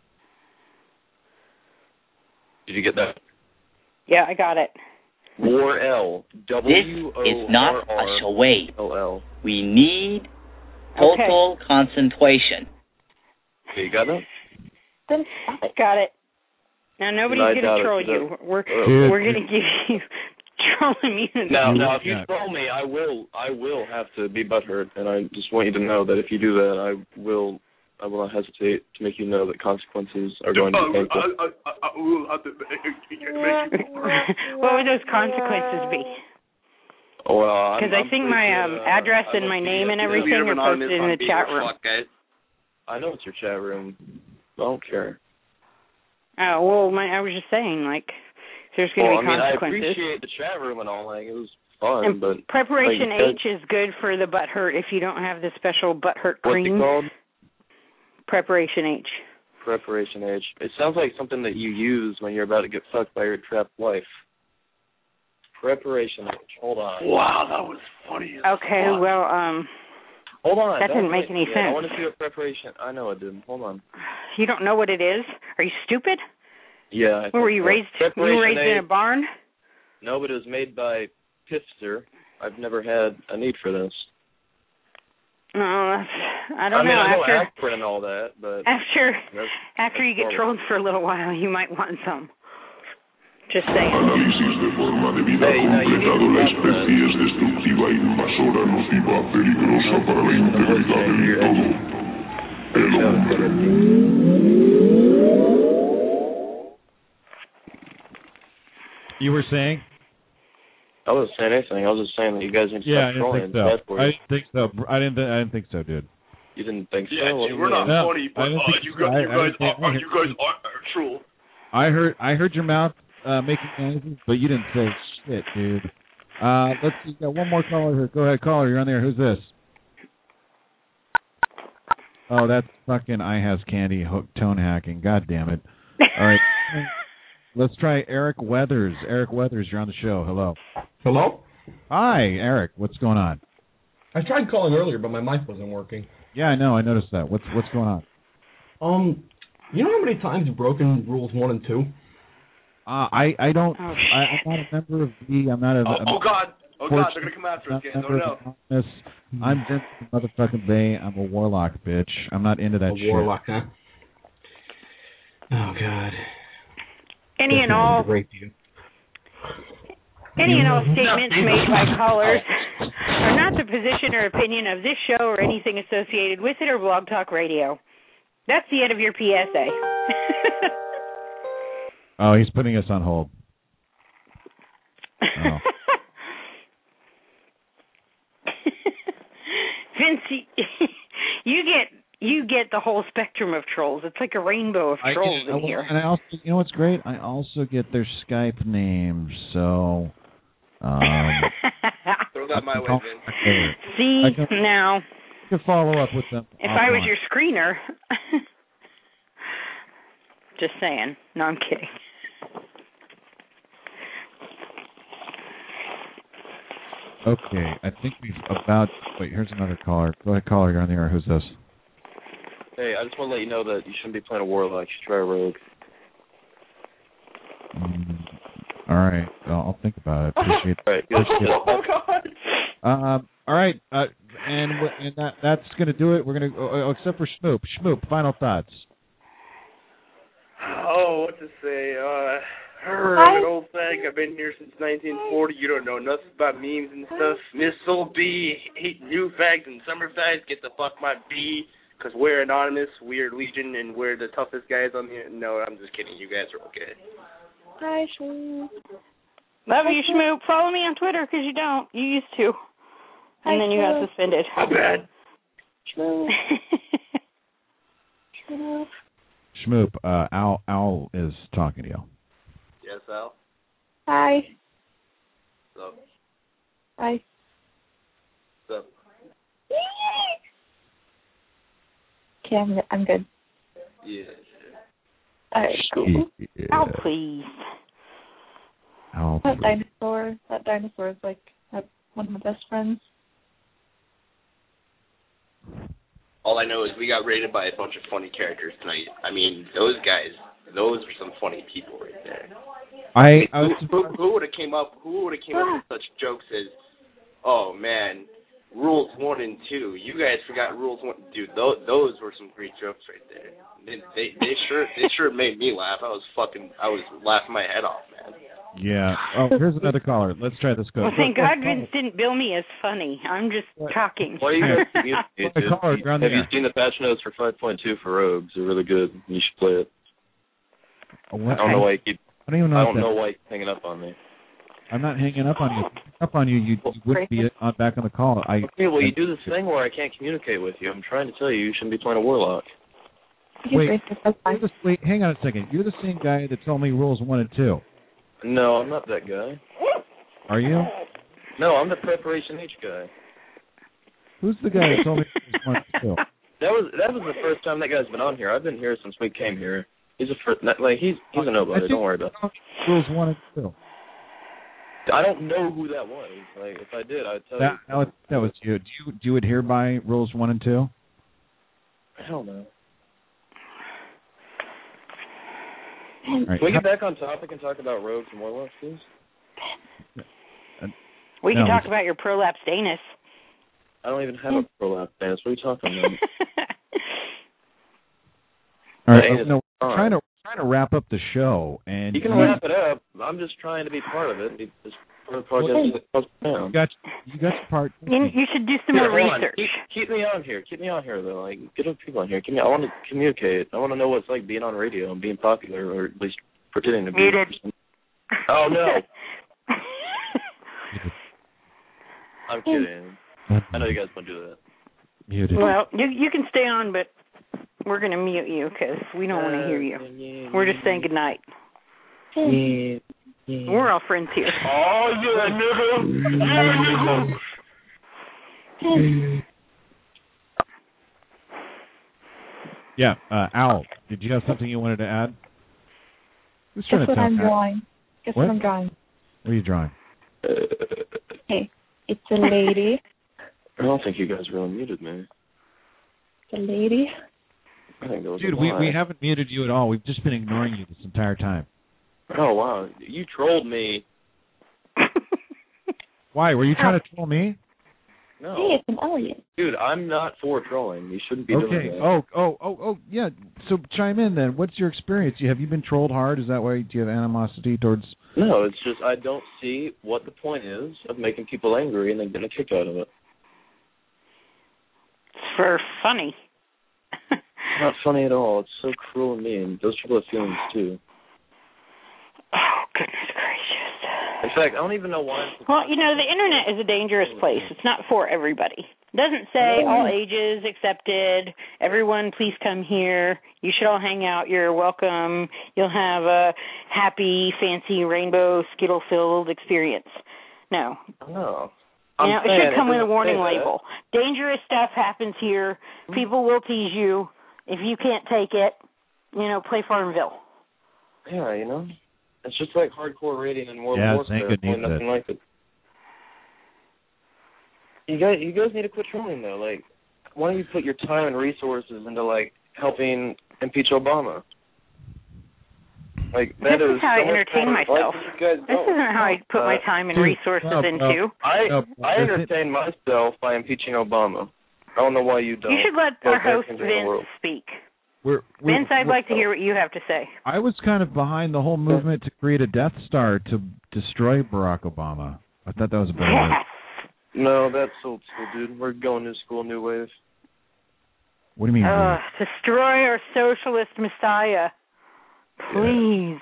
Did you get that?
Yeah, I got it.
Worrell.
This is not a charade. We need total concentration.
Okay, you got that?
Then got it. Now nobody's going to troll you. We're going to give you troll immunity.
Now, if you troll me, I will have to be butthurt, and I just want you to know that if you do that, I will not hesitate to make you know that consequences are going to be painful.
What would those consequences be?
Well,
because I think my address and my name and everything are posted in the chat room.
I know it's your chat room. I don't care.
Oh, well, I was just saying, like, there's going to be consequences.
I appreciate the chat room and all, like, it was fun,
and
but...
Preparation
like,
H is good for the butt hurt if you don't have the special butt hurt cream.
What's it called?
Preparation H.
Preparation H. It sounds like something that you use when you're about to get fucked by your trapped wife. Preparation H. Hold on.
Wow, that was funny.
Okay, well,
hold on.
That didn't make any sense.
I want to see what preparation... I know it didn't. Hold on.
You don't know what it is? Are you stupid?
Yeah.
Were you raised in a barn?
No, but it was made by Pifster. I've never had a need for this.
No, I don't know.
I know
after
aspirin and all that, but
after you get trolled for a little while, you might want some. Just saying.
Análisis de forma debida completado la especie es destructiva, invasora, nociva, peligrosa para la integridad del todo. El hombre.
You were saying?
I wasn't saying anything. I was just saying that you guys need to stop trolling.
I didn't think so. I didn't think so, dude.
You didn't think so?
Yeah, we're not funny, but you guys are troll.
I heard your mouth making noises, but you didn't say shit, dude. Let's see. Got one more caller here. Go ahead, caller. You're on there. Who's this? Oh, that's fucking iHasCandy tone hacking. God damn it. All right. Let's try Eric Weathers. Eric Weathers, you're on the show. Hello.
Hello?
Hi, Eric. What's going on?
I tried calling earlier, but my mic wasn't working.
Yeah, I know. I noticed that. What's going on?
You know how many times you've broken rules 1 and 2?
I don't. I'm not a member of the. I'm not a.
Oh God! They're gonna come after us again. Oh no!
I'm Vince motherfucking Bay. I'm a warlock, bitch. I'm not into that shit.
Warlock, huh? Oh God.
Any and all statements made by callers are not the position or opinion of this show or anything associated with it or Blog Talk Radio. That's the end of your PSA.
Oh, he's putting us on hold. Oh.
Vince, you get the whole spectrum of trolls. It's like a rainbow of trolls in here.
And I also, you know what's great? I also get their Skype names. So,
throw that my way, Vince.
See, now.
You can follow up with them.
If I was your screener. Just saying. No, I'm kidding.
Okay, I think we've about... Wait, here's another caller. Go ahead, caller. You're on the air. Who's this?
Hey, I just want to let you know that you shouldn't be playing a warlock. You should try a rogue.
All right. I'll think about it. Appreciate it.
God.
All right. And that's going to do it. We're going to... except for Schmoop. Schmoop, final thoughts.
Oh, what to say? An old fag. I've been here since 1940. You don't know nothing about memes and stuff. Miss Soul B, hate new fags and summer fags. Get the fuck my B, because we're anonymous, we're Legion, and we're the toughest guys on the... No, I'm just kidding. You guys are okay.
Hi, Shmoop.
Love you, Schmoop. Follow me on Twitter, because you don't. You used to. And then you got suspended.
How bad?
Shmoop. Shmoop.
Schmoop, Al is talking to you.
Yes, Al?
Hi.
What's up?
Hi.
What's up?
Okay, I'm good.
Yeah.
All right, cool.
Yeah.
Oh, please.
Al,
That dinosaur is like one of my best friends.
All I know is we got raided by a bunch of funny characters tonight. I mean, those guys, those are some funny people right there. Who would have came up with such jokes as, oh man, rules 1 and 2. You guys forgot rules 1. Dude, those were some great jokes right there. They sure made me laugh. I was laughing my head off, man.
Yeah. Oh, here's another caller. Let's try this.
Well, thank God Vince didn't bill me as funny. I'm just talking.
Why are you guys communicating? Have you seen the patch notes for 5.2 for rogues? They're really good. You should play it. I don't know why you keep... I don't know why you're hanging up on me.
I'm not hanging up on you. If I hang up on you, you wouldn't be back on the call.
Okay, well, you do this thing where I can't communicate with you. I'm trying to tell you shouldn't be playing a warlock.
Wait, hang on a second. You're the same guy that told me rules 1 and 2.
No, I'm not that guy.
Are you?
No, I'm the Preparation H guy.
Who's the guy that told me rules 1 and 2?
That was the first time that guy's been on here. I've been here since we came here. He's a nobody. Don't worry about it.
Rules 1 and 2.
I don't know who that was. Like, if I did, I'd tell you.
That was you. Do you adhere by rules 1 and 2?
Hell no.
Right.
Can we get back on topic and talk about rogues and warlocks, please?
We can talk about your prolapsed anus.
I don't even have a prolapsed anus. What are you talking about?
All right, no, trying to wrap up the show, and
you can wrap it up. I'm just trying to be part of it. It's part of the project.
You got your part.
You should do some more research.
Keep me on here. Keep me on here, though. Like, get other people on here. I want to communicate. I want to know what it's like being on radio and being popular, or at least pretending to be.
Muted.
Oh no. I'm kidding. I know you guys won't do that.
Muted.
Well, you can stay on, but we're going to mute you because we don't want to hear you. We're just saying goodnight. We're all friends here.
Oh, yeah, nigga.
Yeah, Al, did you have something you wanted to add?
Guess what I'm drawing. Guess what I'm drawing.
What are you drawing?
Hey, it's a lady.
I don't think you guys really muted me.
It's a lady.
I think that was
Dude, we haven't muted you at all. We've just been ignoring you this entire time.
Oh, wow. You trolled me.
Why? Were you trying to troll me?
No.
Hey, it's an alien.
Dude, I'm not for trolling. You shouldn't be doing that.
Oh, yeah. So chime in then. What's your experience? Have you been trolled hard? Is that why? Do you have animosity towards...
No, it's just I don't see what the point is of making people angry and then getting a kick out of it.
For funny.
Not funny at all. It's so cruel and mean. Those people have feelings too.
Oh, goodness gracious.
In fact, I don't even know why.
Well, the internet is a dangerous place. It's not for everybody. It doesn't say all ages accepted. Everyone, please come here. You should all hang out. You're welcome. You'll have a happy, fancy, rainbow, Skittle-filled experience. No.
No.
It should come with a warning label. Dangerous stuff happens here. People will tease you. If you can't take it, play Farmville.
Yeah, it's just like hardcore raiding in World of Warfare. Nothing like it. You guys need to quit trolling though. Like, why don't you put your time and resources into helping impeach Obama? Like
this is how I entertain myself. This isn't how I put my time and resources into.
I entertain myself by impeaching Obama. I don't know why you don't.
You should let our host Vince speak. Vince, I'd like to hear what you have to say.
I was kind of behind the whole movement to create a Death Star to destroy Barack Obama. I thought that was a better way.
No, that's old school, dude. We're going new school, new wave.
What do you mean?
Destroy our socialist messiah. Please.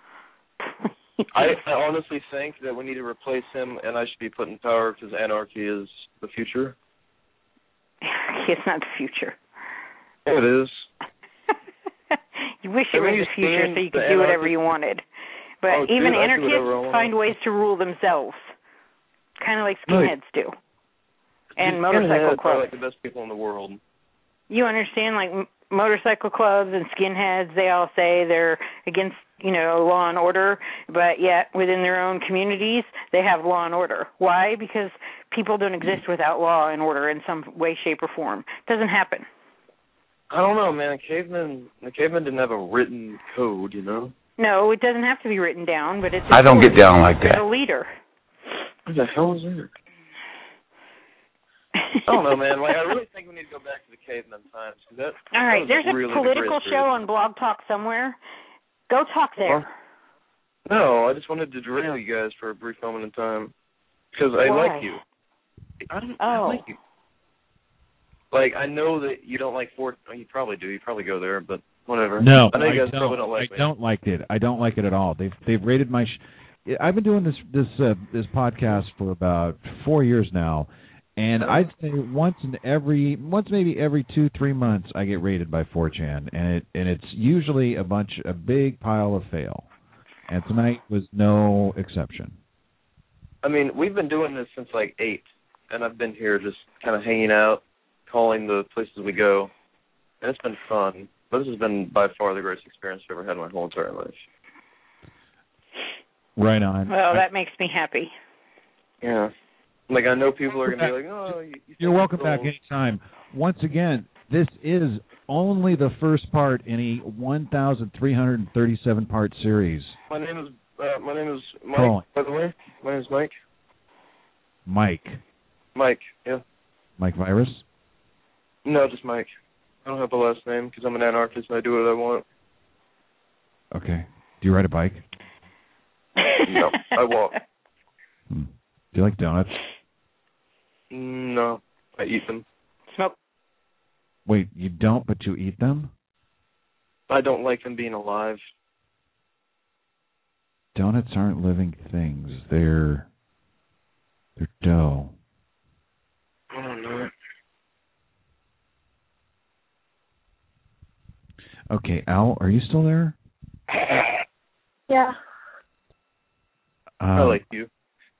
I honestly think that we need to replace him, and I should be put in power because anarchy is the future.
It's not the future.
It is.
You wish it was the future so you could do whatever you wanted. But even anarchists find ways to rule themselves. Kind of like skinheads do. And motorcycle clubs.
Are like the best people in the world.
You understand, like motorcycle clubs and skinheads, they all say they're against, law and order, but yet within their own communities, they have law and order. Why? Because people don't exist without law and order in some way, shape, or form. It doesn't happen.
I don't know, man. The cavemen didn't have a written code,
No, it doesn't have to be written down, but it's...
I don't get down like that.
There's a leader.
What the hell is that? I don't know, man. I really think we need to go back to the caveman times.
All right, there's a
really
political show on Blog Talk somewhere. Go talk there.
No, I just wanted to derail you guys for a brief moment in time. Because I like you. I like you. I know that you don't like Fort... You probably do. You probably go there, but whatever.
No,
I know you guys probably don't like me.
I don't like it. I don't like it at all. They've rated my... I've been doing this podcast for about 4 years now, and I'd say once maybe every 2-3 months I get rated by 4chan, and it's usually a big pile of fail, and tonight was no exception.
I mean, we've been doing this since 8, and I've been here just kind of hanging out, calling the places we go, and it's been fun. But this has been by far the greatest experience I've ever had in my whole entire life.
Right on.
Well, that makes me happy.
Yeah. I know people are going to be like, oh...
You're welcome back anytime. Once again, this is only the first part in a 1,337-part series.
My name is Mike, by the way. My name is Mike.
Mike.
Mike, yeah.
Mike Virus?
No, just Mike. I don't have a last name because I'm an anarchist and I do what I want.
Okay. Do you ride a bike?
No, I walk.
Do you like donuts?
No, I eat them.
Smoke.
Wait, you don't, but you eat them?
I don't like them being alive.
Donuts aren't living things. They're dough.
I don't know.
Okay, Al, are you still there?
Yeah.
I like you.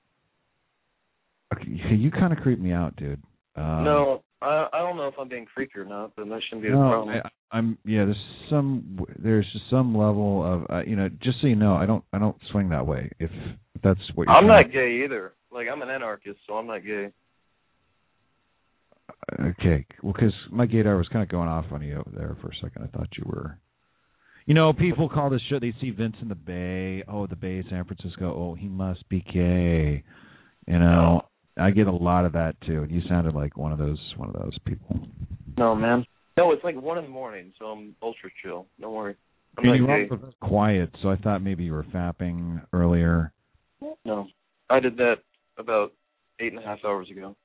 Okay, you kind of creep me out, dude.
No, I don't know if I'm being freaky or not, but that shouldn't be the
No,
problem.
I'm. Yeah, there's just some level of just so you know, I don't swing that way. If that's what you're
I'm
trying
not gay either. Like, I'm an anarchist, so I'm not gay.
Okay, well, because my gaydar was kind of going off on you there for a second. I thought you were. People call this show. They see Vince in the Bay. Oh, the Bay, San Francisco. Oh, he must be gay. I get a lot of that too. You sounded like one of those people.
No, man. No, it's like 1 a.m, so I'm ultra chill. Don't worry. I'm not gay.
You were quiet, so I thought maybe you were fapping earlier.
No, I did that about 8.5 hours ago.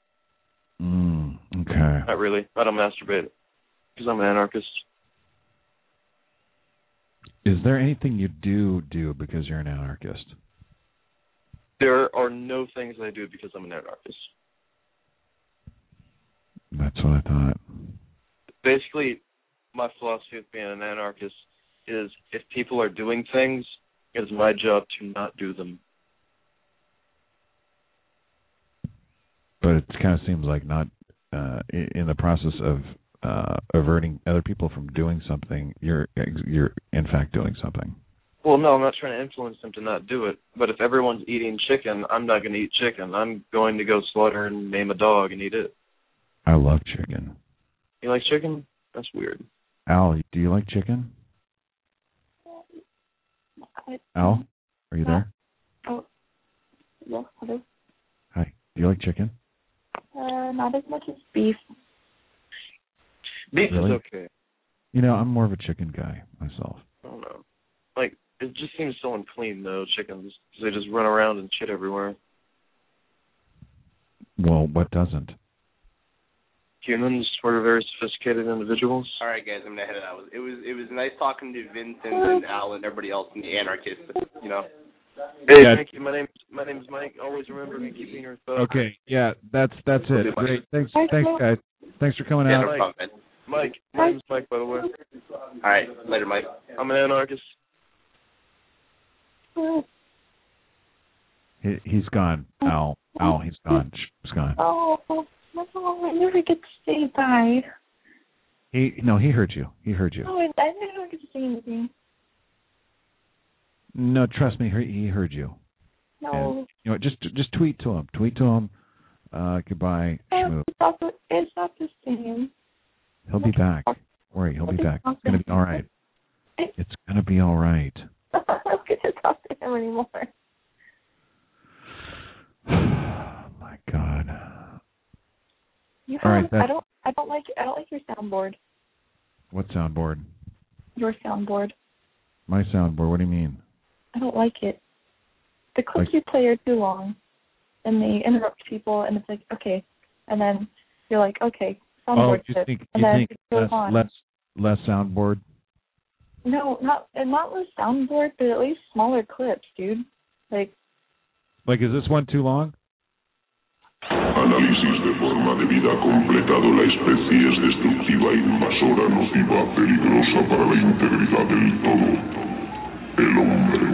Okay.
Not really. I don't masturbate because I'm an anarchist.
Is there anything you do because you're an anarchist?
There are no things I do because I'm an anarchist.
That's what I thought.
Basically, my philosophy of being an anarchist is if people are doing things, it is my job to not do them.
But it kind of seems like not in the process of averting other people from doing something, you're in fact doing something.
Well, no, I'm not trying to influence them to not do it. But if everyone's eating chicken, I'm not going to eat chicken. I'm going to go slaughter and name a dog and eat it.
I love chicken.
You like chicken? That's weird.
Al, do you like chicken? Al, are you there?
Oh, yeah, hello.
Hi. Do you like chicken?
Not as much as beef.
Beef
Really?
is okay.
I'm more of a chicken guy myself.
I don't know. Like, it just seems so unclean, though, chickens. They just run around and shit everywhere.
Well, what doesn't?
Humans were very sophisticated individuals.
All right, guys, I'm gonna head out. It was nice talking to Vincent and Al and everybody else in the anarchists.
Hey, thank you. My name's Mike. Always remember me keeping your thoughts.
Okay, yeah, that's it. Great. Thanks, guys. Thanks for coming out.
No problem,
Mike, my name's Mike, by the way.
All right, later, Mike.
I'm an anarchist.
He's gone. Al, he's gone. He's gone.
Oh, no, I never get to say bye.
He heard you. He heard you.
Oh, I never get to say anything.
No, trust me, he heard you.
No.
And, just tweet to him. Tweet to him. Goodbye.
It's not the same.
He'll be back. Worry, he'll be back. It's gonna be all right. It's gonna be all right.
I'm not gonna talk to him anymore.
My God.
All right. I don't like your soundboard.
What soundboard?
Your soundboard.
My soundboard. What do you mean?
I don't like it. The clips you play are too long, and they interrupt people, and it's like, okay, and then you're like, okay, soundboard
you
clip,
think
and then it goes
less soundboard?
No, not less soundboard, but at least smaller clips, dude. Like,
is this one too long?
Análisis de forma de vida completado. La especie es destructiva, invasora, nociva, peligrosa para la integridad del todo. El hombre.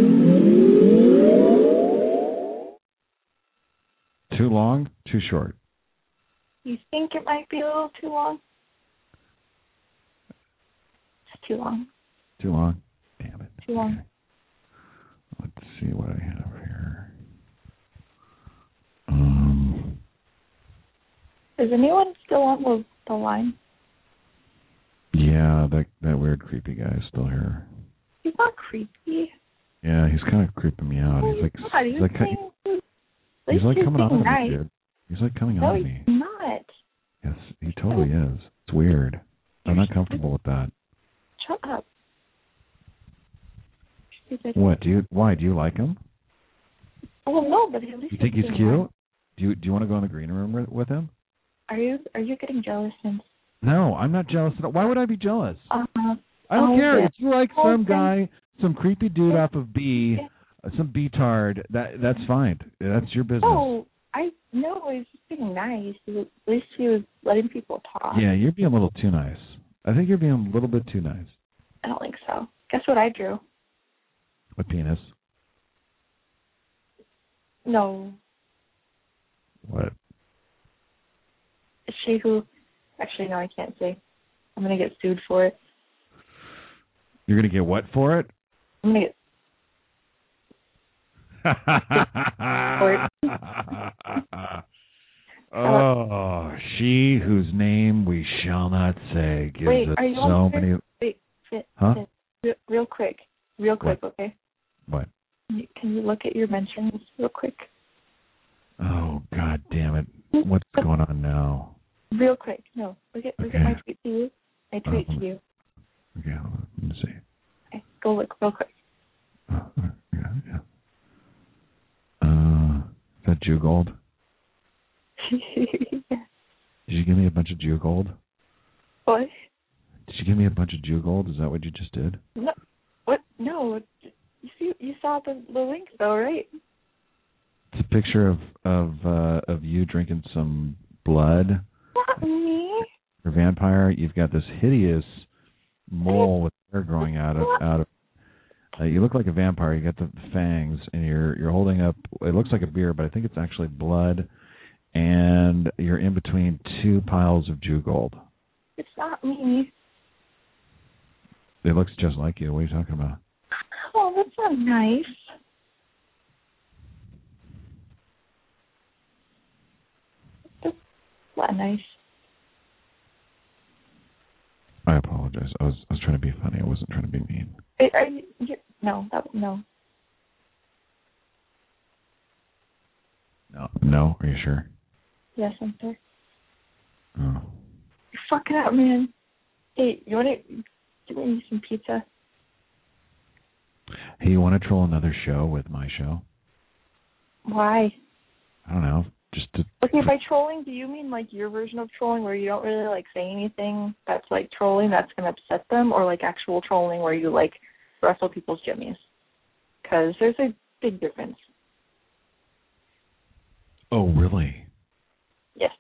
Too long? Too short?
you think it might be a little too long? It's too long.
Too long? Damn it.
Too long.
Let's see what I have here.
Is anyone still on the line?
Yeah, that weird creepy guy is still here.
He's not creepy.
Yeah, he's kind of creeping me out. He's like,
God, he's saying
He's like coming on to
nice.
me, dude. He's like coming
no,
on to me.
No, he's not.
Yes, he totally is. It's weird. I'm not comfortable with that.
Shut up.
What? Why? Do you like him?
Oh no, but at least
you think he's cute? Do you want to go in the green room with him?
Are you getting jealous since?
No, I'm not jealous at all. Why would I be jealous?
I
don't care.
Yeah.
If you like some guy, some creepy dude off of B, some B-tard, that's fine. That's your business.
Oh, I know. He's just being nice. At least he was letting people talk.
Yeah, you're being a little too nice. I think you're being a little bit too nice.
I don't think so. Guess what I drew?
A penis.
No.
What?
Is she who? Actually, no, I can't say. I'm gonna get sued for it.
You're gonna get what for it?
I'm gonna get.
Oh, she whose name we shall not say gives us so many. Huh?
Real quick,
what?
okay?
What?
Can you look at your mentions real quick?
Oh, God damn it! What's going on now?
Real quick, no. Look at my tweet to you. I tweet to you.
Okay, hold on. Let me see.
Okay, go look real quick.
Yeah. Is that Jew Gold?
Yeah.
Did you give me a bunch of Jew Gold?
What?
Did you give me a bunch of Jew Gold? Is that what you just did?
No. What? No. You saw the link though, right?
It's a picture of you drinking some blood.
Not me.
You're a vampire. You've got this hideous mole with hair growing out of. You look like a vampire. You got the fangs, and you're holding up. It looks like a beer, but I think it's actually blood. And you're in between two piles of Jew Gold.
It's not me.
It looks just like you. What are you talking about?
Oh, that's not nice. That's not nice.
I apologize. I was trying to be funny. I wasn't trying to be mean.
No.
No. Are you sure?
Yes, I'm sure.
Oh.
You're fucking up, man. Hey, you want to give me some pizza?
Hey, you want to troll another show with my show?
Why?
I don't know. Just to.
Okay, by trolling, do you mean like your version of trolling where you don't really like say anything that's like trolling that's going to upset them, or like actual trolling where you like wrestle people's jimmies? Because there's a big difference.
Oh, really?
Yes.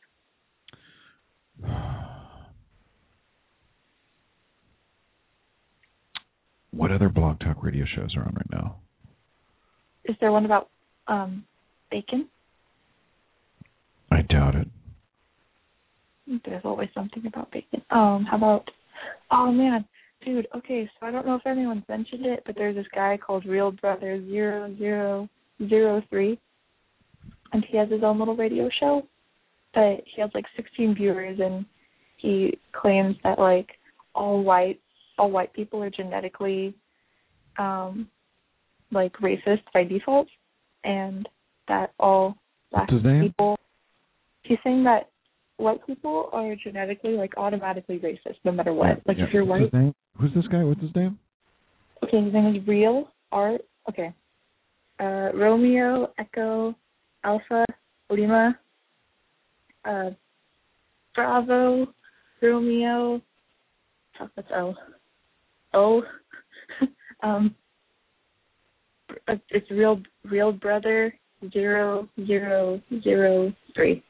What other Blog Talk radio shows are on right now?
Is there one about bacon?
I doubt it.
There's always something about bacon. How about... Oh, man. Dude, okay, so I don't know if anyone's mentioned it, but there's this guy called Real Brother 0003, and he has his own little radio show, but he has like 16 viewers, and he claims that like all white people are genetically like racist by default, and that all black people. He's saying that white people are genetically like automatically racist no matter what. Like if you're white.
Who's this guy? What's his name?
Okay, his name is Real Art. Okay. Romeo Echo Alpha Lima Bravo Romeo. Oh, that's L. O. It's Real Brother 0003.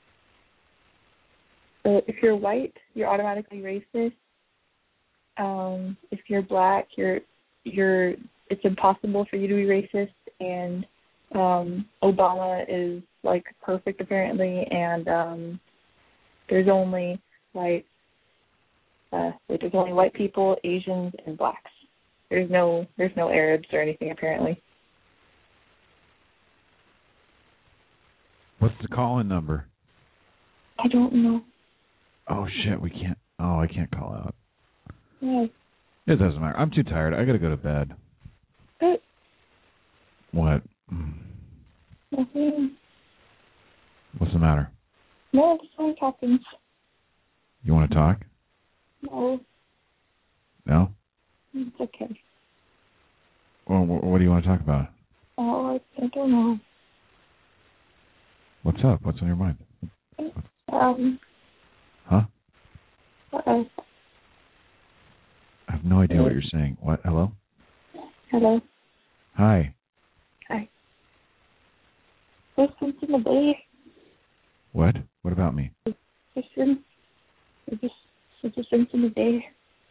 So if you're white, you're automatically racist. If you're black, it's impossible for you to be racist, and Obama is like perfect apparently, and there's only there's only white people, Asians, and blacks. There's no Arabs or anything apparently.
What's the call-in number?
I don't know.
Oh shit, we can't. Oh, I can't call out.
Yeah.
It doesn't matter. I'm too tired. I gotta go to bed.
But
What?
nothing. happens?
You want to talk?
No.
No?
It's okay.
Well, what do you want to talk about?
Oh, I don't know.
What's up? What's on your mind? Huh?
I
have no idea what you're saying. What? Hello?
Hello?
Hi.
Hi. There's something in the bay.
What? What about me?
There's something in the bay.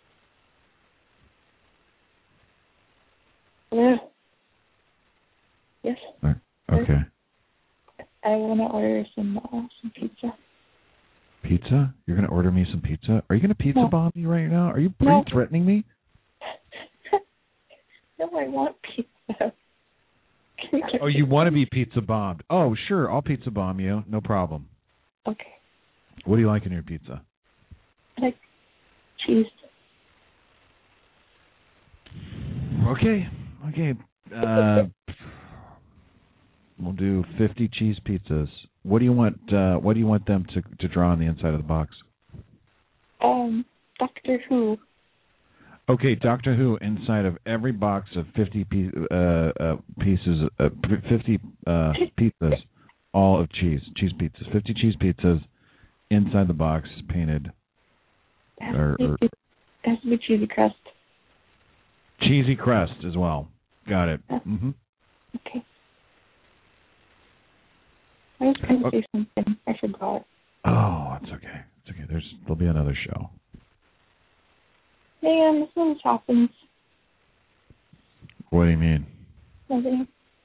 Hello? Yes?
Okay.
I want to order some pizza.
Pizza? You're going to order me some pizza? Are you going to pizza bomb me right now? Are you threatening me?
No, I want pizza.
Oh, you want to be pizza bombed? Oh, sure. I'll pizza bomb you. No problem.
Okay.
What do you like in your pizza?
I like cheese.
Okay. We'll do 50 cheese pizzas. What do you want? What do you want them to draw on the inside of the box?
Doctor Who.
Okay, Doctor Who inside of every box of 50 pieces, 50 pizzas, all of cheese pizzas, 50 cheese pizzas inside the box, painted.
It has to be cheesy crust.
Cheesy crust as well. Got it. Mm-hmm.
Okay. I was going to say something. I forgot.
Oh, it's okay. It's okay. There'll be another show.
Man, this always happens.
What do you mean?
Nothing.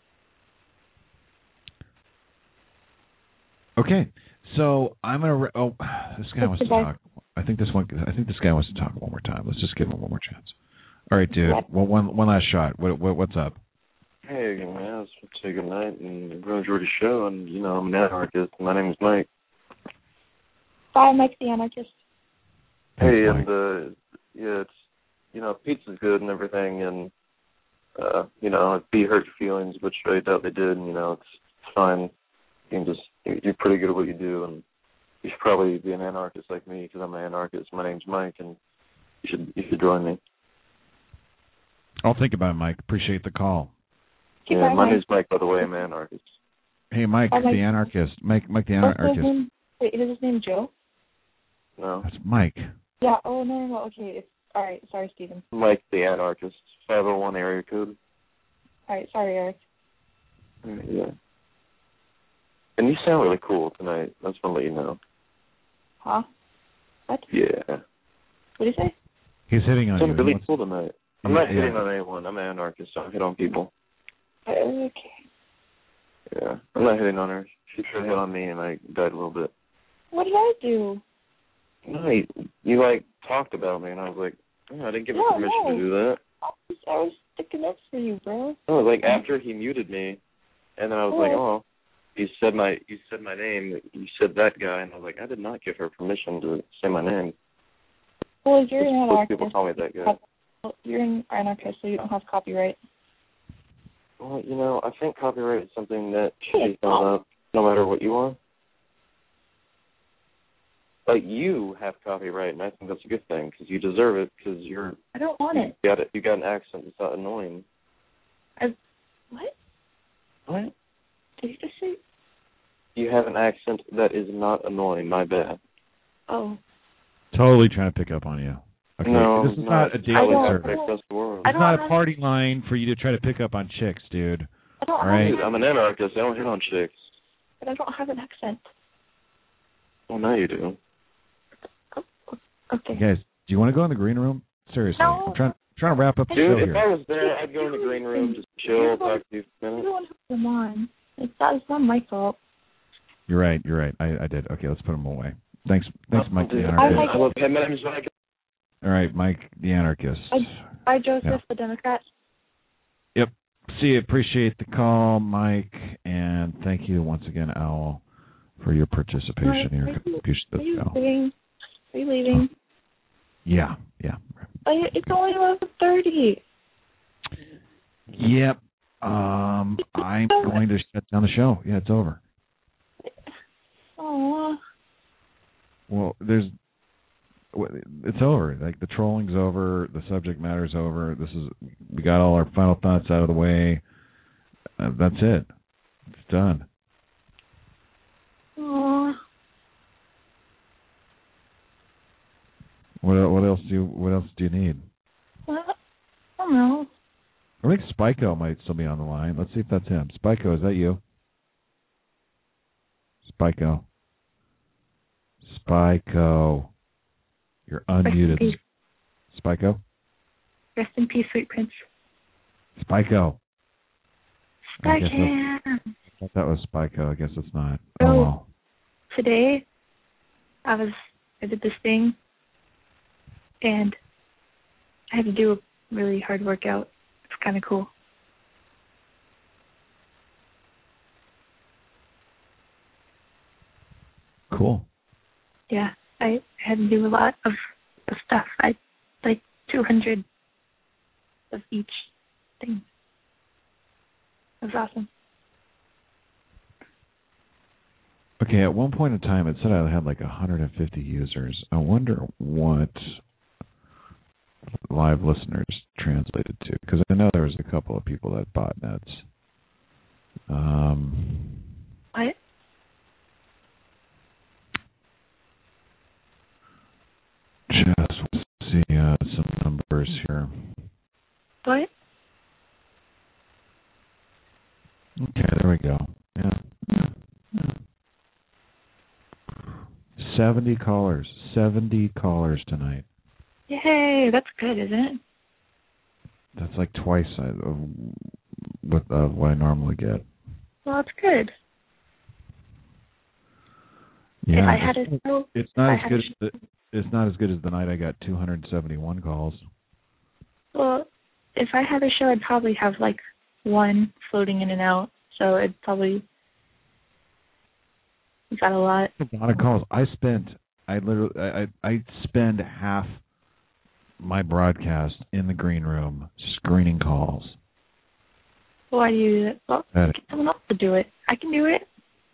Okay, so I'm gonna. This guy wants to talk. I think this guy wants to talk one more time. Let's just give him one more chance. All right, dude. Well, one last shot. What's up?
Hey, man. I was going to say good night and really enjoyed the show. And I'm an anarchist. My name is Mike.
Bye, Mike the Anarchist.
Hey, and it's pizza's good and everything, and if B hurt your feelings, which I doubt they did, and it's fine. You're pretty good at what you do, and you should probably be an anarchist like me because I'm an anarchist. My name's Mike, and you should join me.
I'll think about it, Mike. Appreciate the call.
Yeah, my name's Mike, by the way. I'm an anarchist.
Hey, Mike, the anarchist. Mike the anarchist.
Wait, is his name Joe?
No.
That's Mike.
Yeah. Oh no. Okay. All right. Sorry, Stephen.
Mike the anarchist. 501 area code.
All right. Sorry, Eric.
Yeah. And you sound really cool tonight. I just want to let you know.
Huh? What?
Yeah.
What did you say?
He's hitting on you.
You sound really cool tonight. I'm not hitting on anyone. I'm an anarchist. I don't hit on people.
Okay.
Yeah. I'm not hitting on her. She tried to hit on me, and I died a little bit.
What did I do?
No, you talked about me, and I was like, I didn't give her permission to do that.
I was sticking up for you, bro.
No, after he muted me, and then I was you said my name, you said that guy, and I was like, I did not give her permission to say my name.
Well, you're an anarchist.
People call me that guy.
You're an anarchist, so you don't have copyright.
Well, I think copyright is something that should be held up no matter what you are. You have copyright, and I think that's a good thing because you deserve it because you're.
I don't want it.
You got an accent that's not annoying.
What?
What?
Did you just say?
You have an accent that is not annoying. My bad.
Oh.
Totally trying to pick up on you. Okay.
No,
this is not a dating service.
It's
not a party line for you to try to pick up on chicks, dude. All right.
I'm an anarchist. I don't hit on chicks.
But I don't have an accent.
Well, now you do.
Okay.
Guys, do you want to go in the green room? Seriously,
no.
I'm trying to wrap up the show
if
here.
I was there, I'd go in the green room, just chill, talk to you for a minute.
You're the one who put them on. It's not my fault.
You're right. I did. Okay, let's put them away. Thanks, Mike the
Anarchist.
Anarchist.
My name is Mike.
All right, Mike the Anarchist.
Bye, Joseph the Democrat.
Yep. See, appreciate the call, Mike, and thank you once again, Owl, for your participation in your contribution to the show.
Are you leaving?
Yeah.
It's only 11:30.
Yep. I'm going to shut down the show. Yeah, it's over.
Oh.
Well, it's over. Like the trolling's over, the subject matter's over. We got all our final thoughts out of the way. That's it. It's done.
Aww.
What else do you need?
Well, I don't know.
I think Spyco might still be on the line. Let's see if that's him. Spyco, is that you? Spyco. You're unmuted. Spyco?
Rest in peace, sweet prince.
Spyco.
Spycam.
I thought that was Spyco. I guess it's not.
So,
oh, well.
Today, I did this thing, and I had to do a really hard workout. It's kind of cool.
Cool.
Yeah, I had to do a lot of stuff. Like 200 of each thing. It was awesome.
Okay, at one point in time, it said I had like 150 users. I wonder what live listeners translated to, because I know there was a couple of people that botnets.
What?
Just see some numbers here.
What?
Okay, there we go. Yeah. 70 callers. 70 callers tonight.
Yay, that's good, isn't it?
That's like twice what I normally get.
Well, it's good.
Yeah,
if I had a show,
it's not as good. It's not as good as the night I got 271 calls.
Well, if I had a show, I'd probably have like one floating in and out. So it'd probably got a lot.
A lot of calls. I spend half my broadcast in the green room screening calls.
Why do you do that? Well, get someone else to do it. I can do it.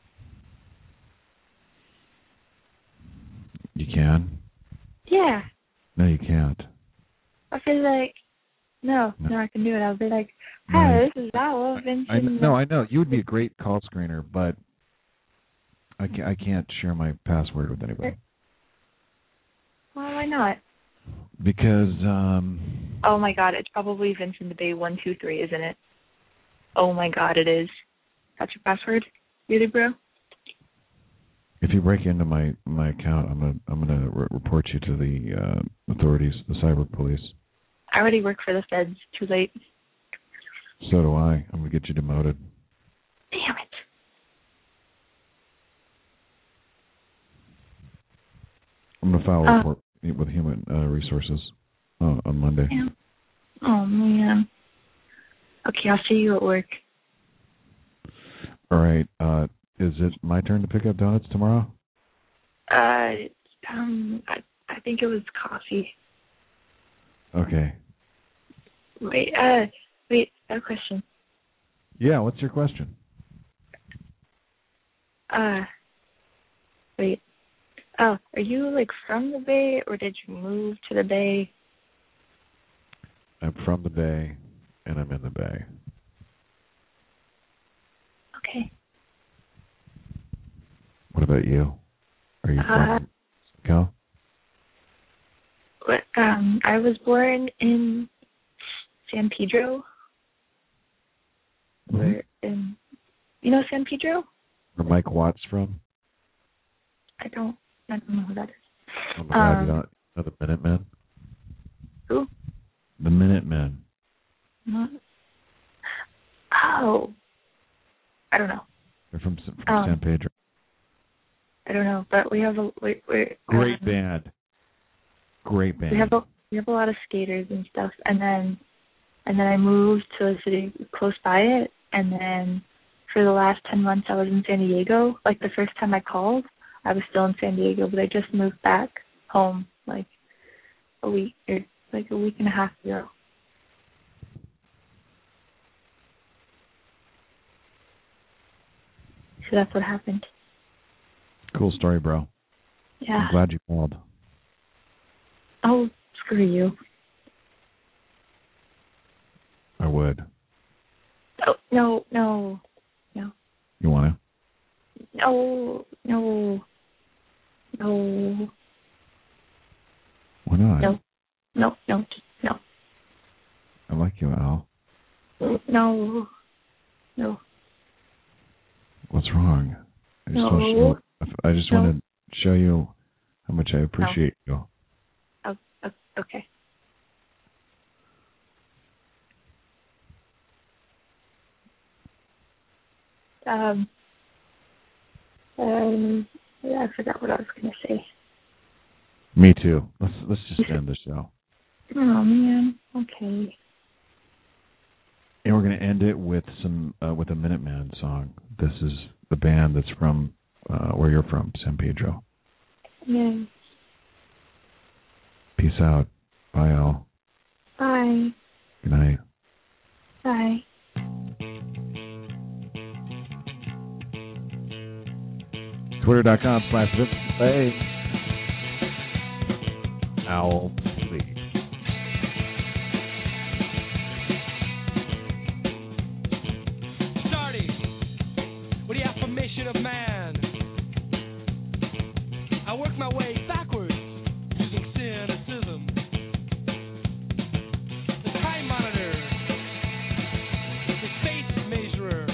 You can?
Yeah.
No, you can't.
I feel like, no, I can do it. I'll be like, hi, this is Val.
I know. You would be a great call screener, but I can't share my password with anybody.
Well, why not?
Because,
oh my God, it's probably Vincent the Bay 123, isn't it? Oh my God, it is. That's your password, really, bro?
If you break into my account, I'm gonna report you to the authorities, the cyber police.
I already work for the feds. Too late.
So do I. I'm gonna get you demoted.
Damn it.
I'm gonna file a report with Human Resources on Monday.
Yeah. Oh man. Okay, I'll see you at work.
All right. Is it my turn to pick up donuts tomorrow?
I think it was coffee.
Okay.
Wait, I have a question.
Yeah, what's your question?
Wait. Oh, are you like from the Bay or did you move to the Bay?
I'm from the Bay and I'm in the Bay.
Okay.
What about you? Are you from Cal?
I was born in San Pedro.
Mm-hmm.
You know San Pedro?
Where Mike Watt's from?
I don't know who that is.
Oh my God, you don't know the Minutemen?
Who?
The Minutemen.
Oh. I don't know.
They're from San Pedro.
I don't know, but we have
great band. Great band.
We have a lot of skaters and stuff, and then I moved to a city close by it, and then for the last 10 months I was in San Diego. Like the first time I called, I was still in San Diego, but I just moved back home like a week and a half ago. So that's what happened.
Cool story, bro.
Yeah.
I'm glad you called.
Oh, screw you.
I would.
Oh, no.
You want to?
No.
Why not?
No.
I like you, Al.
No.
What's wrong? I just want to show you how much I appreciate you.
Okay. I forgot what I was going to say.
Me too. Let's just end the show.
Oh man. Okay.
And we're going to end it with with a Minuteman song. This is the band that's from where you're from, San Pedro.
Yeah.
Peace out. Bye, Al.
Bye.
Good night.
Bye.
Twitter.com/Play. Owl, please.
Starting with the affirmation of man, I work my way backwards using cynicism. The time monitor, the space measurer.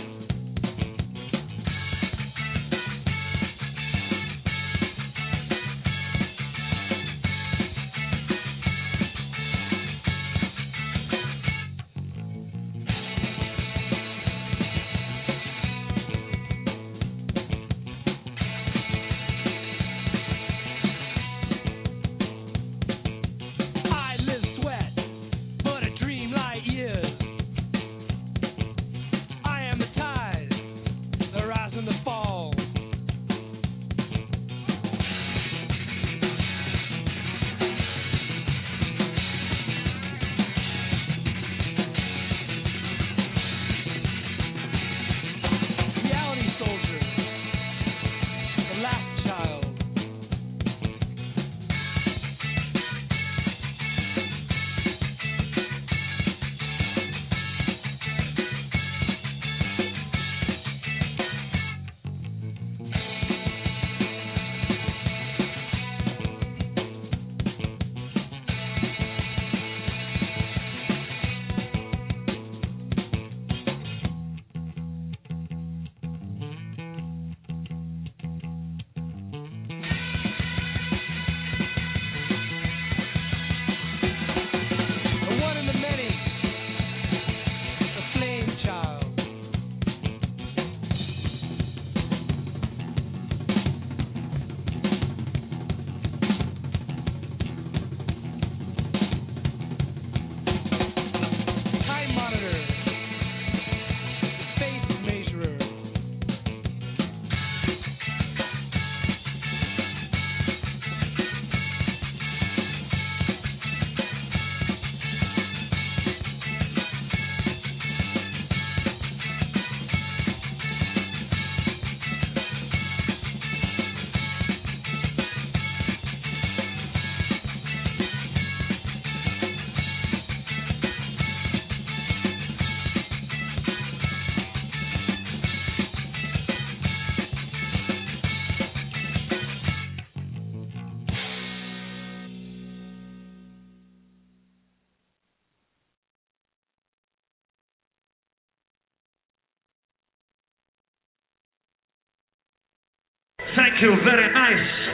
Thank you, very nice.